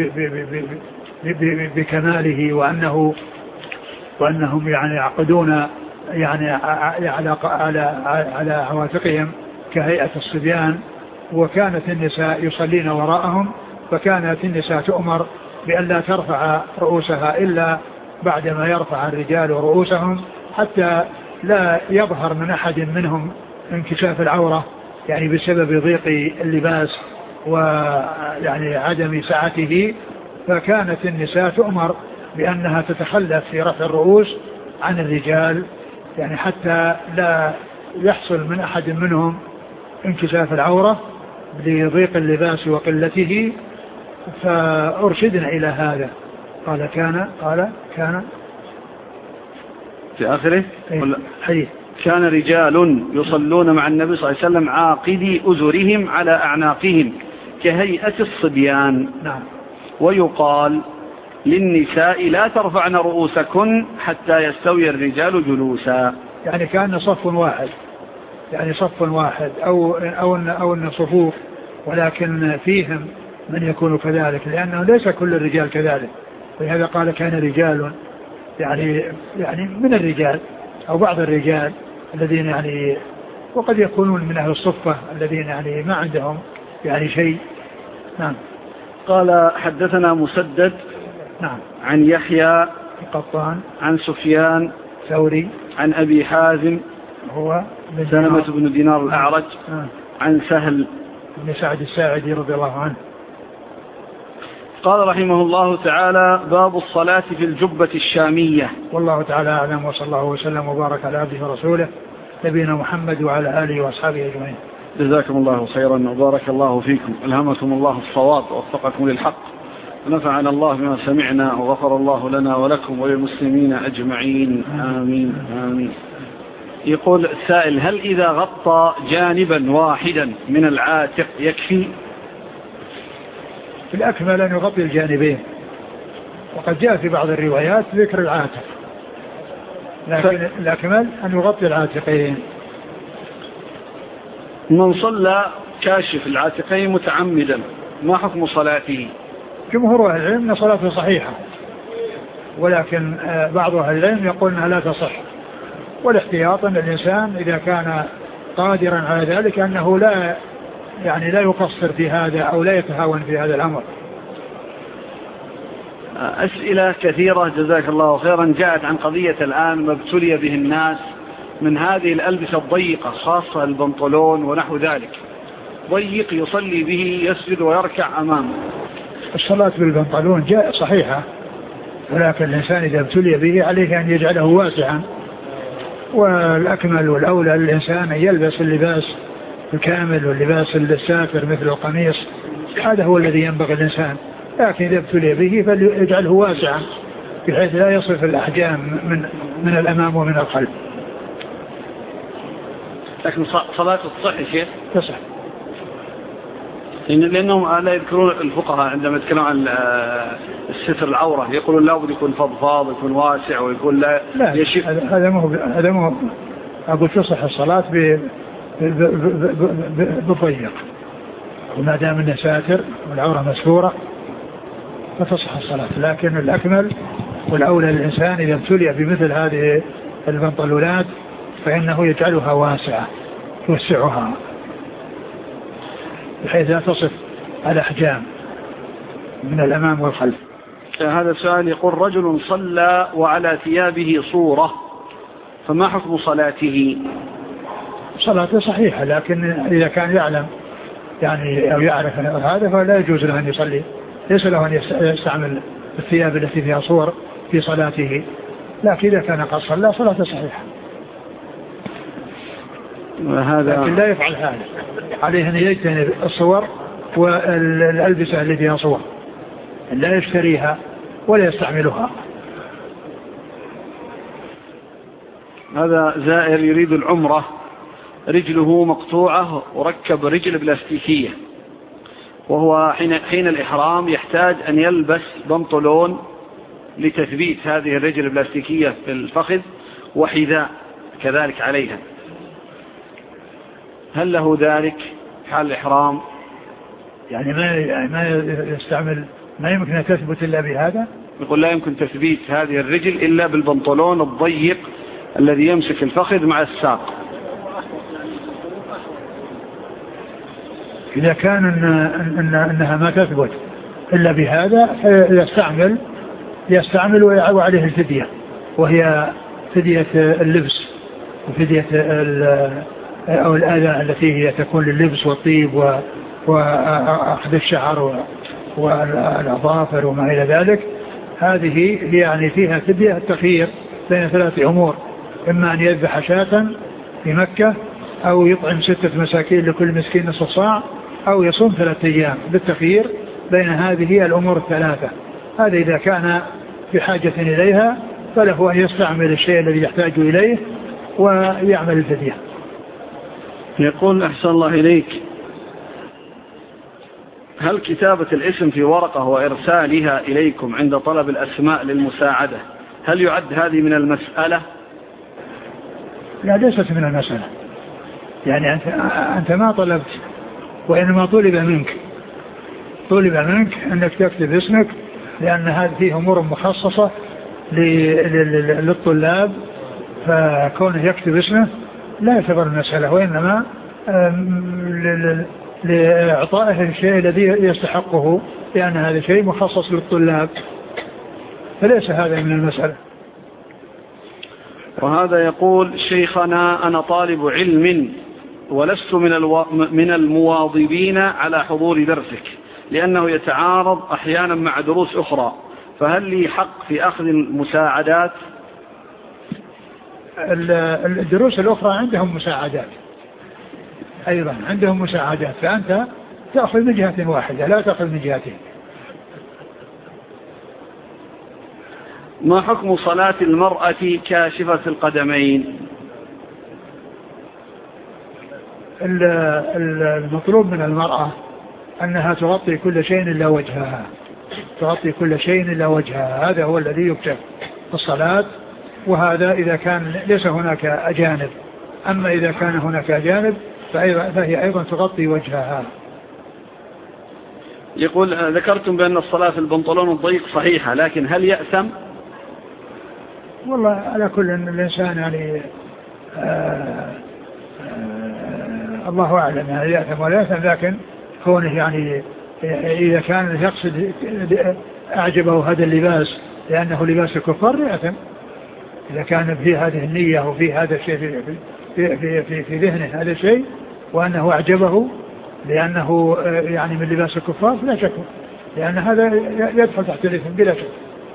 بكماله، وأنه وأنهم يعني يعقدون يعني على على على عواتقهم كهيئة الصبيان. وكانت النساء يصلين وراءهم، فكانت النساء تؤمر بأن لا ترفع رؤوسها إلا بعدما يرفع الرجال رؤوسهم، حتى لا يظهر من أحد منهم انكشاف العورة يعني بسبب ضيق اللباس ويعني عدم سعته. فكانت النساء تؤمر بأنها تتخلف في رفع الرؤوس عن الرجال، يعني حتى لا يحصل من أحد منهم انكشاف العورة لضيق اللباس وقلته. فأرشدنا إلى هذا. قال كان قال كان في آخره حديث كان رجال يصلون مع النبي صلى الله عليه وسلم عاقدي أزرهم على أعناقهم كهيئة الصبيان. نعم. ويقال للنساء لا ترفعن رؤوسكن حتى يستوي الرجال جلوسا. يعني كان صف واحد، يعني صف واحد أو أو أو أن صفوف، ولكن فيهم من يكون كذلك، لأنه ليس كل الرجال كذلك. ولهذا قال كان رجال يعني يعني من الرجال أو بعض الرجال الذين يعني وقد يكونون من أهل الصفة الذين يعني ما عندهم يعني شيء. نعم. قال حدثنا مسدد نعم عن يحيى القطان عن سفيان ثوري عن أبي حازم هو سلمة بن دينار الأعرج آه. عن سهل بن سعد الساعدي رضي الله عنه. قال رحمه الله تعالى باب الصلاة في الجبة الشامية. والله تعالى أعلم، وصلى الله وسلم وبارك على عبده ورسوله نبينا محمد وعلى آله وأصحابه أجمعين. جزاكم الله خيرا وبارك الله فيكم، ألهمكم الله الصواب ووفقكم للحق، ونفعنا الله بما سمعنا وغفر الله لنا ولكم وللمسلمين أجمعين آمين آمين. يقول السائل هل إذا غطى جانبا واحدا من العاتق يكفي؟ الأكمل أن يغطي الجانبين، وقد جاء في بعض الروايات ذكر العاتق، لكن الأكمل أن يغطي العاتقين. من صلى كاشف العاتقين متعمدا ما حكم صلاته؟ جمهور أهل العلم أن صلاته صحيحة، ولكن بعض أهل العلم يقول أنها لا تصح، والاحتياط أن الإنسان إذا كان قادرا على ذلك أنه لا يعني لا يقصر في هذا أو لا يتهاون في هذا الأمر. أسئلة كثيرة جزاك الله خيرا جاءت عن قضية الآن ما ابتلي به الناس من هذه الألبسة الضيقة، خاصة البنطلون ونحو ذلك، ضيق يصلي به يسجد ويركع أمامه. الصلاة بالبنطلون جاء صحيحة، ولكن الإنسان إذا ابتلي به عليه أن يجعله واسعا، والأكمل والأولى للإنسان أن يلبس اللباس الكامل واللباس السافر مثل القميص، هذا هو الذي ينبغي الإنسان. لكن إذا ابتلي به فليجعله واسعا بحيث لا يصف الأحجام من من الأمام ومن الخلف. لكن صلاة الصحي شيء تصح، لأنهم لا يذكرون الفقهاء عندما يتكلمون عن الستر العورة يقولون لا بد يكون فضفاض يكون واسع ويكون لا, لا يشف. هذا ما هو هذا ما هو أقول تصح الصلاة بضيق، وما دام انه ساتر والعورة مسفورة فتصح الصلاة. لكن الأكمل والأولى للإنسان إذا ابتلي بمثل هذه البنطلونات فإنه يجعلها واسعة يوسعها بحيث لا تصف الأحجام من الأمام والخلف. هذا السؤال يقول رجل صلى وعلى ثيابه صورة فما حكم صلاته؟ صلاته صحيحة، لكن إذا كان يعلم يعني أو يعرف هذا فلا يجوز له أن يصلي، ليس له أن يستعمل الثياب التي فيها صور في صلاته، لكن إذا كان قد صلى صلاته صحيحة. وهذا لكن لا يفعل هذا، عليه أن يجتنب الصور والألبسة اللي فيها صور، لا يشتريها ولا يستعملها. هذا زائر يريد العمرة، رجله مقطوعة وركب رجل بلاستيكية، وهو حين, حين الإحرام يحتاج أن يلبس بنطلون لتثبيت هذه الرجل البلاستيكية في الفخذ وحذاء كذلك عليها، هل له ذلك حال الإحرام؟ يعني ما ما يستعمل، ما يمكن أن تثبت إلا بهذا. يقول لا يمكن تثبيت هذه الرجل إلا بالبنطلون الضيق الذي يمسك الفخذ مع الساق. إذا كان إن إن إنها ما تثبت إلا بهذا يستعمل يستعمل وعليه الفدية، وهي فدية اللبس وفدية أو الآلة التي هي تكون لللبس والطيب وأخذ الشعر والأظافر وما إلى ذلك. هذه هي يعني فيها فدية التخيير بين ثلاث أمور، إما أن يذبح شاة في مكة، أو يطعم ستة مساكين لكل مسكين نصف صاع، أو يصوم ثلاثة أيام، بالتخيير بين هذه الأمور الثلاثة. هذا إذا كان بحاجة إليها فله أن يستعمل الشيء الذي يحتاج إليه ويعمل الفدية. يقول أحسن الله إليك، هل كتابة الاسم في ورقة وإرسالها إليكم عند طلب الأسماء للمساعدة هل يعد هذه من المسألة؟ لا، ليست من المسألة. يعني أنت, أنت ما طلبت، وإنما طلب منك طلب منك أنك تكتب اسمك، لأن هذه فيه أمور مخصصة للطلاب، فكونه يكتب اسمه لا يعتبر المسألة، وإنما لإعطائه الشيء الذي يستحقه، لأن هذا شيء مخصص للطلاب، فليس هذا من المسألة. وهذا يقول شيخنا أنا طالب علم ولست من, الو... من المواظبين على حضور درسك لأنه يتعارض أحيانا مع دروس أخرى، فهل لي حق في أخذ المساعدات؟ الدروس الأخرى عندهم مساعدات، أيضا عندهم مساعدات، فأنت تأخذ من جهة واحدة لا تأخذ من جهتين. ما حكم صلاة المرأة كاشفة القدمين؟ المطلوب من المرأة أنها تغطي كل شيء إلا وجهها، تغطي كل شيء إلا وجهها، هذا هو الذي يكتب في الصلاة، وهذا إذا كان ليس هناك أجانب. أما إذا كان هناك أجانب فهي أيضا تغطي وجهها. يقول ذكرتم بأن الصلاة في البنطلون الضيق صحيحة، لكن هل يأثم؟ والله على كل أن الإنسان يعني آآ آآ الله أعلم يعني يأثم ولا يأثم، لكن كونه يعني إذا كان يقصد أعجبه هذا اللباس لأنه لباس الكفار يأثم. إذا كان في هذه النية وفي هذا الشيء في, في, في, في, في ذهنه هذا الشيء وأنه أعجبه لأنه يعني من لباس الكفار لا شك، لأن هذا يدخل تحت الإثم بلا شك.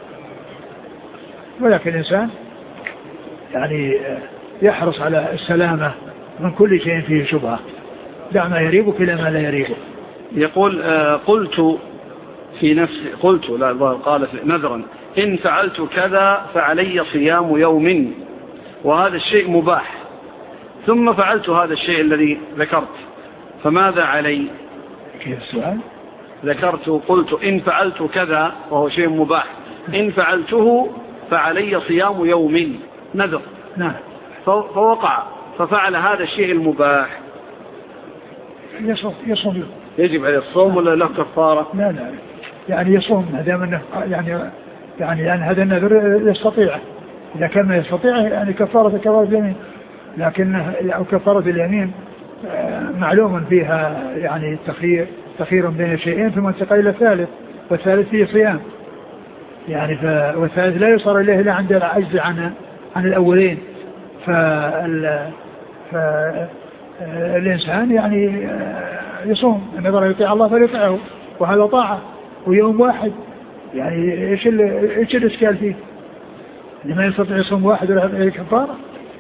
ولكن الإنسان يعني يحرص على السلامة من كل شيء فيه شبهة، دع ما يريبك إلى ما لا يريبك. يقول قلت في نفسي قلت لا قال نذرا إن فعلت كذا فعلي صيام يوم وهذا الشيء مباح، ثم فعلت هذا الشيء الذي ذكرت، فماذا علي؟ كيف السؤال؟ ذكرت قلت إن فعلت كذا وهو شيء مباح، إن فعلته فعلي صيام يوم نذر. نعم. فوقع ففعل هذا الشيء المباح، يصوم يصوم يوم. يجب عليه الصوم ولا له كفارة؟ لا لا يعني يصوم ما دام انه يعني يعني يعني هذا النذر يستطيع، إذا كان ما يستطيع يعني كفارة كفارة اليمين، لكن أو كفارة اليمين معلوم فيها يعني التخيير تخيير بين شيئين ثم انتقل إلى الثالث، والثالث فيه صيام يعني ف... والثالث لا يصار إليه إلا عند العجز عن عن الأولين. فال... فالإنسان يعني يصوم، النظر يطيع الله فليطيعه، وهذا طاعة ويوم واحد، يعني إيش إيش الإشكال فيه؟ لما يستطيع يصوم واحد ولا كفارة.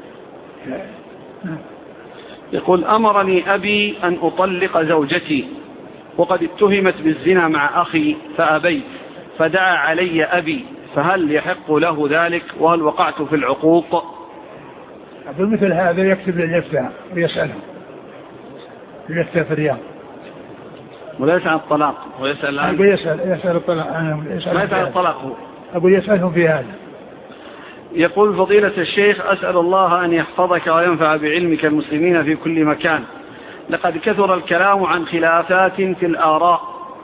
يقول أمرني أبي أن أطلق زوجتي وقد اتهمت بالزنا مع أخي فأبيت، فدعا علي أبي، فهل يحق له ذلك وهل وقعت في العقوق؟ بمثل هذا يكتب للإفتاء ويسأله، الإفتاء في الرياض، وليس عن الطلاق ويسأل عن أقول يسأل يسأل الطلاق، ليس عن الطلاق، أقول يسألهم في هذا. يقول فضيلة الشيخ أسأل الله أن يحفظك وينفع بعلمك المسلمين في كل مكان. لقد كثر الكلام عن خلافات في الآراء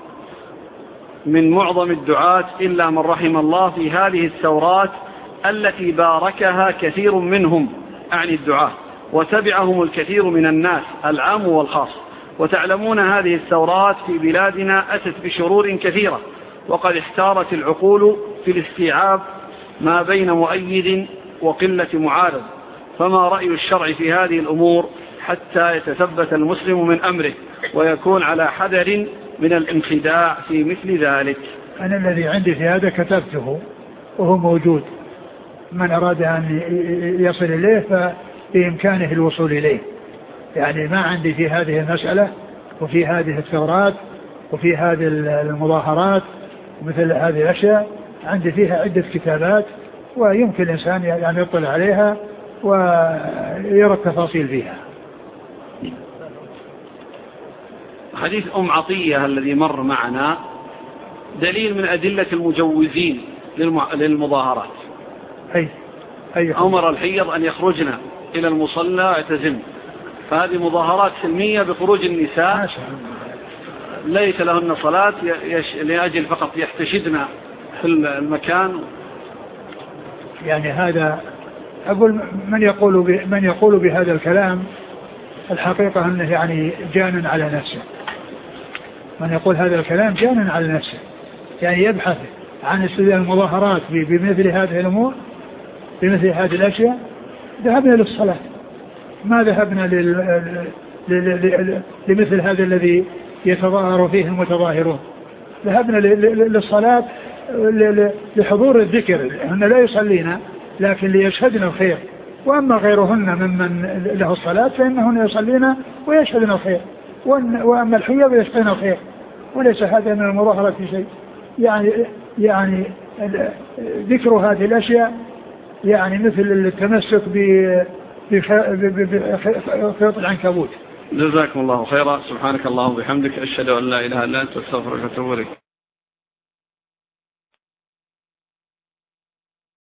من معظم الدعاة إلا من رحم الله في هذه الثورات التي باركها كثير منهم عن الدعاة وتبعهم الكثير من الناس العام والخاص. وتعلمون هذه الثورات في بلادنا أتت بشرور كثيرة، وقد احتارت العقول في الاستيعاب ما بين مؤيد وقلة معارض، فما رأي الشرع في هذه الأمور حتى يتثبت المسلم من أمره ويكون على حذر من الانخداع في مثل ذلك؟ أنا الذي عندي في هذا كتبته وهو موجود، من أراد أن يصل إليه فبإمكانه الوصول إليه. يعني ما عندي في هذه المسألة وفي هذه الثورات وفي هذه المظاهرات ومثل هذه الأشياء، عندي فيها عدة كتابات ويمكن الإنسان يعني يطلع عليها ويرى التفاصيل فيها. حديث أم عطية الذي مر معنا دليل من أدلة المجوزين للمظاهرات. أي أي أمر الحيض أن يخرجن إلى المصلى ويعتزلن، فهذه مظاهرات سلمية بخروج النساء ليس لهن صلاة لأجل فقط يحتشدن في المكان. يعني هذا أقول من يقول من يقول بهذا الكلام الحقيقة أنه يعني جان على نفسه. من يقول هذا الكلام جان على نفسه، يعني يبحث عن استدلال المظاهرات بمثل هذه الأمور بمثل هذه الأشياء. ذهبنا للصلاة، ما ذهبنا لل... لمثل هذا الذي يتظاهر فيه المتظاهرون. ذهبنا للصلاة لحضور الذكر، هن لا يصلين لكن ليشهدن الخير، وأما غيرهن ممن له الصلاة فإنهن يصلين ويشهدن الخير، وأما الحيض يشهدن الخير، وليس هذا من المظاهرة في شيء. يعني يعني ذكر هذه الأشياء يعني مثل التمسك بخيط العنكبوت. جزاكم الله خيرا. سبحانك اللهم وبحمدك، أشهد أن لا إله إلا أنت، أستغفرك وأتوب إليك.